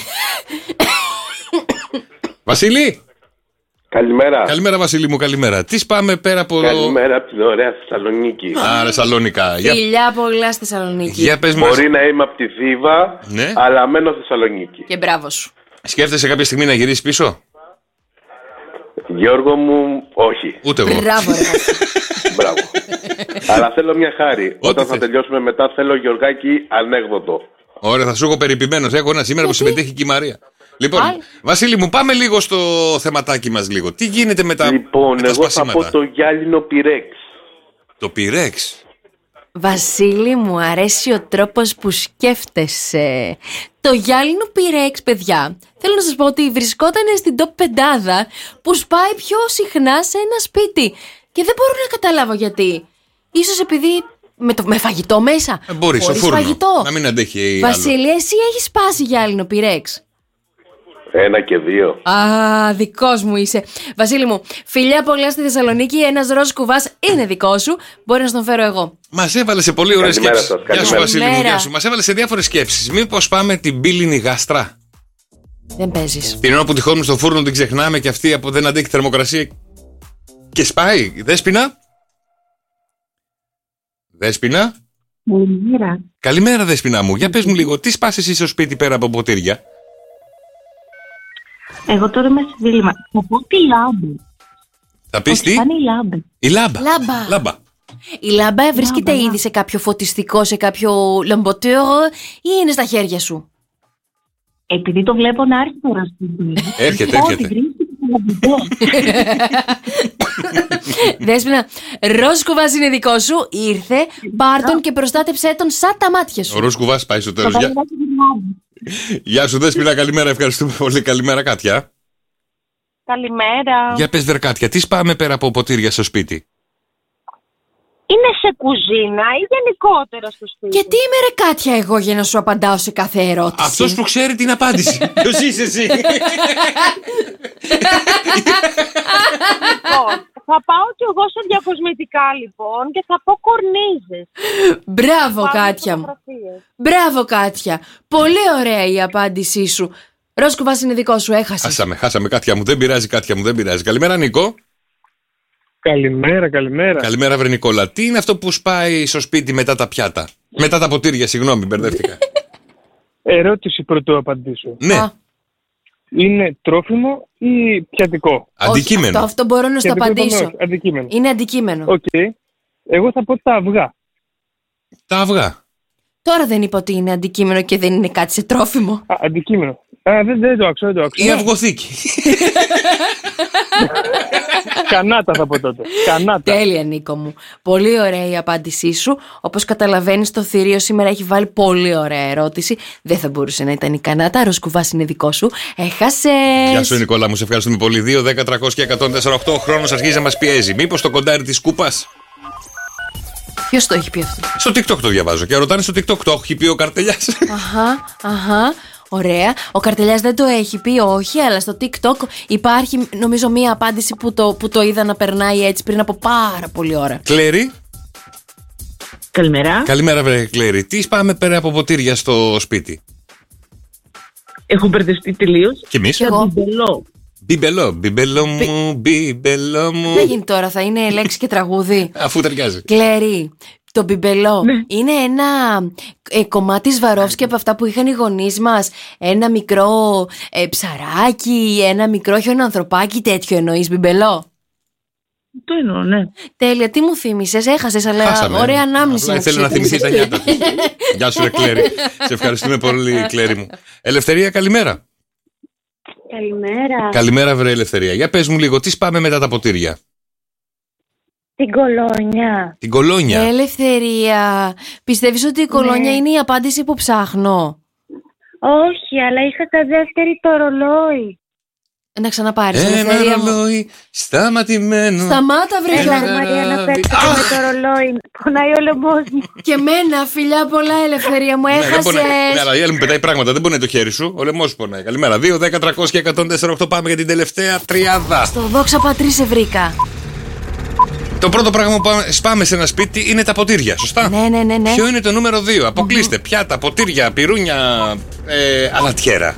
Βασίλη. Καλημέρα. Καλημέρα, Βασίλη μου, καλημέρα. Τι σπάμε πέρα από. Καλημέρα από την ωραία Θεσσαλονίκη. Άρα, Σαλόνικα. Φιλιά πολλά στη Θεσσαλονίκη. Για πες μας. Μπορεί να είμαι από τη Θήβα, ναι, αλλά μένω Θεσσαλονίκη. Και μπράβο σου. Σκέφτεσαι κάποια στιγμή να γυρίσεις πίσω? Γιώργο μου, όχι. Ούτε εγώ. Μπράβο, ρε. Μπράβο. Αλλά θέλω μια χάρη. Ό,τι Όταν θα θες. τελειώσουμε μετά, θέλω Γιωργάκη ανέκδοτο. Ωραία, θα σου έχω περιποιημένος. Έχω ένα σήμερα που συμμετέχει και η Μαρία. Λοιπόν, Άι. Βασίλη μου, πάμε λίγο στο θεματάκι μας λίγο. Τι γίνεται με τα, Λοιπόν, με τα εγώ θα σπασίματα? πω το γυάλινο πυρέξ. Το πυρέξ. Βασίλη, μου αρέσει ο τρόπος που σκέφτεσαι. Το γυάλινο πυρέξ, παιδιά, θέλω να σας πω ότι βρισκόταν στην top πεντάδα που σπάει πιο συχνά σε ένα σπίτι. Και δεν μπορώ να καταλάβω γιατί. Ίσως επειδή με, το, με φαγητό μέσα. Ε, μπορείς, στο Χωρίς φούρνο. φαγητό. Να μην αντέχει Βασίλη, εσύ έχεις σπάσει γυάλινο πυρέξ? Ένα και δύο. Α, δικός μου είσαι. Βασίλη μου, φιλιά πολλά στη Θεσσαλονίκη. Ένας ροζ κουβάς είναι δικό σου. Μπορεί να στον φέρω εγώ. Μας έβαλε σε πολύ ωραίες Καλημέρα σκέψεις. σας, Γεια σου, καλημέρα. Βασίλη μου, Καλημέρα. γεια σου. Μας έβαλε σε διάφορες σκέψεις. Μήπως πάμε την πύληνη γάστρα? Δεν παίζεις. Την ώρα που τυχώνουμε στο φούρνο την ξεχνάμε και αυτή από δεν αντέχει θερμοκρασία και σπάει. Δέσποινα. Δέσποινα. Καλημέρα. Καλημέρα, Δέσποινα μου. Για πες μου λίγο, τι σπάσεις εσύ στο σπίτι πέρα από ποτήρια? Εγώ τώρα είμαι σε δίλημμα. Θα πω τη λάμπα. Θα πεις τι? Θα είναι η λάμπα. Η λάμπα. Λάμπα. Λάμπα. Η λάμπα βρίσκεται Λάμπα, ήδη σε κάποιο φωτιστικό, σε κάποιο λαμποτέο ή είναι στα χέρια σου? Επειδή το βλέπω να έρθει τώρα στην Έρχεται, έρχεται. Δέσποινα, ροζ κουβάς είναι δικό σου. Ήρθε, πάρ' τον και προστάτεψέ τον σαν τα μάτια σου. Ο Ροζ κουβάς πάει στο τέλος. Γεια... Γεια σου, Δέσποινα, καλημέρα. Ευχαριστούμε πολύ. Καλημέρα, Κάτια. Καλημέρα. Για πες, Βερκάτια, τι σπάμε πέρα από ποτήρια στο σπίτι? Είναι σε κουζίνα ή γενικότερα στο σπίτι? Γιατί είμαι ρε Κάτια εγώ για να σου απαντάω σε κάθε ερώτηση? Αυτός που ξέρει την απάντηση. Ποιος είσαι εσύ? Λοιπόν, θα πάω κι εγώ σε διακοσμητικά λοιπόν και θα πω κορνίζες. Μπράβο, Πάμε Κάτια μου. φωτογραφίες. Μπράβο, Κάτια. Πολύ ωραία η απάντησή σου. Ροζ κουβάς είναι δικό σου, έχασες. Χάσαμε, χάσαμε, Κάτια μου. Δεν πειράζει, Κάτια μου, δεν πειράζει. Καλημέρα, Νίκο. Καλημέρα, καλημέρα. Καλημέρα, βρε Νικόλα. Τι είναι αυτό που σπάει στο σπίτι μετά τα πιάτα? Μετά τα ποτήρια, συγγνώμη, μπερδεύτηκα. Ερώτηση πρωτού απαντήσω. Ναι. Α, Είναι τρόφιμο ή πιατικό? Αντικείμενο. αυτό, αυτό μπορώ να σου το Πιατικό είπαμε απαντήσω. όχι, αντικείμενο. Είναι αντικείμενο. Οκ. Εγώ θα πω τα αυγά. Τα αυγά. Τώρα δεν είπα ότι είναι αντικείμενο και δεν είναι κάτι σε τρόφιμο. Α, αντικείμενο. Α, δεν, δεν το άκουσα, δεν το άκουσα. Η αυγοθήκη. Κανάτα θα πω τότε. Κανάτα. Τέλεια, Νίκο μου. Πολύ ωραία η απάντησή σου. Όπως καταλαβαίνεις, το θηρίο σήμερα έχει βάλει πολύ ωραία ερώτηση. Δεν θα μπορούσε να ήταν η κανάτα. Ροζ κουβάς είναι δικό σου. Έχασες. Γεια σου, Νικόλα μου, σε ευχαριστούμε πολύ. δύο, δέκα, τριακόσια και εκατόν τέσσερα οκτώ. Ο χρόνος αρχίζει να μας πιέζει. Μήπως το κοντάρι της κούπας? Ποιος το έχει πει αυτό? Στο TikTok το διαβάζω και ρωτάνε στο TikTok, το έχει πει ο Καρτελιάς. Αχα, αχα. Ωραία. Ο Καρτελιάς δεν το έχει πει, όχι, αλλά στο TikTok υπάρχει νομίζω μία απάντηση που το, που το είδα να περνάει έτσι πριν από πάρα πολλή ώρα. Κλέρι. Καλημέρα. Καλημέρα, βρε Κλέρι. Τι σπάμε πέρα από ποτήρια στο σπίτι? Έχω μπερδευτεί τελείως. Κι εμείς. Κι εγώ. Μπιμπελό. Μπιμπελό, μπιμπελό μου, μπιμπελό μου. Τι θα γίνει τώρα, θα είναι λέξη και τραγούδι? Αφού ταιριάζει. Κλέρι, το μπιμπελό Ναι. είναι ένα ε, κομμάτι Σβαρόφσκι από αυτά που είχαν οι γονείς μας. Ένα μικρό ε, ψαράκι, ένα μικρό χιονανθρωπάκι, τέτοιο εννοείς μπιμπελό? Το εννοώ, ναι. Τέλεια, τι μου θύμισες, έχασες, αλλά Χάσαμε. ωραία ανάμνηση. Απλά ήθελε να θυμηθεί τα νιάτα της. Γεια σου, ρε Κλέρι. Σε ευχαριστούμε πολύ, Κλέρι μου. Ελευθερία, καλημέρα. Καλημέρα. Καλημέρα, βρε Ελευθερία. Για πες μου λίγο, τι σπάμε μετά τα ποτήρια. Την κολόνια. Την κολόνια. Ελευθερία, πιστεύεις ότι η κολόνια είναι η απάντηση που ψάχνω? Όχι, αλλά είχα δεύτερη το ρολόι. Να ξαναπάρεις, Ένα Ελευθερία μου. ρολόι σταματημένο. Σταμάτα, βρε Έλα, Γιώργο. Μαρία, να παίξω με το ρολόι. Πονάει ο λαιμός μου. Και μένα, φιλιά πολλά, Ελευθερία μου, Ναι, δεν πονάει. Ναι, έχασες. αλλά η άλλη μου πετάει πράγματα, δεν πονάει το χέρι σου. Ο λαιμός σου πονάει. Καλημέρα. δύο, δέκα, τριακόσια, εκατόν τέσσερα, οκτώ. Πάμε για την τελευταία τριάδα. Στο δόξα πατρί σε βρήκα. Το πρώτο πράγμα που πάμε- σπάμε σε ένα σπίτι είναι τα ποτήρια, σωστά. Ναι, ναι, ναι, ναι. Ποιο είναι το νούμερο δύο? Αποκλείστε. Πιάτα, ποτήρια, πυρούνια, ε, αλατιέρα.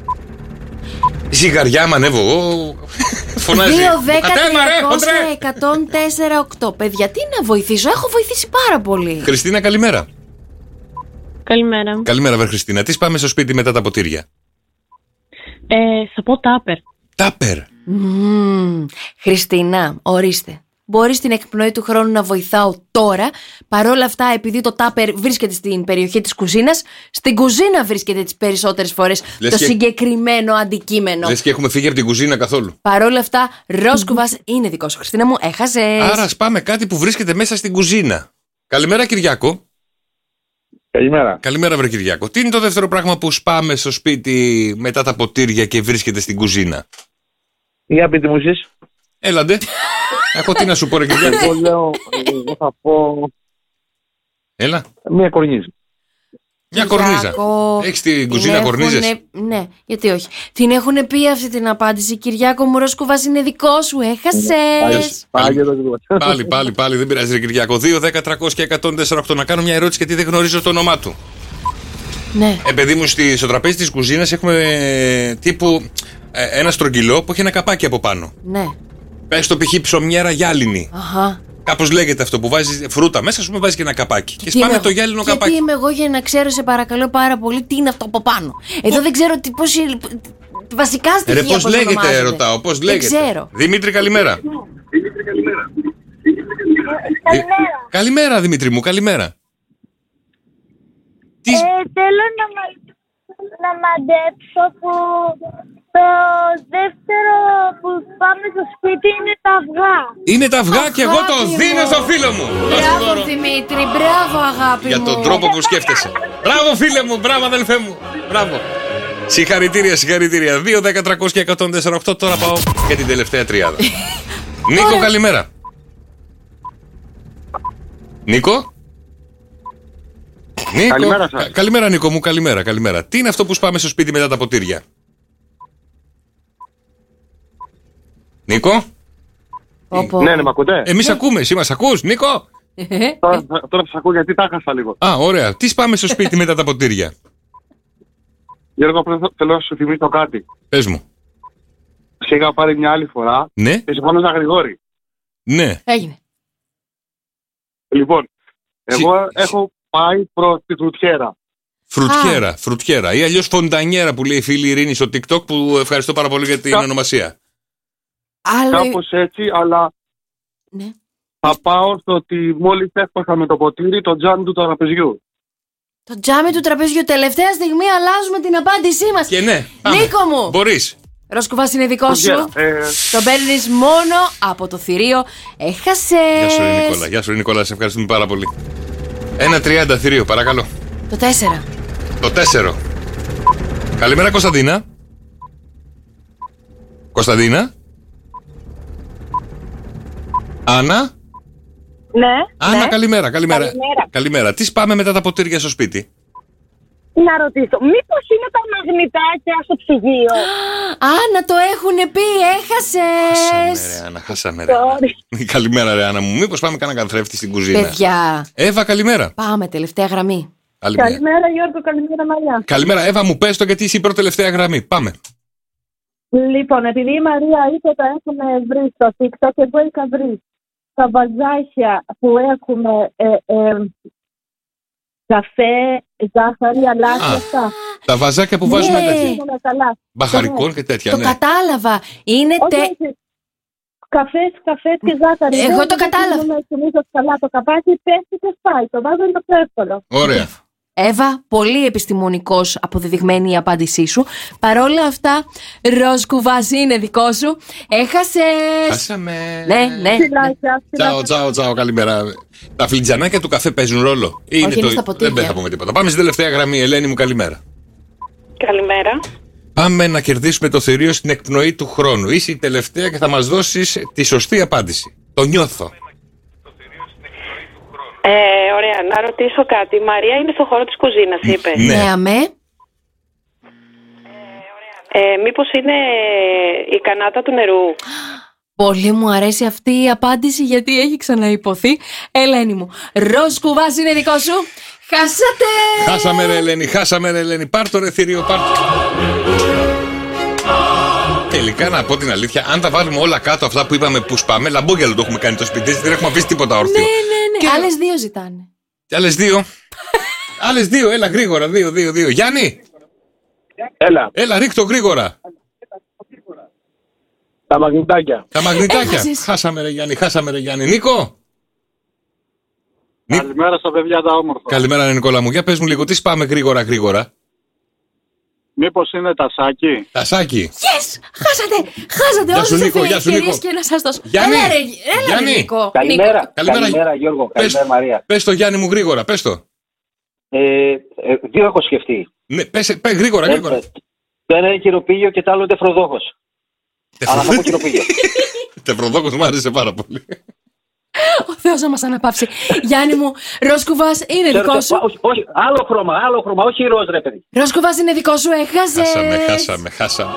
Ζυγαριά, μανεύω εγώ. Φωνάζει. δύο, δέκα, «Ατέμα, ρε, τριακόσια, χοντρέ». εκατόν τέσσερα, οκτώ. Παιδιά, τι να βοηθήσω, έχω βοηθήσει πάρα πολύ. Χριστίνα, καλημέρα. Καλημέρα. Καλημέρα, βρε Χριστίνα. Τι σπάμε στο σπίτι μετά τα ποτήρια? Ε, θα πω τάπερ. Τάπερ. Μμμ. Χριστίνα, ορίστε. Μπορεί στην εκπνοή του χρόνου να βοηθάω τώρα. Παρόλα αυτά, επειδή το τάπερ βρίσκεται στην περιοχή της κουζίνας, στην κουζίνα βρίσκεται τις περισσότερες φορές Λες το και- συγκεκριμένο αντικείμενο. Λες και έχουμε φύγει από την κουζίνα καθόλου. Παρόλα αυτά, Ρόσκουβας είναι δικό σου. Χριστίνα μου, έχασες. Άρα σπάμε κάτι που βρίσκεται μέσα στην κουζίνα. Καλημέρα, Κυριάκο. Καλημέρα. Καλημέρα, βρε Κυριάκο. Τι είναι το δεύτερο πράγμα που σπάμε στο σπίτι μετά τα ποτήρια και βρίσκεται στην κουζίνα? Για πείτε μου εσείς. Έλαντε. Έχω τι να σου πω, ρε Κυριάκο. Εγώ λέω, εγώ θα πω Έλα. μία κορνίζα. Μια κορνίζα. Κυριάκο, Έχεις στην την κουζίνα έχουνε- κορνίζες? Ναι, γιατί όχι. Την έχουν πει αυτή την απάντηση. Κυριάκο μου, Ρόσκουβας είναι δικό σου. Έχασες. Πάλι εδώ λίγο. Πάλι, πάλι, πάλι, δεν πειράζει, ρε Κυριάκο. δύο, δέκα, τριακόσια, εκατόν τέσσερα, οκτώ. Να κάνω μια ερώτηση γιατί δεν γνωρίζω το όνομά του. Ναι. Ε, παιδί μου, στη, στο τραπέζι της κουζίνας έχουμε ε, τύπου ε, ένα στρογγυλό που έχει ένα καπάκι από πάνω. Ναι. Πες το π.χ. ψωμιέρα γυάλινη. Αχα. Κάπως λέγεται αυτό που βάζει φρούτα μέσα, α πούμε, βάζει και ένα καπάκι. Και, Τι σπάμε είμαι το εγώ- γυάλινο και καπάκι. τι είμαι εγώ για να ξέρω, σε παρακαλώ πάρα πολύ, τι είναι αυτό από πάνω. Εδώ δεν ξέρω τι, πώς, βασικά στοιχεία. Ρε, πώς πώς λέγεται, ονομάζονται. ρωτάω, πώς Δεν λέγεται. ξέρω. Δημήτρη, καλημέρα. Καλημέρα. Καλημέρα, Δημήτρη μου, καλημέρα. Τι... Ε, θέλω να, μα- να μαντέψω που το δεύτερο που πάμε στο σπίτι είναι τα αυγά. Είναι τα αυγά και εγώ το Αγάπη δίνω μου. στο φίλο μου. Δώσ' του Μπράβο, δώρο. Δημήτρη, μπράβο, αγάπη Για μου. τον τρόπο που σκέφτεσαι. Μπράβο, φίλε μου, μπράβο, αδελφέ μου. Μπράβο. Συγχαρητήρια, συγχαρητήρια. δύο, δέκα, τριακόσια, εκατόν τέσσερα, οκτώ. Τώρα πάω για την τελευταία τριάδα. Νίκο, καλημέρα. Νίκο. Νίκο. Καλημέρα σας. Κα- καλημέρα, Νίκο μου, καλημέρα, καλημέρα. Τι είναι αυτό που σπάμε στο σπίτι μετά τα ποτήρια? Νίκο. Πω. Ναι, ναι, με ακούτε. Εμείς ακούμε, εσύ μας ακούς, Νίκο? Τώρα, τώρα σας ακούω γιατί τα χάσα λίγο. Α, ωραία. Τι σπάμε στο σπίτι μετά τα ποτήρια? Γιώργο, απλά θέλω να σου θυμίσω κάτι. Πες μου. Σε είχα πάρει μια άλλη φορά Ναι, και συμφωνώ σαν Γρηγόρη. ναι. Έγινε. Λοιπόν, εγώ Συ- έχω πάει προς τη φρουτιέρα. Φρουτιέρα, φρουτιέρα ή αλλιώς φοντανιέρα που λέει η φίλη Ειρήνη στο TikTok, που ευχαριστώ πάρα πολύ για την Κα- ονομασία. Άλλο. Κάπως έτσι, αλλά Ναι. θα πάω στο ότι μόλις έφτασα με το ποτήρι το τζάμι του τραπεζιού. Το τζάμι του τραπεζιού, τελευταία στιγμή αλλάζουμε την απάντησή μας. Και ναι, πάμε. Νίκο μου. Μπορείς. Ρόσκουβας είναι δικό Φρουτιέρα. σου. Ε, Το παίρνεις μόνο από το θηρίο. Έχασες. Γεια σου, ρε Νικόλα. Γεια σου, ρε Νικόλα. Σε ευχαριστούμε πάρα πολύ. Ένα τριάντα θηρίο, παρακαλώ. Το τέσσερα. Το τέσσερο. Καλημέρα, Κωνσταντίνα. Κωνσταντίνα. Άννα. Ναι. Άννα, ναι. καλημέρα, καλημέρα. Καλημέρα. Καλημέρα. Τι σπάμε μετά τα ποτήρια στο σπίτι? Να ρωτήσω, μήπως είναι τα μαγνητάκια στο ψυγείο. Α, να το έχουνε πει, Χάσαμε, έχασες. ρε Άννα, χάσαμε, ρε Άννα. Καλημέρα, ρε Άννα μου. Μήπως πάμε κανένα καθρέφτη στην κουζίνα? Παιδιά, Εύα, καλημέρα. πάμε τελευταία γραμμή. Άλλη μια. Καλημέρα Γιώργο, καλημέρα Μαρία. Καλημέρα, Εύα, μου πες το γιατί είσαι η πρώτη τελευταία γραμμή. Πάμε. Λοιπόν, επειδή η Μαρία είπε τα έχουμε βρει στο TikTok, εγώ είχα βρει τα βαζάκια που έχουμε ε, ε, καφέ, ζάχαρη, αλάτι, Α, αυτά. Τα βαζάκια που βάζουμε Ναι. τέτοια. Είναι καλά. Μπαχαρικών και τέτοια, Το ναι. κατάλαβα. Είναι Όχι, τε... όχι. Καφές, καφές και ζάχαρη. Εγώ Δεν το κατάλαβα. Δεν συνήθως καλά το καπάκι, πέφτει και σπάει. Το βάζω είναι το πιο εύκολο. Ωραία. Εύα, πολύ επιστημονικός αποδεδειγμένη η απάντησή σου. Παρόλα αυτά, ροζ κουβάζι είναι δικό σου. Έχασες. Χάσαμε. Ναι, ναι. Φιλάκια, Τσάω, τσάω, τσάω, καλημέρα. Τα φλιτζανάκια του καφέ παίζουν ρόλο? Είναι Όχι, είναι στα ποτήρια. Δεν θα πούμε τίποτα. Πάμε στην τελευταία γραμμή. Ελένη μου, καλημέρα. Καλημέρα. Πάμε να κερδίσουμε το θηρίο στην εκπνοή του χρόνου. Είσαι η τελευταία και θα μας δώσεις τη σωστή απάντηση. Το νιώθω. Ε, ωραία, να ρωτήσω κάτι. Η Μαρία είναι στο χώρο της κουζίνας, είπε. Ναι. Ναι, αμέ. Ε, μήπως είναι η κανάτα του νερού? Πολύ μου αρέσει αυτή η απάντηση γιατί έχει ξαναϋποθεί. Ελένη μου, ροζ κουβάζι είναι δικό σου. Χάσατε! Χάσαμε ρε Ελένη, χάσαμε ρε Ελένη. Πάρ' το ρε θηρίο, πάρ' το. Τελικά να πω την αλήθεια, αν τα βάλουμε όλα κάτω αυτά που είπαμε που σπάμε, λαμπόγιαλο το έχουμε κάνει το σπίτι, δεν έχουμε αφήσει τίποτα όρθιο. Ναι, ναι, ναι. Και... άλλες δύο ζητάνε. Και άλλες δύο. Άλλες δύο, έλα γρήγορα, δύο, δύο, δύο. Γιάννη! Έλα. Έλα, ρίχτω γρήγορα. Τα μαγνητάκια. Τα μαγνητάκια. Έχασες. Χάσαμε ρε Γιάννη, χάσαμε ρε Γιάννη. Νίκο! Καλημέρα στα παιδιά τα όμορφα. Καλημέρα, Νικόλα μου. Για πες μου λίγο, τι σπάμε γρήγορα, γρήγορα. Μήπως είναι τασάκι? Τασάκι. Yes! Χάσατε! Χάσατε Γεια σου, όλες Νίκο, τις γεια σου, ευκαιρίες Νίκο. και να σας δώσω. Γιάννη, Έλα ρε, έλα Γιάννη. ρε Νίκο. Καλημέρα. Νίκο. Καλημέρα. Καλημέρα Γιώργο. Πες, Καλημέρα Μαρία. πες το Γιάννη μου γρήγορα, πες το. Ε, ε, δύο έχω σκεφτεί. Ναι, πες, πες γρήγορα, γρήγορα. Ε, το ένα είναι κυροπήγιο και το άλλο είναι τεφροδόχος. Αλλά θα πω κυροπήγιο. Τεφροδόκος μου άρεσε πάρα πολύ. Ο Θεός να μας αναπαύσει. Γιάννη μου, ροζ κουβάζ είναι δικό σου. Όχι, όχι, άλλο χρώμα, άλλο χρώμα, όχι ροζ ρε παιδί. Ροζ κουβάζ είναι δικό σου, έχασες. Χάσαμε, χάσαμε, χάσαμε.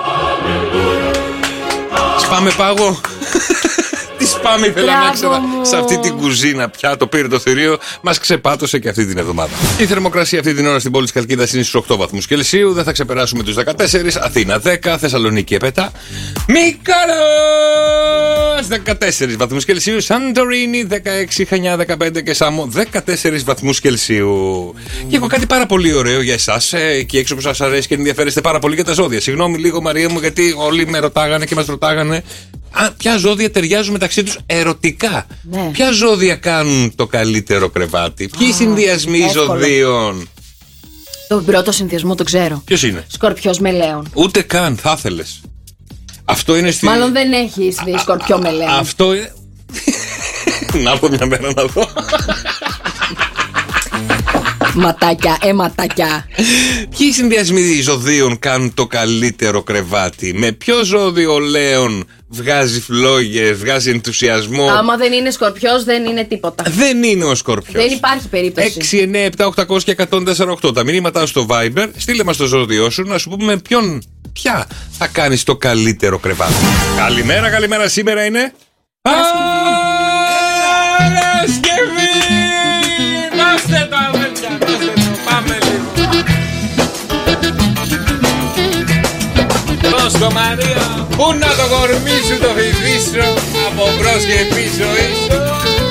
Σπάμε πάγο. Τι σπάμε ήθελα να Μπράβο ξέρω. μου. Σε αυτή την κουζίνα πια το πήρε το θηρίο. Μας ξεπάτωσε και αυτή την εβδομάδα. Η θερμοκρασία αυτή την ώρα στην πόλη της Καλκίδας είναι στους οκτώ βαθμούς Κελσίου. Δεν θα ξεπεράσουμε τους δεκατέσσερα. Αθήνα δέκα. Θεσσαλονίκη επτά. Μύκονος δεκατέσσερα βαθμούς Κελσίου. Σαντορίνη δεκαέξι. Χανιά δεκαπέντε και Σάμο δεκατέσσερα βαθμούς Κελσίου. Και έχω κάτι πάρα πολύ ωραίο για εσάς ε, εκεί έξω που σας αρέσει και ενδιαφέρεστε πάρα πολύ για τα ζώδια. Συγγνώμη λίγο Μαρία μου, γιατί όλοι με ρωτάγανε και μας ρωτάγανε α, ποια ζώδια ταιριάζουν μεταξύ τους ερωτικά. Ναι. Ποια ζώδια κάνουν το καλύτερο κρεβάτι. Ποιοι συνδυασμοί εύκολο. ζωδίων. Τον πρώτο συνδυασμό το ξέρω. Ποιος είναι? Σκορπιός με λέον. Ούτε καν θα ήθελες. Αυτό είναι στη... Μάλλον δεν έχεις δει σκορπιό με λέον. Αυτό είναι... Να έρθω μια μέρα να δω. Ματάκια, ε ματάκια. Ποιοι συνδυασμοί ζωδίων κάνουν το καλύτερο κρεβάτι? Με ποιο ζώδιο λέον βγάζει φλόγες, βγάζει ενθουσιασμό? Άμα δεν είναι σκορπιός δεν είναι τίποτα. Δεν είναι ο Σκορπιός. Δεν υπάρχει περίπτωση. έξι εννιά επτά οκτώ μηδέν μηδέν και ένα τέσσερα οκτώ. Τα μηνύματά σου στο Viber. Στείλε μας το ζώδιό σου να σου πούμε ποιον, ποια θα κάνεις το καλύτερο κρεβάτι. Καλημέρα, καλημέρα. Σήμερα είναι Παρασκευή. Δώστε το αδέρφια, δώστε το. Πάμε λίγο. Δώσ' το Μαρία. Πού να το κορμί σου το φιδίσω, από μπρος και πίσω ίσο.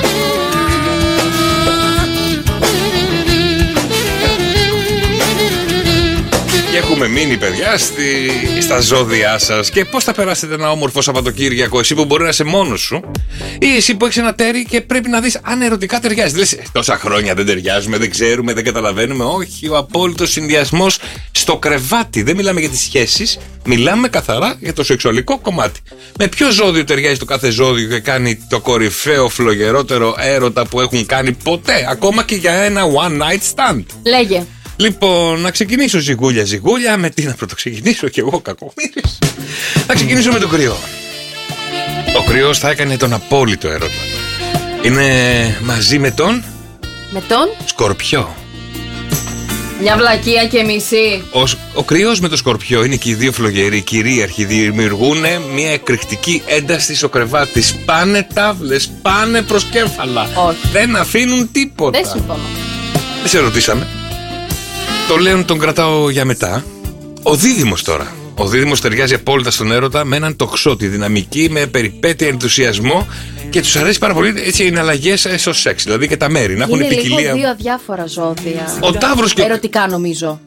Και έχουμε μείνει παιδιά στη, στα ζώδιά σας. Και πώς θα περάσετε ένα όμορφο Σαββατοκύριακο, εσύ που μπορεί να είσαι μόνος σου ή εσύ που έχεις ένα τέρι και πρέπει να δεις αν ερωτικά ταιριάζει. Λες τόσα χρόνια δεν ταιριάζουμε, δεν ξέρουμε, δεν καταλαβαίνουμε. Όχι, ο απόλυτος συνδυασμός στο κρεβάτι. Δεν μιλάμε για τις σχέσεις, μιλάμε καθαρά για το σεξουαλικό κομμάτι. Με ποιο ζώδιο ταιριάζει το κάθε ζώδιο και κάνει το κορυφαίο φλογερότερο έρωτα που έχουν κάνει ποτέ, ακόμα και για ένα one night stand? Λέγε. Λοιπόν, να ξεκινήσω ζυγούλια ζυγούλια. Με τι να πρωτοξεκινήσω κι εγώ κακομοίρης. Να ξεκινήσω με τον κρυό. Ο κρυός θα έκανε τον απόλυτο έρωτα. Είναι μαζί με τον Με τον Σκορπιό. Μια βλακεία και μισή. Ο, ο κρυός με το Σκορπιό είναι και οι δύο φλογεροί κυρίαρχοι. Δημιουργούν μια εκρηκτική ένταση στο κρεβάτι. Σπάνε τάβλες, πάνε προς κέφαλα. Όχι. Δεν αφήνουν τίποτα. Δεν συμφωνώ. Δεν σε ρωτήσαμε. Το λέον τον κρατάω για μετά. Ο Δίδυμος τώρα. Ο Δίδυμος ταιριάζει απόλυτα στον έρωτα με έναν τοξότη, δυναμική, με περιπέτεια, ενθουσιασμό και τους αρέσει πάρα πολύ έτσι οι εναλλαγές στο σεξ. Δηλαδή και τα μέρη να έχουν είναι ποικιλία. λίγο δύο αδιάφορα ζώδια. Ο Ταύρος και. Ερωτικά νομίζω.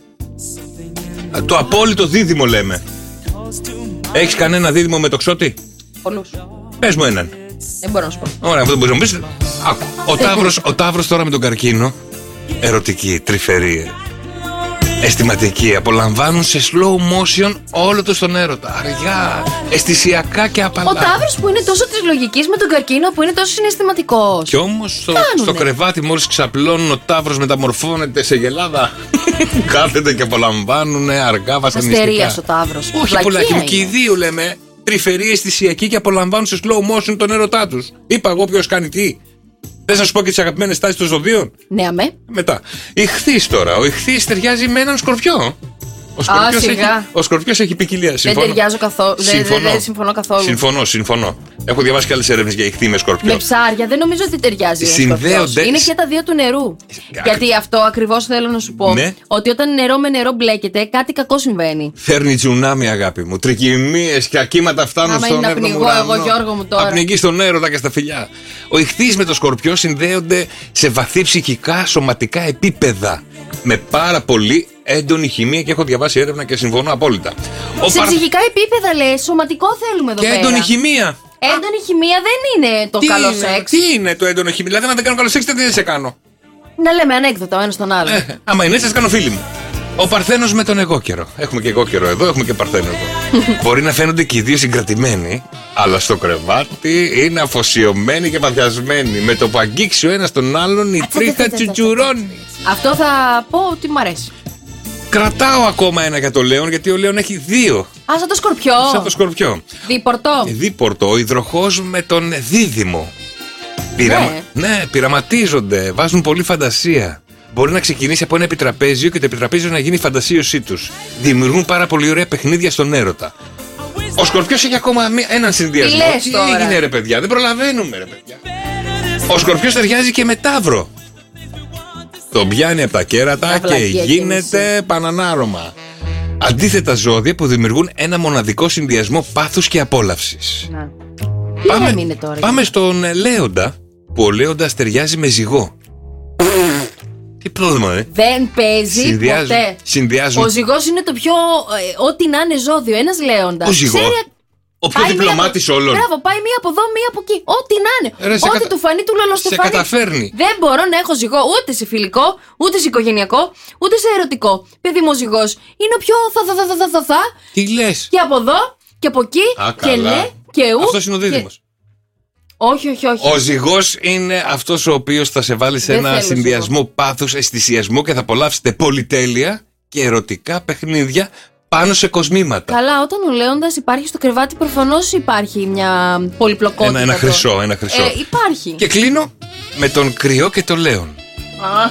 Το απόλυτο Δίδυμο λέμε. Έχεις κανένα Δίδυμο με τοξότη? Πολλούς. Πες μου έναν. Δεν μπορώ να σου πω. Ωραία, αυτό μπορεί να μου πεις. Άκου. Ο Ταύρος, ο Ταύρος τώρα με τον καρκίνο. Ερωτική, τρυφερή, αισθηματική. Απολαμβάνουν σε slow motion όλο τους τον έρωτα. Αργά, αισθησιακά και απαλά. Ο Ταύρος που είναι τόσο της λογικής με τον καρκίνο που είναι τόσο συναισθηματικός. Κι όμως στο, στο κρεβάτι μόλις ξαπλώνουν, ο Ταύρος μεταμορφώνεται σε γελάδα. Κάθεται και απολαμβάνουν αργά βασανιστικά. Αστερίας ο Ταύρος. Όχι πολλά, και οι δύο λέμε. Τρυφερή, αισθησιακή και απολαμβάνουν σε slow motion τον έρωτά τους. Είπα εγώ ποιος κάνει τι. Θες να σου πω και τις αγαπημένες τάσεις των ζωδίων. Ναι, αμέ. Μετά. Ιχθύς τώρα. Ο Ιχθύς ταιριάζει με έναν Σκορπιό. Ο Σκορπιός, έχει, ο Σκορπιός έχει ποικιλία. Συμφωνώ. Δεν ταιριάζω καθόλου. Συμφωνώ. Δεν, δεν συμφωνώ καθόλου. Συμφωνώ, συμφωνώ. Έχω διαβάσει και άλλες έρευνες για Ιχθύ με Σκορπιό. Με ψάρια δεν νομίζω ότι ταιριάζει. Συνδέονται. Είναι και τα δύο του νερού. Γιατί αυτό ακριβώς θέλω να σου πω. Ναι. Ότι όταν νερό με νερό μπλέκεται, κάτι κακό συμβαίνει. Φέρνει τσουνάμι, αγάπη μου. Τρικυμίες και ακύματα φτάνουν άμα στον είναι να ουρανό. πνιγώ εγώ, Γιώργο μου τώρα. Θα πνιγεί στον έρωτα και στα φιλιά. Ο Ιχθύς με το Σκορπιό συνδέονται σε βαθύ ψυχικά, σωματικά επίπεδα. Με πάρα πολύ έντονη χημεία και έχω διαβάσει έρευνα και συμφωνώ απόλυτα. Σε παρ... ψυχικά επίπεδα λες, σωματικό θέλουμε εδώ και πέρα. Και έντονη χημεία. Έντονη χημεία δεν είναι το τι καλό είναι, σεξ. Τι είναι το έντονο χημεία, δηλαδή αν δεν κάνω καλό σεξ, δεν σε κάνω. Να λέμε ανέκδοτα ο ένας τον άλλο. Ε, άμα είναι, σας κάνω φίλοι μου. Ο Παρθένος με τον εγώ καιρό. Έχουμε και εγώ καιρό εδώ, έχουμε και Παρθένο εδώ. Μπορεί να φαίνονται και οι δύο συγκρατημένοι, αλλά στο κρεβάτι είναι αφοσιωμένοι και παθιασμένοι. Με το που αγγίξει ο ένας τον άλλον, η τρίχα τσουτσουρώνει. Αυτό θα πω ότι μ' αρέσει. Κρατάω ακόμα ένα για το Λέον, γιατί ο Λέον έχει δύο. Α, σαν το Σκορπιό. Σαν το Σκορπιό. Δίπορτο. Δίπορτο, ο υδροχός με τον Δίδυμο. Πειραμα... Ναι. ναι, πειραματίζονται, βάζουν πολύ φαντασία. Μπορεί να ξεκινήσει από ένα επιτραπέζιο και το επιτραπέζιο να γίνει η φαντασίωσή τους. Δημιουργούν πάρα πολύ ωραία παιχνίδια στον έρωτα. Ο Σκορπιός έχει ακόμα έναν συνδυασμό. Τι, Τι έγινε, ρε παιδιά, δεν προλαβαίνουμε, ρε παιδιά. Ο Σκορπιός ταιριάζει και με Ταύρο. Τον πιάνει από τα κέρατα και γίνεται πανανάρωμα. Αντίθετα ζώδια που δημιουργούν ένα μοναδικό συνδυασμό πάθους και απόλαυσης. Να. Πάμε, είναι τώρα, πάμε στον Λέοντα, που ο Λέοντας ταιριάζει με ζυγό. Τι πρόβλημα, ε? Δεν παίζει Συνδυάζουν, ποτέ. Συνδυάζουν. Ο ζυγός είναι το πιο, ε, ό,τι να είναι ζώδιο. Ένας Λέοντας. Ο ζυγός. Ξέρει... Ο πιο διπλωμάτης από... όλων. Μπράβο, πάει μία από εδώ, μία από εκεί. Ό,τι να είναι. Ρε, ό,τι κατα... του φανεί του λολοστεφάνι. Σε καταφέρνει. Δεν μπορώ να έχω ζυγό ούτε σε φιλικό, ούτε σε οικογενειακό, ούτε σε ερωτικό. Παιδί μου, ο ζυγός είναι ο πιο θα θα θα θα θα θα. Τι λες? Και από εδώ και από εκεί. Α, και καλά. ναι και ου. Αυτός είναι ο Δίδυμος. Και... Όχι, όχι, όχι. Ο ζυγός είναι αυτός ο οποίος θα σε βάλει σε Δεν ένα συνδυασμό πάθους, αισθησιασμού και θα απολαύσετε πολυτέλεια και ερωτικά παιχνίδια πάνω σε κοσμήματα. Καλά, όταν ο Λέοντας υπάρχει στο κρεβάτι, προφανώς υπάρχει μια πολυπλοκότητα. Ένα, ένα χρυσό, ένα χρυσό. Ε, υπάρχει. Και κλείνω με τον Κρυό και τον Λέον. Α.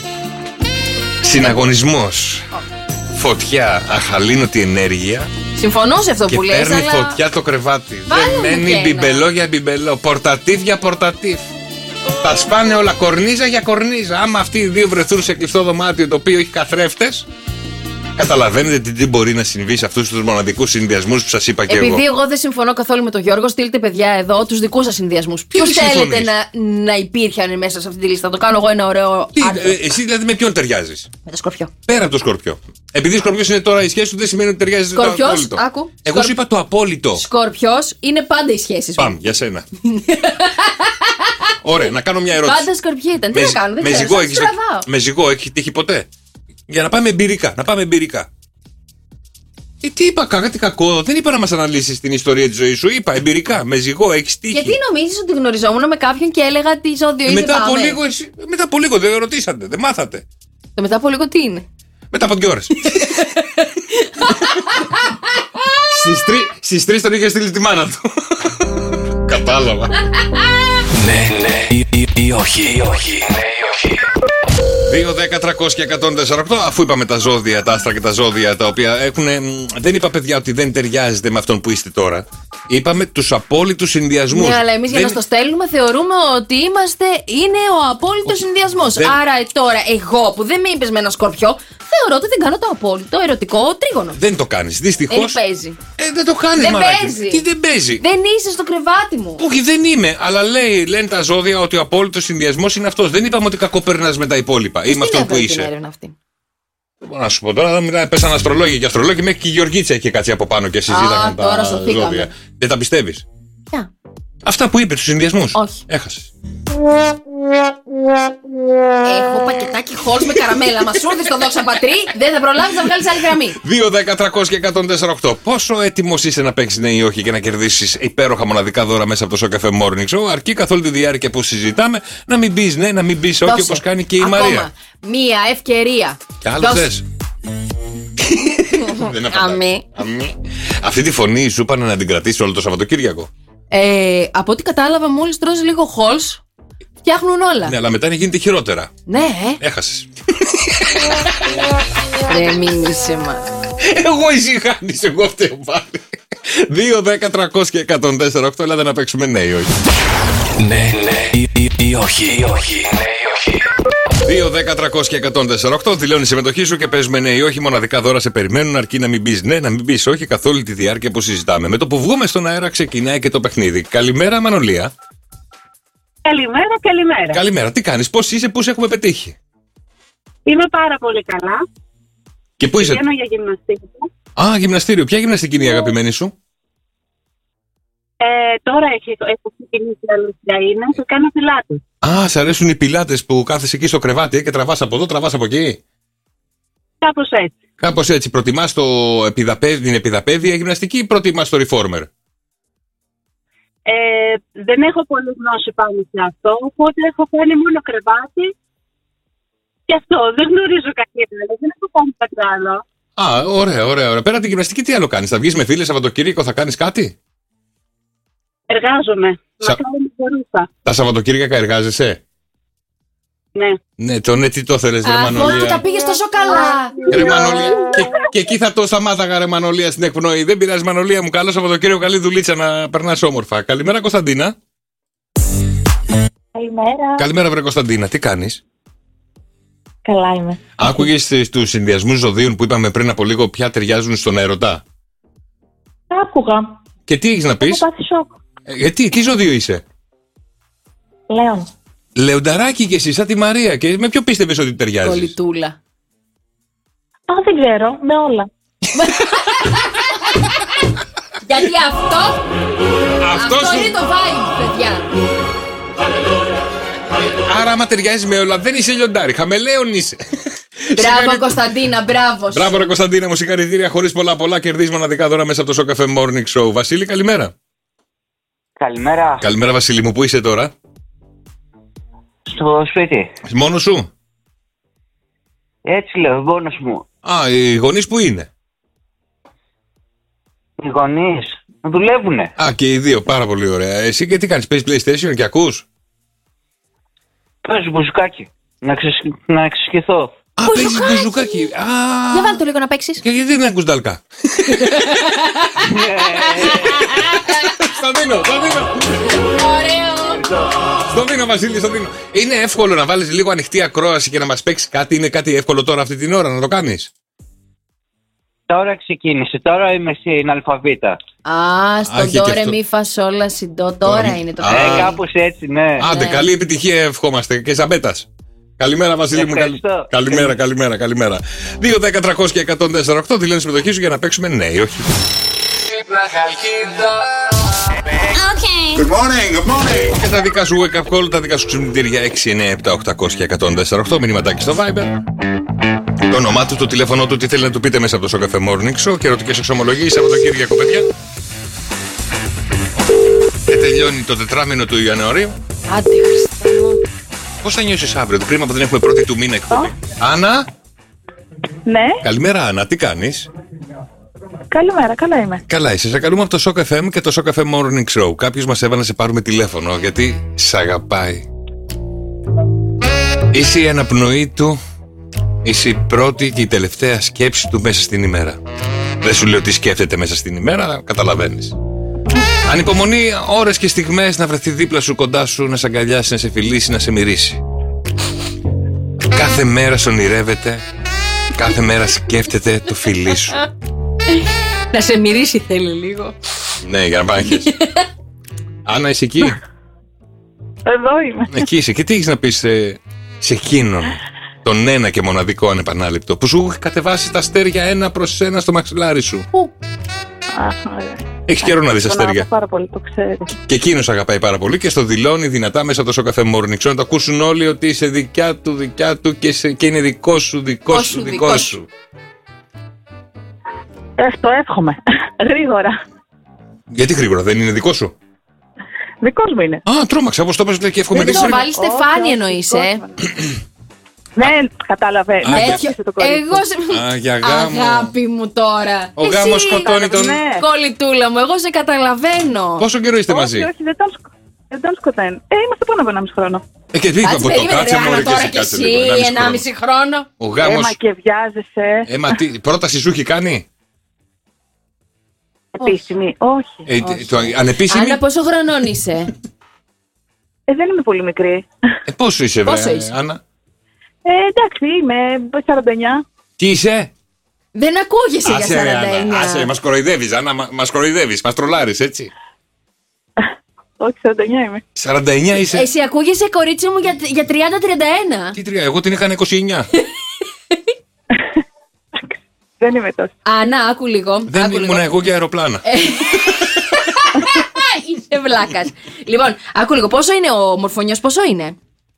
Συναγωνισμός. Φωτιά, αχαλήνωτη ενέργεια. Συμφωνώ σε αυτό και που λες, παίρνει αλλά... φωτιά το κρεβάτι. Βάλε δεν μένει μπιμπελό για μπιμπελό. Πορτατίβ για πορτατίβ. Τα σπάνε όλα κορνίζα για κορνίζα. Άμα αυτοί οι δύο βρεθούν σε κλειστό δωμάτιο το οποίο έχει καθρέφτες, καταλαβαίνετε τι μπορεί να συμβεί σε αυτούς τους μοναδικούς συνδυασμούς που σας είπα και εγώ. Επειδή εγώ δεν συμφωνώ καθόλου με τον Γιώργο, στείλτε παιδιά εδώ τους δικούς σας συνδυασμούς. Ποιους θέλετε να, να υπήρχαν μέσα σε αυτή τη λίστα? Το κάνω εγώ ένα ωραίο. Τι, ε, εσύ δηλαδή με ποιον ταιριάζεις? Με το Σκορπιό. Πέρα από το Σκορπιό. Επειδή Σκορπιός είναι τώρα η σχέση του, δεν σημαίνει ότι ταιριάζει το απόλυτο. Άκου. Εγώ Σκορ... σου είπα το απόλυτο. Σκορπιός είναι πάντα οι σχέσεις. Πάμε, για σένα. Ωραία, να κάνω μια ερώτηση. Πάντα Σκορπιό ήταν. Τι με, να κάνω, δεν με ξέρω. Ζυγό, έχεις, με ζυγό έχει τύχει ποτέ? Για να πάμε εμπειρικά. Να πάμε εμπειρικά. Ε, τι είπα, κάτι κακό. Δεν είπα να μας αναλύσεις την ιστορία της ζωής σου. Είπα εμπειρικά. Με ζυγό έχεις τύχει. Γιατί νομίζεις ότι γνωριζόμουν με κάποιον και έλεγα τι ζώδιο είναι? Μετά από λίγο, εσύ, μετά από λίγο δεν ρωτήσατε, δεν μάθατε. Το μετά από λίγο τι είναι? Μετά από δύο ώρες. Στις τρεις τον είχε στείλει τη μάνα του. Κατάλαβα. Ναι, ναι ή, ή, ή όχι. Ή όχι. Ναι ή όχι. δύο, δέκα, τριακόσια και εκατόν τέσσερα οκτώ. Αφού είπαμε τα ζώδια, τα άστρα και τα ζώδια τα οποία έχουν. Δεν είπα, παιδιά, ότι δεν ταιριάζετε με αυτόν που είστε τώρα. Είπαμε τους απόλυτους συνδυασμούς. Ναι, αλλά εμείς δεν... για να στο στέλνουμε θεωρούμε ότι είμαστε. Είναι ο απόλυτος συνδυασμός. Δεν... Άρα τώρα, εγώ που δεν με είπες με ένα Σκορπιό, θεωρώ ότι δεν κάνω το απόλυτο ερωτικό τρίγωνο. Δεν το κάνεις, δυστυχώς. Δεν παίζει. Ε, δεν το κάνεις, δεν μαράκι. Παίζει. Τι δεν παίζει? Δεν είσαι στο κρεβάτι μου. Όχι, δεν είμαι. Αλλά λέει, λένε τα ζώδια ότι ο απόλυτος συνδυασμός είναι αυτός. Δεν είπαμε ότι κακοπέρνας με τα υπόλοιπα. Είμαι αυτό που είσαι. Αυτή. Δεν μπορώ να σου πω τώρα, δεν μιλάει, πέσαν αστρολόγοι και αστρολόγοι, μέχρι και η Γεωργίτσα έχει κάτσει από πάνω και συζήταγαν τα ζώδια. Δεν τα πιστεύεις? Ποια? Αυτά που είπε, τους συνδυασμούς. Όχι. Έχασες. Έχω πακετάκι χόλς με καραμέλα. Μας σου το δόξα πατρί, δεν θα προλάβεις να βγάλεις άλλη γραμμή. δύο δέκα τριακόσια εκατόν τέσσερα οκτώ. Πόσο έτοιμος είσαι να παίξεις ναι ή όχι και να κερδίσεις υπέροχα μοναδικά δώρα μέσα από το Show Cafe Morning Show? Αρκεί καθ' όλη τη διάρκεια που συζητάμε να μην πεις ναι, να μην πεις όχι, όπως κάνει και η Ακόμα Μαρία. Μία ευκαιρία. Και άλλο θες. Δεν Αμή. Αυτή τη φωνή σου είπανε να την κρατήσεις όλο το Σαββατοκύριακο. Ε, από ό,τι κατάλαβα, μόλις τρως λίγο χόλς, φτιάχνουν όλα. Ναι, αλλά μετά γίνεται χειρότερα. Ναι. Έχασες. Ρε μην είσαι μα. Εγώ ησυχάνεις, εγώ φταίω πάλι. δύο δέκα τριακόσια εκατόν τέσσερα οκτώ. Έλατε να παίξουμε ναι ή όχι. Ναι, ναι ή, ή, ή όχι, ή όχι, ναι ή όχι. δύο δέκα τριακόσια εκατόν τέσσερα οκτώ. Δηλώνει συμμετοχή σου και παίζουμε ναι ή όχι. Μοναδικά δώρα σε περιμένουν, αρκεί να μην πεις ναι, να μην πεις όχι καθ' όλη τη διάρκεια που συζητάμε. Με το που βγούμε στον αέρα ξεκινάει και το παιχνίδι. Καλημέρα, Μανολία. Καλημέρα, καλημέρα. Καλημέρα, τι κάνεις, πώς είσαι, πού σε έχουμε πετύχει? Είμαι πάρα πολύ καλά. Και πού είσαι? Πηγαίνω για γυμναστήριο. Α, γυμναστήριο. Ποια γυμναστική είναι η αγαπημένη σου? Ε, τώρα έχει, έχω ξεκινήσει η αλήθεια είναι και κάνω πιλάτες. Α, σ' αρέσουν οι πιλάτες που κάθεσαι εκεί στο κρεβάτι και τραβάς από εδώ, τραβάς από εκεί. Κάπως έτσι. Κάπως έτσι. Προτιμάς το επιδαπέδι, την επιδαπέδια γυμναστική ή προτιμάς το reformer? Ε, δεν έχω πολύ γνώση πάνω σε αυτό, οπότε έχω κάνει μόνο κρεβάτι. Και αυτό, δεν γνωρίζω κάτι άλλο, δεν έχω κάνει κάτι άλλο. Α, ωραία, ωραία, ωραία. Πέρα από τη γυμναστική, τι άλλο κάνεις? Θα βγεις με φίλες Σαββατοκύριακο, θα κάνεις κάτι? Εργάζομαι. Σα... Να κάνω μπορούσα. Τα Σαββατοκύριακα εργάζεσαι? Ναι. Ναι, το ναι, τι το θέλεις, ρε Μανολία. Αφού τα πήγες τόσο καλά. Ρε Μανολία. Και, και εκεί θα το σταμάταγα, ρε Μανολία, στην εκπνοή. Δεν πειράζει, Μανολία μου. Καλό Σαββατοκύριακο, καλή δουλίτσα να περνάς όμορφα. Καλημέρα, Κωνσταντίνα. Καλημέρα. Καλημέρα, βρε Κωνσταντίνα, τι κάνεις? Καλά είμαι. Άκουγες στους συνδυασμούς ζωδίων που είπαμε πριν από λίγο ποια ταιριάζουν στον έρωτα? Άκουγα. Και τι έχεις να πεις? Έχω πάθει σοκ. Ε, γιατί, τι ζώδιο είσαι? Λέων. Λεονταράκι και εσύ, σαν τη Μαρία. Και με ποιο πίστευες ότι ταιριάζεις? Κολλητούλα. Α, δεν ξέρω, με όλα. Γιατί αυτό Αυτό, αυτό σου... είναι το vibe, παιδιά. Άρα άμα ταιριάζεις με όλα δεν είσαι λιοντάρι, χαμελέον είσαι. Μπράβο Κωνσταντίνα, μπράβο. Μπράβο ρε Κωνσταντίνα μου, συγχαρητήρια. Χωρίς πολλά πολλά κερδίζεις μοναδικά δώρα μέσα από το Show Cafe Morning Show. Βασίλη, καλημέρα. Καλημέρα. Καλημέρα Βασίλη μου, πού είσαι τώρα? Στο σπίτι. Μόνος σου? Έτσι λέω, μόνος μου. Α, οι γονείς που είναι? Οι γονείς δουλεύουνε. Α, και οι δύο, πάρα πολύ ωραία. Εσύ και τι κάνεις, παίζεις PlayStation και ακούς? Παίζω μπουζουκάκι. Να, ξεσ... να ξεσκηθώ. Α, παίζεις μπουζουκάκι. Α, για βάλτε το λίγο να παίξεις. Και γιατί δεν ακούς νταλκά? Στο δίνω, στο δίνω. Ωραίο. Στο δίνω Βασίλη, στο δίνω. Είναι εύκολο να βάλεις λίγο ανοιχτή ακρόαση και να μας παίξει κάτι? Είναι κάτι εύκολο τώρα αυτή την ώρα να το κάνεις? Τώρα ξεκίνησε, τώρα είμαι στην αλφαβήτα. Α, στον τώρα μη φασόλα συντό, τώρα είναι το Ε, κάπως έτσι, ναι. Άντε, Ναι. καλή επιτυχία ευχόμαστε και ζαμπέτας. Καλημέρα Βασίλη μου. καλη- Καλημέρα, καλημέρα, καλημέρα. δύο δέκα τριακόσια εκατόν τέσσερα οκτώ. Δηλώνει συμμετοχή σου για να παίξουμε ναι ή όχι. Okay. Good morning, good morning. Και τα δικά σου wake up call, τα δικά σου ξυπνητήρια έξι εννιά επτά οκτακόσια εκατόν τέσσερα οκτώ. Μηνυματάκι στο Viber. Το όνομά του, το τηλέφωνο του, τι θέλει να του πείτε μέσα από το Show Cafe Morning Show και ερωτικές εξομολογίες Σαββατοκύριακο, παιδιά. Και τελειώνει το τετράμινο του Ιανουαρίου. Άντε, Χριστέ μου. Πώς θα νιώσεις αύριο, το κρίμα που δεν έχουμε πρώτη του μήνα εκπομπή. Άννα. Ναι. Καλημέρα, Άννα, τι κάνεις? Καλημέρα, καλά είμαι. Καλά είσαι, σε καλούμε από το Show εφ εμ και το Show Cafe Morning Show. Κάποιος μας έβαλε να σε πάρουμε τηλέφωνο γιατί σ' αγαπάει. Είσαι η αναπνοή του, είσαι η πρώτη και η τελευταία σκέψη του μέσα στην ημέρα. Δεν σου λέω τι σκέφτεται μέσα στην ημέρα, αλλά καταλαβαίνεις. Ανυπομονεί ώρες και στιγμές να βρεθεί δίπλα σου, κοντά σου, να σε αγκαλιάσει, να σε φιλήσει, να σε μυρίσει. Κάθε μέρα σ' ονειρεύεται, κάθε μέρα σκέφτεται το φιλί σου. Να σε μυρίσει θέλει λίγο. Ναι, για να πάχεις. Άννα, είσαι εκεί? Εδώ είμαι. Εκεί είσαι. Και τι έχεις να πεις σε, σε εκείνον τον ένα και μοναδικό ανεπανάληπτο που σου έχει κατεβάσει τα αστέρια ένα προς ένα στο μαξιλάρι σου? Αχ, ωραία. Έχεις καιρό να δεις αστέρια. Πάρα πολύ, το ξέρει. Και εκείνος αγαπάει πάρα πολύ και στο δηλώνει δυνατά μέσα από το Σοκαφέ Morning Show να το ακούσουν όλοι ότι είσαι δικιά του, δικιά του και, σε, και είναι δικό σου, δικό σου, δικό σου. Ε, το εύχομαι. Γρήγορα. Γιατί γρήγορα, δεν είναι δικό σου? Δικός μου είναι. Α, τρόμαξα, όπως το είπες και εύχομαι. Δεν το βάλει Στεφάνη εννοείς, ε. Ναι, κατάλαβε. Εγώ σε... Α, για γάμο. Αγάπη μου τώρα. Ο γάμος σκοτώνει τον... Ναι. Κολλητούλα μου, εγώ σε καταλαβαίνω. Πόσο καιρό είστε μαζί? Όχι, όχι, δεν τον, σκ... δεν τον σκοτώνει. Ε, είμαστε πάνω από ενάμιση χρόνο. Ε, και τι είπα από το κάτσε μωρέ και εσύ κάτσε λίγο. ενάμιση χρόνο. Ο γάμος... Έμα και βιάζεσαι. Έμα, τι, πρόταση σου έχει κάνει? Επίσημη, όχι. Ε, όχι. Το, ανεπίσημη. Άννα, πόσο χρονών είσαι? Ε, δεν είμαι πολύ μικρή. Ε, πόσο είσαι, πόσο βρε, είσαι? Άννα? Ε, εντάξει, είμαι σαράντα εννιά. Τι είσαι? Δεν ακούγεσαι για σαράντα εννιά. Άσε, μας κοροϊδεύεις, Άννα, μας κοροϊδεύεις, μας τρολάρεις, έτσι. Όχι, σαράντα εννιά είμαι. σαράντα εννιά είσαι. Εσύ ακούγεσαι, κορίτσι μου, για, για τριάντα τριάντα ένα. Τι τρία, εγώ την έκανα είκοσι εννιά. Δεν είμαι τόσο. Άννα, άκου λίγο. Δεν άκου ήμουν λίγο. εγώ και αεροπλάνα. Είσαι βλάκας. Λοιπόν, άκου λίγο. Πόσο είναι ο μορφωνιός, πόσο είναι?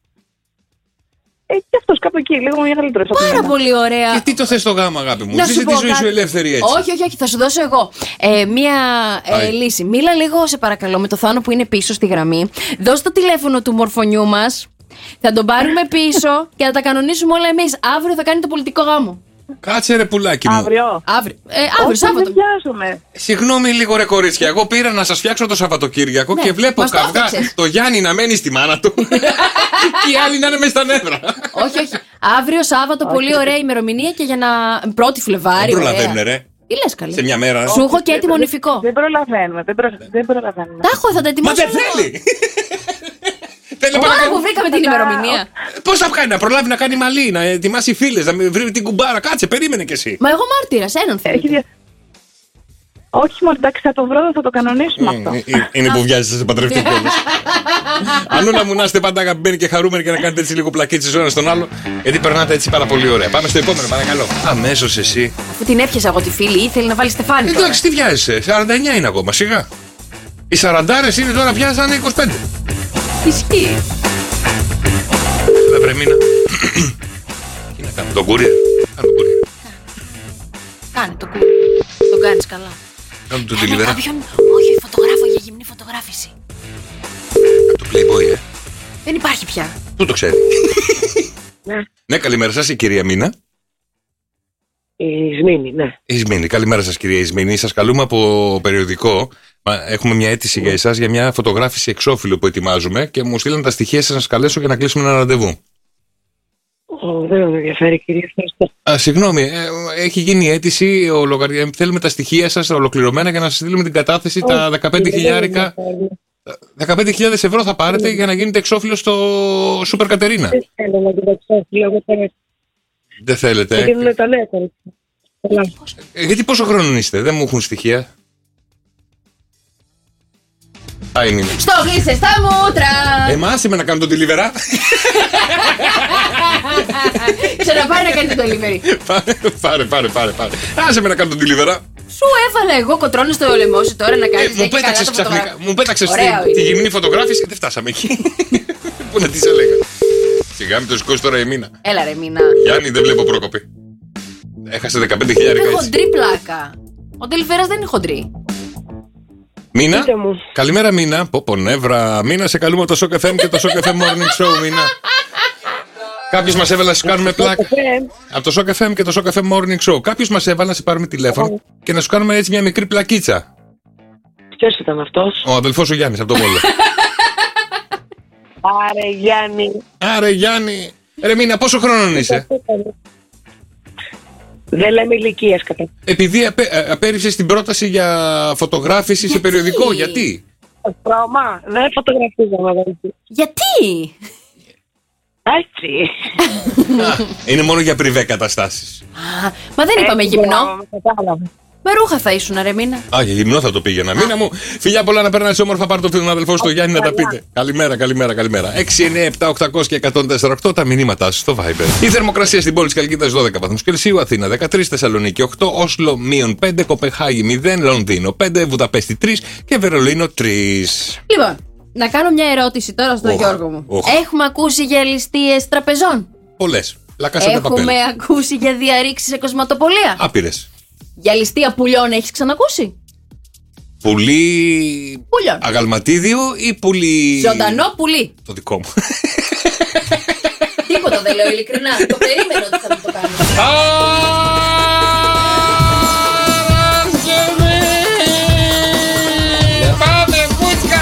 Ε, και αυτός κάπου εκεί, λίγο μεγαλύτερος. Πάρα πολύ ωραία. Και τι το θες στο γάμο, αγάπη μου? Να Ζήσε σου τη πω ζωή σου κάτι. ελεύθερη έτσι. Όχι, όχι, όχι, θα σου δώσω εγώ ε, μία ε, λύση. Μίλα λίγο, σε παρακαλώ, με το Θάνο που είναι πίσω στη γραμμή. Δώσ' το τηλέφωνο του μορφωνιού μας. Θα τον πάρουμε πίσω και θα τα κανονίσουμε όλα εμείς. Αύριο θα κάνει το πολιτικό γάμο. Κάτσε ρε πουλάκι μου. Αύριο. Αύριο, ε, αύριο Σάββατο. Δεν Συγγνώμη λίγο ρε κορίτσια. Εγώ πήρα να σας φτιάξω το Σαββατοκύριακο Ναι, και βλέπω μας το καυγά έφτιαξες. το Γιάννη να μένει στη μάνα του και οι άλλοι να είναι μέσα στα νεύρα. Όχι, όχι. Αύριο Σάββατο, πολύ ωραία ημερομηνία και για να. πρώτη Φλεβάρι. Δεν ωραία. προλαβαίνουν ρε. Τι λες καλέ? Σε μια μέρα. Σου έχω και έτοιμο νηφικό. Δεν προλαβαίνουμε. Δεν, προ... δεν προλαβαίνουμε. Τα έχω, θα τα ετοιμάσω. Μα δεν θέλει. Θέλει Ωραία που βρήκαμε την ημερομηνία. Πώς θα κάνει να προλάβει να κάνει μαλλί, να ετοιμάσει φίλες, να βρει την κουμπάρα. Κάτσε, περίμενε κι εσύ. Μα εγώ μάρτυρας, έναν θέλω. Έχει δια... Όχι μόνο, εντάξει, θα το βρω, θα το κανονίσουμε αυτό. Ε, ε, Είναι που βιάζεσαι να σε παντρευτεί κιόλας. Αλλού να μου να είστε πάντα αγαπημένοι και χαρούμενοι και να κάνετε έτσι λίγο πλακίτσες ο ένας στον άλλο, γιατί περνάτε έτσι πάρα πολύ ωραία. Πάμε στο επόμενο, παρακαλώ. Αμέσως εσύ. Αφού την έπιασα εγώ τη φίλη, ήθελε να βάλει Στεφάνη. τώρα. Εντάξει, τι βιάζεσαι, σαράντα εννιά είναι ακόμα, σιγά. Οι σαραντάρες είναι τώρα πια σαν είκοσι πέντε. Ισχύει. Έλα βρε μήνα. Τι να κάνω, τον courier. Κάνε τον courier. Κάνε το κου. Τον κάνεις καλά. Κάνε τον Κάνε delivery. κάποιον. Όχι, φωτογράφο για γυμνή φωτογράφηση. Το Playboy, ε. Δεν υπάρχει πια. Πού το ξέρει. Ναι, καλημέρα σας, η κυρία Μίνα. Η Ισμήνη, ναι. Ισμήνη, καλημέρα σας κυρία Ισμήνη. Σας καλούμε από περιοδικό. Έχουμε μια αίτηση για εσάς για μια φωτογράφηση εξώφυλλου που ετοιμάζουμε και μου στείλαν τα στοιχεία σας να σας καλέσω για να κλείσουμε ένα ραντεβού. Ω, δεν με ενδιαφέρει, κυρία. Ευχαριστώ. Α, συγγνώμη, ε, έχει γίνει αίτηση, ο λογαρι... θέλουμε τα στοιχεία σας ολοκληρωμένα για να σας στείλουμε την κατάθεση. Όχι, τα δεκαπέντε χιλιάρικα. δεκαπέντε χιλιάδες ευρώ θα πάρετε για να γίνετε εξώφυλλο στο Σούπερ Κατερίνα. Δεν θέλω να την εξώφυλλο, εγώ θέλω. Δεν θέλετε. Θα γίνουν τα νέα κορίτσια. Ε, γιατί πόσο χρόνο είστε, δεν μου έχουν στοιχεία. Α, είναι. Στο γλύσε στα μούτρα. Εμάς είμαι να κάνω τον delivery. Ξαναπάρε να κάνει το delivery. Πάρε, πάρε, πάρε, πάρε. Άσε με να κάνω τον delivery. Σου έβαλα εγώ κοτρώνω στο λαιμό σου τώρα να κάνεις. Μου πέταξες ξαφνικά. Μου πέταξες τη γυμνή φωτογράφηση και δεν φτάσαμε εκεί. Πού να της έλεγα. Σιγά μην το σηκώσει τώρα η Μίνα. Έλα ρε Μίνα. Γιάννη, δεν βλέπω πρόκοπη. Έχασε δεκαπέντε χιλιάδες. Είναι χοντρή πλάκα. Ο Τελιφέρας δεν είναι χοντρή. Μίνα, καλημέρα Μίνα. Πω πω νεύρα. Μίνα, σε καλούμε από το Shock εφ εμ και το Shock εφ εμ Morning Show, Μίνα. Κάποιος μας έβαλε να σου κάνουμε πλάκα. Από το Shock εφ εμ και το Shock εφ εμ Morning Show. Κάποιος μας έβαλε να σε πάρουμε τηλέφωνο και να σου κάνουμε έτσι μια μικρή πλακίτσα. Ποιος ήταν αυτός? Ο αδελφός ο Γιάννης από το Βόλο. Άρε Γιάννη. Άρε Γιάννη. Ρε Μίνα, πόσο χρόνο είσαι? Δεν λέμε ηλικίες κατά. Επειδή απέ, απέρριψες την πρόταση για φωτογράφηση σε περιοδικό, γιατί? Πράγμα, δεν φωτογραφίζαμε. Γιατί? Έτσι. Είναι μόνο για πριβέ καταστάσεις. Α, μα δεν είπαμε γυμνό. Με ρούχα θα ήσουν, ρε Μίνα. Α, για γυμνό θα το πήγαινα. Μίνα μου, φιλιά πολλά να περνάς όμορφα. Πάρ' το φίλο αδελφό στο Γιάννη να τα πείτε. Καλημέρα, καλημέρα, καλημέρα. έξι εννιά επτά οκτακόσια και εκατόν τέσσερα οκτώ τα μηνύματά σας στο Viber. Η θερμοκρασία στην πόλη της Καλκίδας δώδεκα βαθμούς Κελσίου, Αθήνα δεκατρία, Θεσσαλονίκη οκτώ, Όσλο μείον πέντε, Κοπεχάγη μηδέν, Λονδίνο πέντε, Βουδαπέστη τρία και Βερολίνο τρία. Λοιπόν, να κάνω μια ερώτηση τώρα στον oh, Γιώργο μου. Oh. Έχουμε ακούσει για ληστείες τραπεζών? Πολλές. Έχουμε ακούσει για διαρρήξεις σε κοσματοπολία? Άπειρες. Για ληστεία πουλιών έχεις ξανακούσει? Πουλί. Πουλιών. Αγαλματίδιο ή πουλί. Ζωντανό πουλί. Το δικό μου. Τίποτα δεν λέω ειλικρινά. Το περίμενα ότι θα μου το κάνω. Πάμε φούτσκα.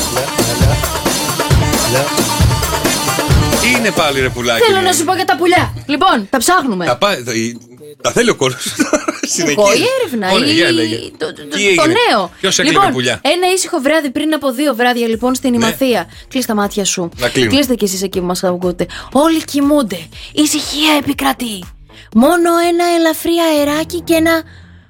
Τι είναι πάλι ρε πουλάκι? Θέλω να σου πω για τα πουλιά. Λοιπόν, τα ψάχνουμε. Τα, πά... τα θέλει ο κόσμος. Εγώ η έρευνα. Ωραία, ή... για έλεγε. Το, το, Τι το νέο. Ποιος έκλειγε λοιπόν, πουλιά? Ένα ήσυχο βράδυ πριν από δύο βράδια λοιπόν στην Ημαθία. Ναι. Κλείς τα μάτια σου. Κλείστε κι εσείς εκεί που μας ακούτε. Όλοι κοιμούνται. Ησυχία επικρατεί. Μόνο ένα ελαφρύ αεράκι και ένα.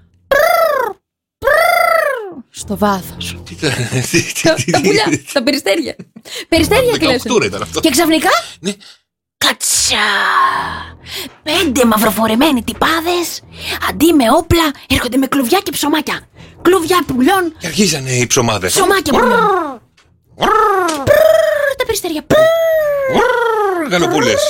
Στο βάθος. Τα πουλιά, τα περιστέρια. Περιστέρια κλαίσαν. Και ξαφνικά. Κατσά! Πέντε μαυροφορεμένοι τυπάδες, αντί με όπλα, έρχονται με κλουβιά και ψωμάκια. Κλουβιά πουλιών. Και αρχίζανε οι ψωμάδες. Ψωμάκια πουλιών. Τα περιστέρια. Γαλοπούλες.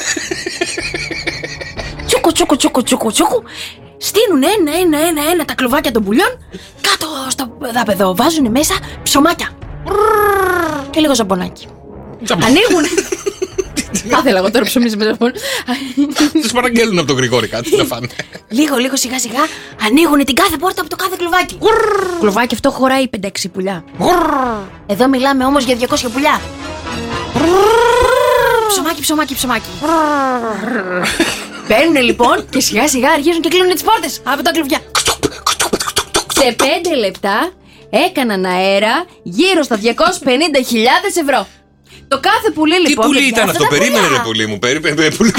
Τσούκου, τσούκου, τσούκου, τσούκου, τσούκου. Στείνουν ένα, ένα, ένα, ένα τα κλουβάκια των πουλιών. Κάτω στο δάπεδο βάζουν μέσα ψωμάκια. Και λίγο ζαμπονάκι. Ανοίγουν. Θα ήθελα εγώ τώρα ψωμί με ζαμπόν. Τους παραγγέλνουν από τον Γρηγόρη κάτι να φάνε. Λίγο, λίγο σιγά σιγά ανοίγουν την κάθε πόρτα από το κάθε κλουβάκι. Κλουβάκι αυτό χωράει πέντε έξι πουλιά. Εδώ μιλάμε όμως για διακόσια πουλιά. Ψωμάκι, ψωμάκι, ψωμάκι. Παίρνουν λοιπόν και σιγά σιγά αρχίζουν και κλείνουν τις πόρτες από τα κλουβιά. Σε πέντε λεπτά έκαναν αέρα γύρω στα διακόσιες πενήντα χιλιάδες ευρώ. Το κάθε πουλί λοιπόν. Τι πουλί ήταν αυτό? Περίμενε ρε πουλί μου. Περίμενε πουλί.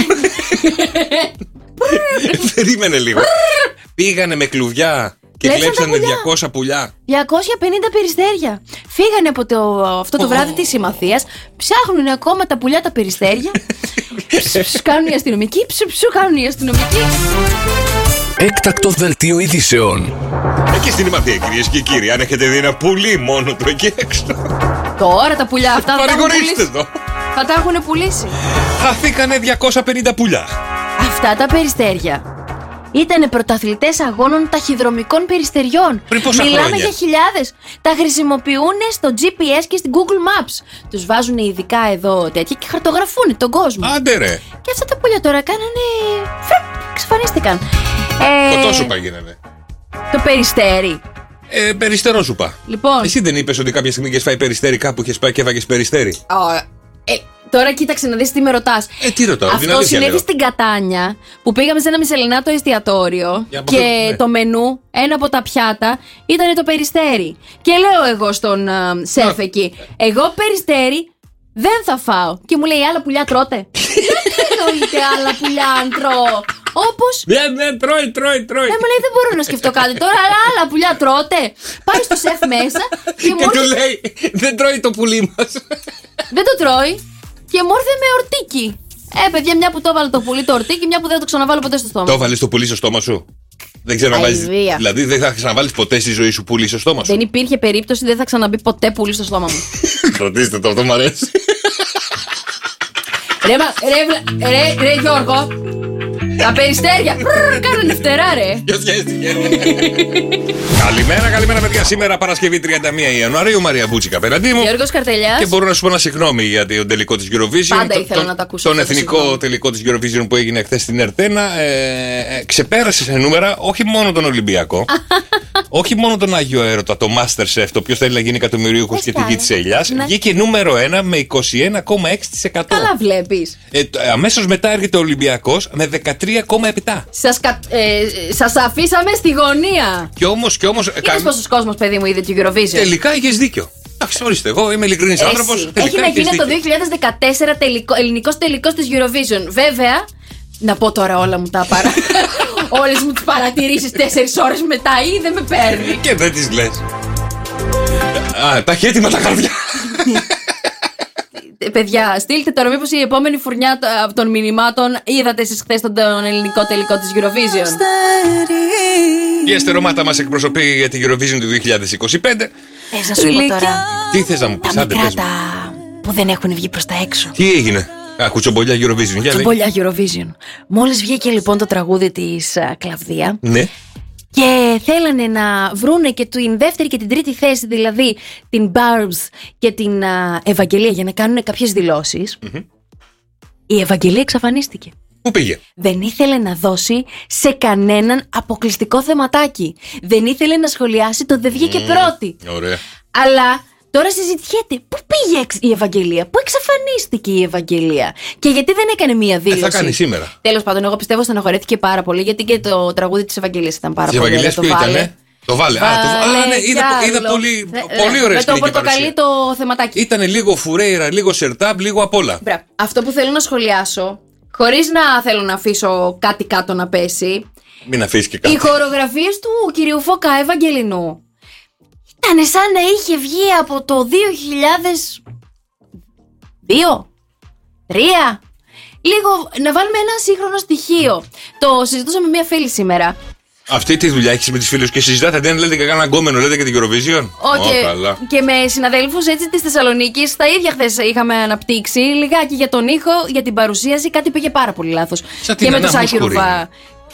Περίμενε λίγο. Πήγανε με κλουβιά και κλέψανε διακόσια πουλιά. διακόσια πενήντα περιστέρια. Φύγανε από το, αυτό το βράδυ της Συμμαθίας. Ψάχνουν ακόμα τα πουλιά τα περιστέρια. Ψ, κάνουν οι αστυνομικοί. Ψ, ψ, κάνουν οι αστυνομικοί. Έκτακτο δελτίο ειδήσεων. Εκεί στην Ημαθία, κυρίες και κύριοι, αν έχετε δει ένα πουλί μόνο του εκεί έξω. Τώρα τα πουλιά αυτά θα τα έχουν πουλήσει. Το. Θα τα έχουν πουλήσει. Χαθήκανε διακόσια πενήντα πουλιά. Αυτά τα περιστέρια ήτανε πρωταθλητές αγώνων ταχυδρομικών περιστεριών. Πριν πόσα Μιλάμε χρόνια? για χιλιάδες. Τα χρησιμοποιούν στο τζι πι ες και στην Google Maps. Τους βάζουν ειδικά εδώ τέτοια και χαρτογραφούν τον κόσμο. Άντε ρε. Και αυτά τα πουλιά τώρα κάνανε. Φραπ, εξαφανίστηκαν. Κοτόσουπα γίνανε. Το περιστέρι. Ε, περιστερόσουπα. Λοιπόν. Εσύ δεν είπες ότι κάποια στιγμή είχες φάει περιστέρι κάπου, είχες πάει και έβαγες περιστέρι? Oh, ε, τώρα κοίταξε να δεις τι με ρωτάς. Ε, τι ρωτάω, αυτό συνέβη στην Κατάνια που πήγαμε σε ένα μισελινάτο εστιατόριο και το, ναι. το μενού, ένα από τα πιάτα ήταν το περιστέρι. Και λέω εγώ στον uh, σεφ εκεί, εγώ περιστέρι δεν θα φάω. Και μου λέει, άλλα πουλιά τρώτε? Δεν εννοείται άλλα πουλιά αν τρώω. Όπως. Ναι, ναι, τρώει, τρώει, τρώει. Ναι, μου λέει, δεν μπορώ να σκεφτώ κάτι τώρα, αλλά άλλα πουλιά τρώτε. Πάει στο σεφ μέσα και, και του λέει, δεν τρώει το πουλί μας. Δεν το τρώει και μου ήρθε με ορτίκι. Ε, παιδιά, μια που το έβαλε το πουλί το ορτίκι, μια που δεν θα το ξαναβάλω ποτέ στο στόμα. Το έβαλες το πουλί στο στόμα σου? Δεν ξέρω να βάλεις. Δηλαδή δεν θα ξαναβάλεις ποτέ στη ζωή σου πουλί στο στόμα σου? Δεν υπήρχε περίπτωση, δεν θα ξαναμπεί ποτέ πουλί στο στόμα μου. Ρωτήστε το, αυτό μου αρέσει. Ρε, ρε, ρε, ρε, Γιώργο. Τα περιστέρια. Κάνανε φτερά, ρε. Ποιος σχέστηκε? Καλημέρα, καλημέρα, παιδιά. Σήμερα Παρασκευή τριάντα μία Ιανουαρίου. Μαρία Μπούτσικα απέναντί μου. Γιώργος Καρτελιάς. Και μπορώ να σου πω ένα συγγνώμη για τον τελικό της Eurovision. Πάντα ήθελα τον, να τα ακούσω. Τον εθνικό συγγνώμη. τελικό της Eurovision που έγινε χθες στην Ερτένα. Ε, ε, ξεπέρασε σε νούμερα όχι μόνο τον Ολυμπιακό. Όχι μόνο τον Άγιο Έρωτα, το Masterchef, το οποίο θέλει να γίνει εκατομμυρίουχος και τη γη της ελιάς. Ναι. Βγήκε νούμερο ένα με είκοσι ένα κόμμα έξι τοις εκατό. Καλά βλέπεις. Ε, αμέσως μετά έρχεται ο Ολυμπιακός με δεκατρία κόμμα επτά. Σας, κα... ε, σας αφήσαμε στη γωνία. Και όμως, και όμως. Είδες κα... πόσος κόσμος, παιδί μου, είδε το Eurovision? Τελικά είχες δίκιο. Εντάξει, ορίστε, εγώ είμαι ειλικρινής άνθρωπος. Έχει να γίνει το δύο χιλιάδες δεκατέσσερα τελικό, ελληνικός τελικός της Eurovision. Βέβαια, να πω τώρα όλα μου τα παρά. Όλες μου τις παρατηρήσεις τέσσερις ώρες μετά ή δεν με παίρνει. Και δεν τις λες. Α, τα χέτοιμα τα καρδιά. Παιδιά, στείλτε τώρα μήπως η επόμενη φουρνιά των μηνυμάτων είδατε εσείς χθες τον, τον ελληνικό τελικό της Eurovision. Η Αστερομάτα μας εκπροσωπεί για την Eurovision του δύο χιλιάδες είκοσι πέντε. Θες να σου πω τώρα. Τι θες να μου πεις, τα άντε μικρά πες μου. τα που δεν έχουν βγει προς τα έξω. Τι έγινε? Α, κουτσομπολιά Eurovision. Κουτσομπολιά Eurovision. Μόλις βγήκε λοιπόν το τραγούδι της uh, Κλαβδία. Ναι. Και θέλανε να βρούνε και την δεύτερη και την τρίτη θέση, δηλαδή την Barbs και την uh, Ευαγγελία, για να κάνουν κάποιες δηλώσεις. Mm-hmm. Η Ευαγγελία εξαφανίστηκε. Πού πήγε? Δεν ήθελε να δώσει σε κανέναν αποκλειστικό θεματάκι. Δεν ήθελε να σχολιάσει το «Δεν βγήκε mm, πρώτη». Ωραία. Αλλά τώρα συζητιέται πού πήγε η Ευαγγελία, πού εξαφανίστηκε η Ευαγγελία και γιατί δεν έκανε μία δήλωση. Τι θα κάνει σήμερα? Τέλος πάντων, εγώ πιστεύω στεναχωρέθηκε πάρα πολύ, γιατί και το τραγούδι της Ευαγγελίας ήταν πάρα της πολύ ωραίο. Της Ευαγγελίας ποιο ήτανε? Το βάλε. βάλε. Α, το... Α, ναι, είδα, είδα πολύ, πολύ ωραία σκηνική παρουσία. Με το πορτοκαλί το θεματάκι. Ήτανε λίγο Φουρέιρα, λίγο Σερτάμπ, λίγο απ' όλα. Μπράβο. Αυτό που θέλω να σχολιάσω, χωρίς να θέλω να αφήσω κάτι κάτω να πέσει. Μην αφήσει και κάτι. Οι χορογραφίες του κυρίου Φωκά Ευαγγελινού ήταν σαν να είχε βγει από το δύο χιλιάδες δύο, τρία. Λίγο να βάλουμε ένα σύγχρονο στοιχείο. Το συζητούσαμε με μια φίλη σήμερα. Αυτή τη δουλειά έχεις με τις φίλους και συζητάτε? Δεν λέτε και κανένα γκόμενο, λέτε και την Eurovision? Όχι. Oh, καλά. Και με συναδέλφους έτσι της Θεσσαλονίκης, τα ίδια χθες είχαμε αναπτύξει λιγάκι για τον ήχο, για την παρουσίαση. Κάτι πήγε πάρα πολύ λάθος. Και με το Σάκη Ρουβά.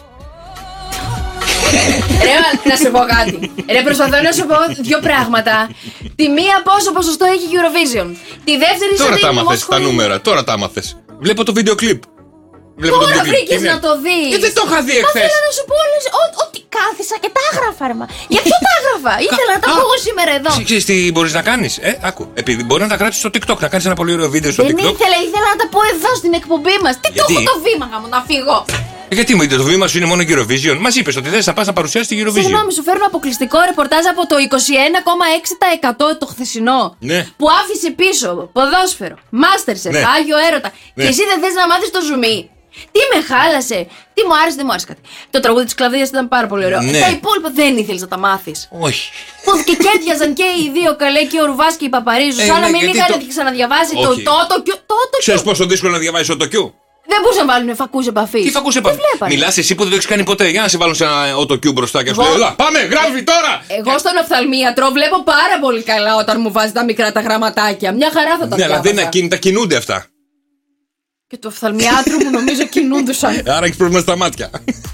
Ρε, να σου πω κάτι. Ρε, προσπαθώ να σου πω δύο πράγματα. Τη μία, πόσο ποσοστό έχει η Eurovision. Τη δεύτερη, τώρα σε τα άμαθες τα νούμερα, τώρα τα άμαθες. Βλέπω το βίντεο κλιπ. Τώρα βρήκες να το δεις. Ε, δεν το είχα δει εχθές. Ήθελα να σου πω όλες, ότι κάθισα και τα έγραφα, ρε μα. Για ποιο τα έγραφα? Ήθελα να τα πω εγώ σήμερα εδώ. Ξέρεις τι μπορείς να κάνεις? Ε, άκου. Επειδή μπορεί να τα γράψεις στο TikTok, να κάνεις ένα πολύ ωραίο βίντεο στο δεν TikTok. Δεν ήθελα, ήθελα να τα πω εδώ στην εκπομπή μας. Τι το έχω το βήμα γάμο, να φύγω. Γιατί μου είπε το βήμα σου είναι μόνο Eurovision? Μας είπες ότι θες να πας να παρουσιάσεις τη Eurovision. Συγγνώμη, σου φέρνω αποκλειστικό ρεπορτάζ από το είκοσι ένα κόμμα έξι τοις εκατό το χθεσινό. Ναι. Που άφησε πίσω ποδόσφαιρο, Masterchef, ναι. Άγιο Έρωτα. Ναι. Και εσύ δεν θες να μάθεις το ζουμί. Τι με χάλασε, τι μου άρεσε, δεν μου άρεσε κάτι. Το τραγούδι της Κλαβδίας ήταν πάρα πολύ ωραίο. Ναι. Τα υπόλοιπα δεν ήθελες να τα μάθεις. Όχι. Που και κέντιαζαν και οι δύο καλέ, και ο Ρουβάς και η Παπαρίζου. Ε, σαν ναι, να μην είχαν το... ξαναδιαβάσει Όχι. το τότοκιου. Ξέρεις πόσο δύσκολο να διαβάσεις το τοκιού? Δεν μπορούσαν να βάλουν φακούς επαφής. Τι φακούς επαφής? Μιλάς εσύ που δεν το έχεις κάνει ποτέ. Για να σε βάλουν σε ένα οτοκιού μπροστά και να σου λέει πάμε, γράφει τώρα! Εγώ στον οφθαλμίατρο βλέπω πάρα πολύ καλά όταν μου βάζει τα μικρά τα γραμματάκια. Μια χαρά θα τα ναι, αλλά δεν είναι διάβαζα. ακίνητα, κινούνται αυτά. Και το οφθαλμιάτρο μου νομίζω κινούντουσαν. Άρα έχεις πρόβλημα στα μάτια.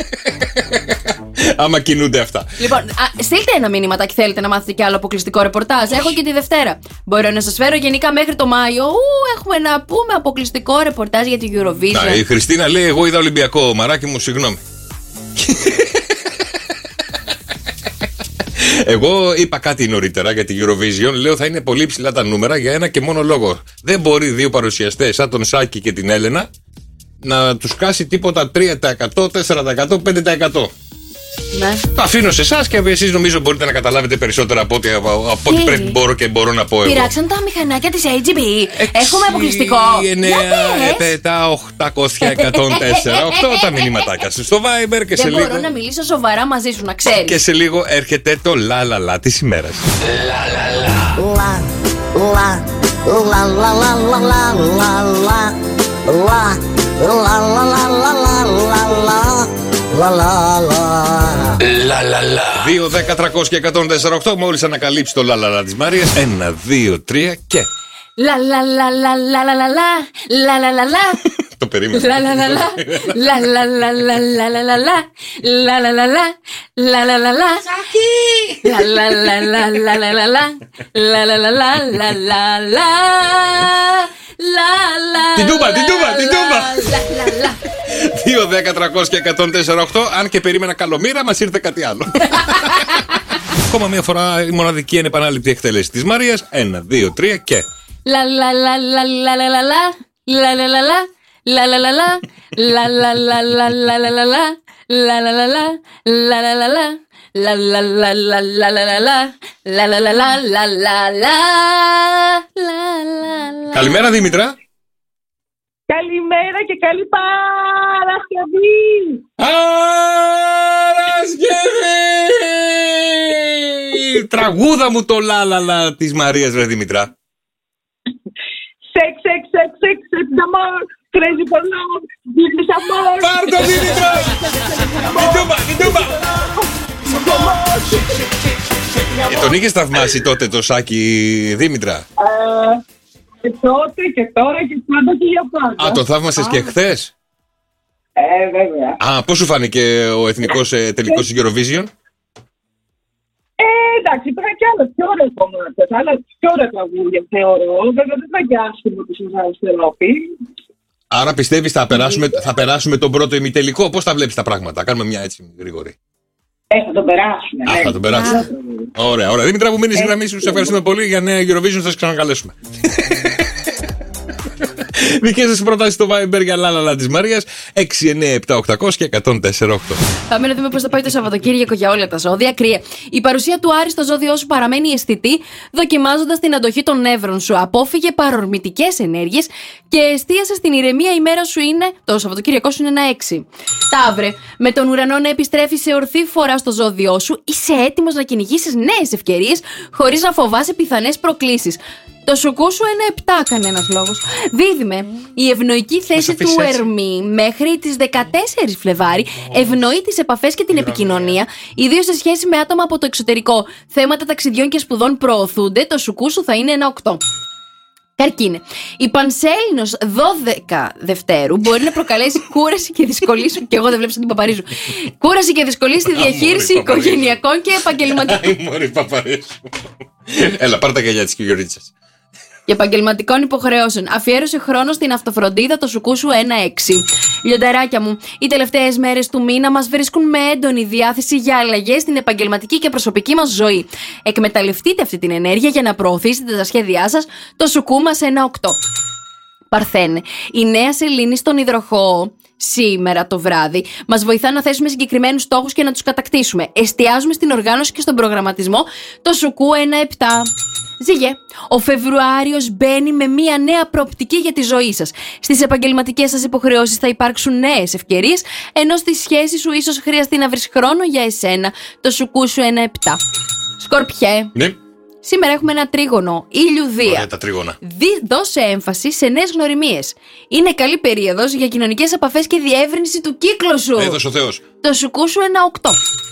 Άμα κινούνται αυτά. Λοιπόν, α, στείλτε ένα μήνυμα και θέλετε να μάθετε κι άλλο αποκλειστικό ρεπορτάζ. Έχω και τη Δευτέρα. Μπορώ να σας φέρω γενικά μέχρι το Μάιο. Ου, έχουμε να πούμε αποκλειστικό ρεπορτάζ για την Eurovision. Να, η Χριστίνα λέει: εγώ είδα Ολυμπιακό, μαράκι μου, συγγνώμη. Εγώ είπα κάτι νωρίτερα για την Eurovision. Λέω θα είναι πολύ ψηλά τα νούμερα για ένα και μόνο λόγο. Δεν μπορεί δύο παρουσιαστές σαν τον Σάκη και την Έλενα να τους κάσει τίποτα τρία τοις εκατό, τέσσερα τοις εκατό, πέντε τοις εκατό. Ναι. Το αφήνω σε εσάς και εσείς νομίζω μπορείτε να καταλάβετε περισσότερα από ό,τι, από ό,τι πρέπει μπορώ και μπορώ να πω εγώ. Πειράξαν τα μηχανάκια της έιτς τζι μπι. Έχουμε αποκλειστικό. εννιά, επτά, οκτακόσια, εκατόν τέσσερα, οκτώ τα μηνύματάκια σου στο Viber και δεν σε λίγο. Δεν μπορώ να μιλήσω σοβαρά μαζί σου, να ξέρεις. Και σε λίγο έρχεται το λα λα λα της ημέρας. Λα λα λα. Λα λα λα λα λα λα λα λα λα λα λα λα λα λα λα λα. Λα λα λα. δύο, δέκα, τριακόσια, εκατόν τέσσερα, οκτώ. Μόλις ανακαλύψει το λα λα λα της Μαρίας. Ένα, δύο, τρία και. Λα λα λα λα λα λα λα λα λα λα λα. Το περίμενα. Λα λα λα λα λα λα λα λα λα λα λα λα λα λα λα λα λα λα. Σάκη! Λα λα λα λα λα λα λα λα λα λα λα λα λα. Την τούμπα, την τούμπα, την τούμπα. δύο, δέκα, τριακόσια, εκατόν τέσσερα, οκτώ. Αν και περίμενα καλομήρα, μας ήρθε κάτι άλλο. Ακόμα μια φορά η μοναδική ανεπανάληπτη εκτέλεση της Μαρίας. Ένα, δύο, τρία και. Λα λα λα λα λα λα λα λα λα λα λα λα. La la la la la la la la la la la la la la la la la la la la La la la la la la la la La la la la la la la la. Καλημέρα Δήμητρα. Καλημέρα και καλή Παρασκευή. Τραγούδα μου το λάλαλα της Μαρίας, ρε Δημητρά. Σεξ, σεξ, σεξ, σεξ, σεξ, αμόρ, crazy for love, business amor. Πάρ' το Δημητρά! Την τούμπα, την τούμπα! Ε, τον είχες θαυμάσει τότε το Σάκη, Δήμητρα? Ε, και τότε και τώρα και πάντα και για πάντα. Α, τον θαύμασες και χθες? Ε, βέβαια. Α, πώς σου φάνηκε ο εθνικός ε, τελικός της Eurovision? Ε, εντάξει, υπήρχαν και άλλα πιο ωραία κομμάτια, άλλα πιο ωραία τραγούδια, θεωρώ. Βέβαια δεν ήταν και άσχημο που συνεχίζει στην Ευρώπη. Άρα πιστεύεις θα περάσουμε, θα περάσουμε τον πρώτο ημιτελικό? Πώς τα βλέπεις τα πράγματα? Κάνουμε μια έτσι γρήγορη. Ε, θα τον περάσουμε. Α, ναι. θα τον περάσουμε. Ωραία, ωραία. Δήμητρα, που μείνεις στη γραμμή σου, σε ευχαριστούμε πολύ. Για νέα Eurovision θα σας ξανακαλέσουμε. Δικές σας προτάσεις στο Viber για λάλαλα της Μαρίας έξι εννιά επτά οκτώ μηδέν μηδέν και εκατόν τέσσερα οκτώ. Πάμε να δούμε πώς θα πάει το Σαββατοκύριακο για όλα τα ζώδια. Κρύε. Η παρουσία του Άρη στο ζώδιό σου παραμένει αισθητή, δοκιμάζοντας την αντοχή των νεύρων σου. Απόφυγε παρορμητικές ενέργειες και εστίασε στην ηρεμία. Η μέρα σου είναι, το Σαββατοκύριακό σου είναι ένα έξι. Ταύρε. Με τον ουρανό να επιστρέφει σε ορθή φορά στο ζώδιό σου, είσαι έτοιμος να κυνηγήσεις νέες ευκαιρίες χωρίς να φοβάσαι πιθανές προκλήσεις. Το σουκού σου ένα επτά, κανένας λόγος. Δίδυμε, η ευνοϊκή θέση του Ερμή μέχρι τις δεκατέσσερις Φλεβάρι ευνοεί τις επαφές και την επικοινωνία, ιδίως σε σχέση με άτομα από το εξωτερικό. Θέματα ταξιδιών και σπουδών προωθούνται, το σουκού σου θα είναι ένα οκτώ. Καρκίνε. Η Πανσέλινος δώδεκα Δευτέρου μπορεί να προκαλέσει κούραση και δυσκολίες. Και εγώ δεν βλέπω την Παπαρίζου. Κούραση και δυσκολίες στη διαχείριση οικογενειακών και επαγγελματικών. Μωρή Παπαρίζου. Έλα, πάρ' τα γυαλιά της κυριορίτσας. Και επαγγελματικών υποχρεώσεων. Αφιέρωσε χρόνο στην αυτοφροντίδα, το σουκού σου ένα έξι. Λιονταράκια μου, οι τελευταίες μέρες του μήνα μας βρίσκουν με έντονη διάθεση για αλλαγές στην επαγγελματική και προσωπική μας ζωή. Εκμεταλλευτείτε αυτή την ενέργεια για να προωθήσετε τα σχέδιά σας, το σουκού μας ένα οκτώ. Παρθένε, η νέα σελήνη στον υδροχόο σήμερα το βράδυ μας βοηθά να θέσουμε συγκεκριμένους στόχους και να τους κατακτήσουμε. Εστιάζουμε στην οργάνωση και στον προγραμματισμό, το σουκού ένα επτά. Ζυγέ, ο Φεβρουάριος μπαίνει με μια νέα προοπτική για τη ζωή σας. Στις επαγγελματικές σας υποχρεώσεις θα υπάρξουν νέες ευκαιρίες, ενώ στη σχέση σου ίσως χρειαστεί να βρεις χρόνο για εσένα, το σουκού σου ένα επτά. Σκορπιέ. Ναι. Σήμερα έχουμε ένα τρίγωνο, ήλιου-Δία. Ωραία τα τρίγωνα. Δι, δώσε έμφαση σε νέες γνωριμίες. Είναι καλή περίοδος για κοινωνικές επαφές και διεύρυνση του κύκλου σου. Έδωσε ο Θεός. Το σουκού σου ένα οκτώ.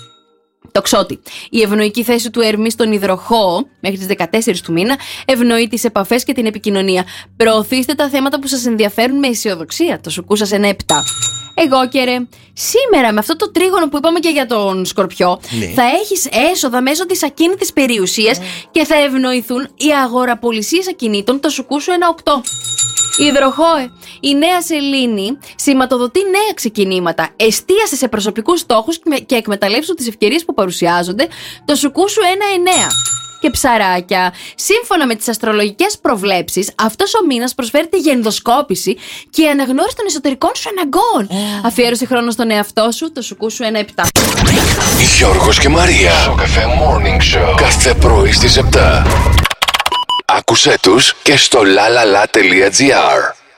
Τοξότη. Η ευνοϊκή θέση του Ερμή στον υδροχόο μέχρι τις δεκατέσσερις του μήνα ευνοεί τις επαφές και την επικοινωνία. Προωθήστε τα θέματα που σας ενδιαφέρουν με αισιοδοξία. Το σουκού σας ένα επτά. Εγώ και ρε, σήμερα με αυτό το τρίγωνο που είπαμε και για τον Σκορπιό, ναι, θα έχεις έσοδα μέσω της ακίνητης περιουσίας oh. και θα ευνοηθούν οι αγοραπολισίες ακινήτων, το σουκού σου ένα οκτώ. Υδροχόε, η νέα σελήνη σηματοδοτεί νέα ξεκινήματα. Εστίασε σε προσωπικούς στόχους και εκμεταλλεύσου τις ευκαιρίες που παρουσιάζονται, το σουκού σου ένα εννέα. Και ψαράκια, σύμφωνα με τις αστρολογικές προβλέψεις, αυτός ο μήνας προσφέρεται για ενδοσκόπηση και αναγνώριση των εσωτερικών σου αναγκών. Oh. Αφιέρωσε χρόνο στον εαυτό σου, το σουκού σου ένα επτά. Γιώργος και Μαρία, στο Cafe Morning Show, κάθε πρωί στις επτά. Άκουσέ τους και στο lalala τελεία gr.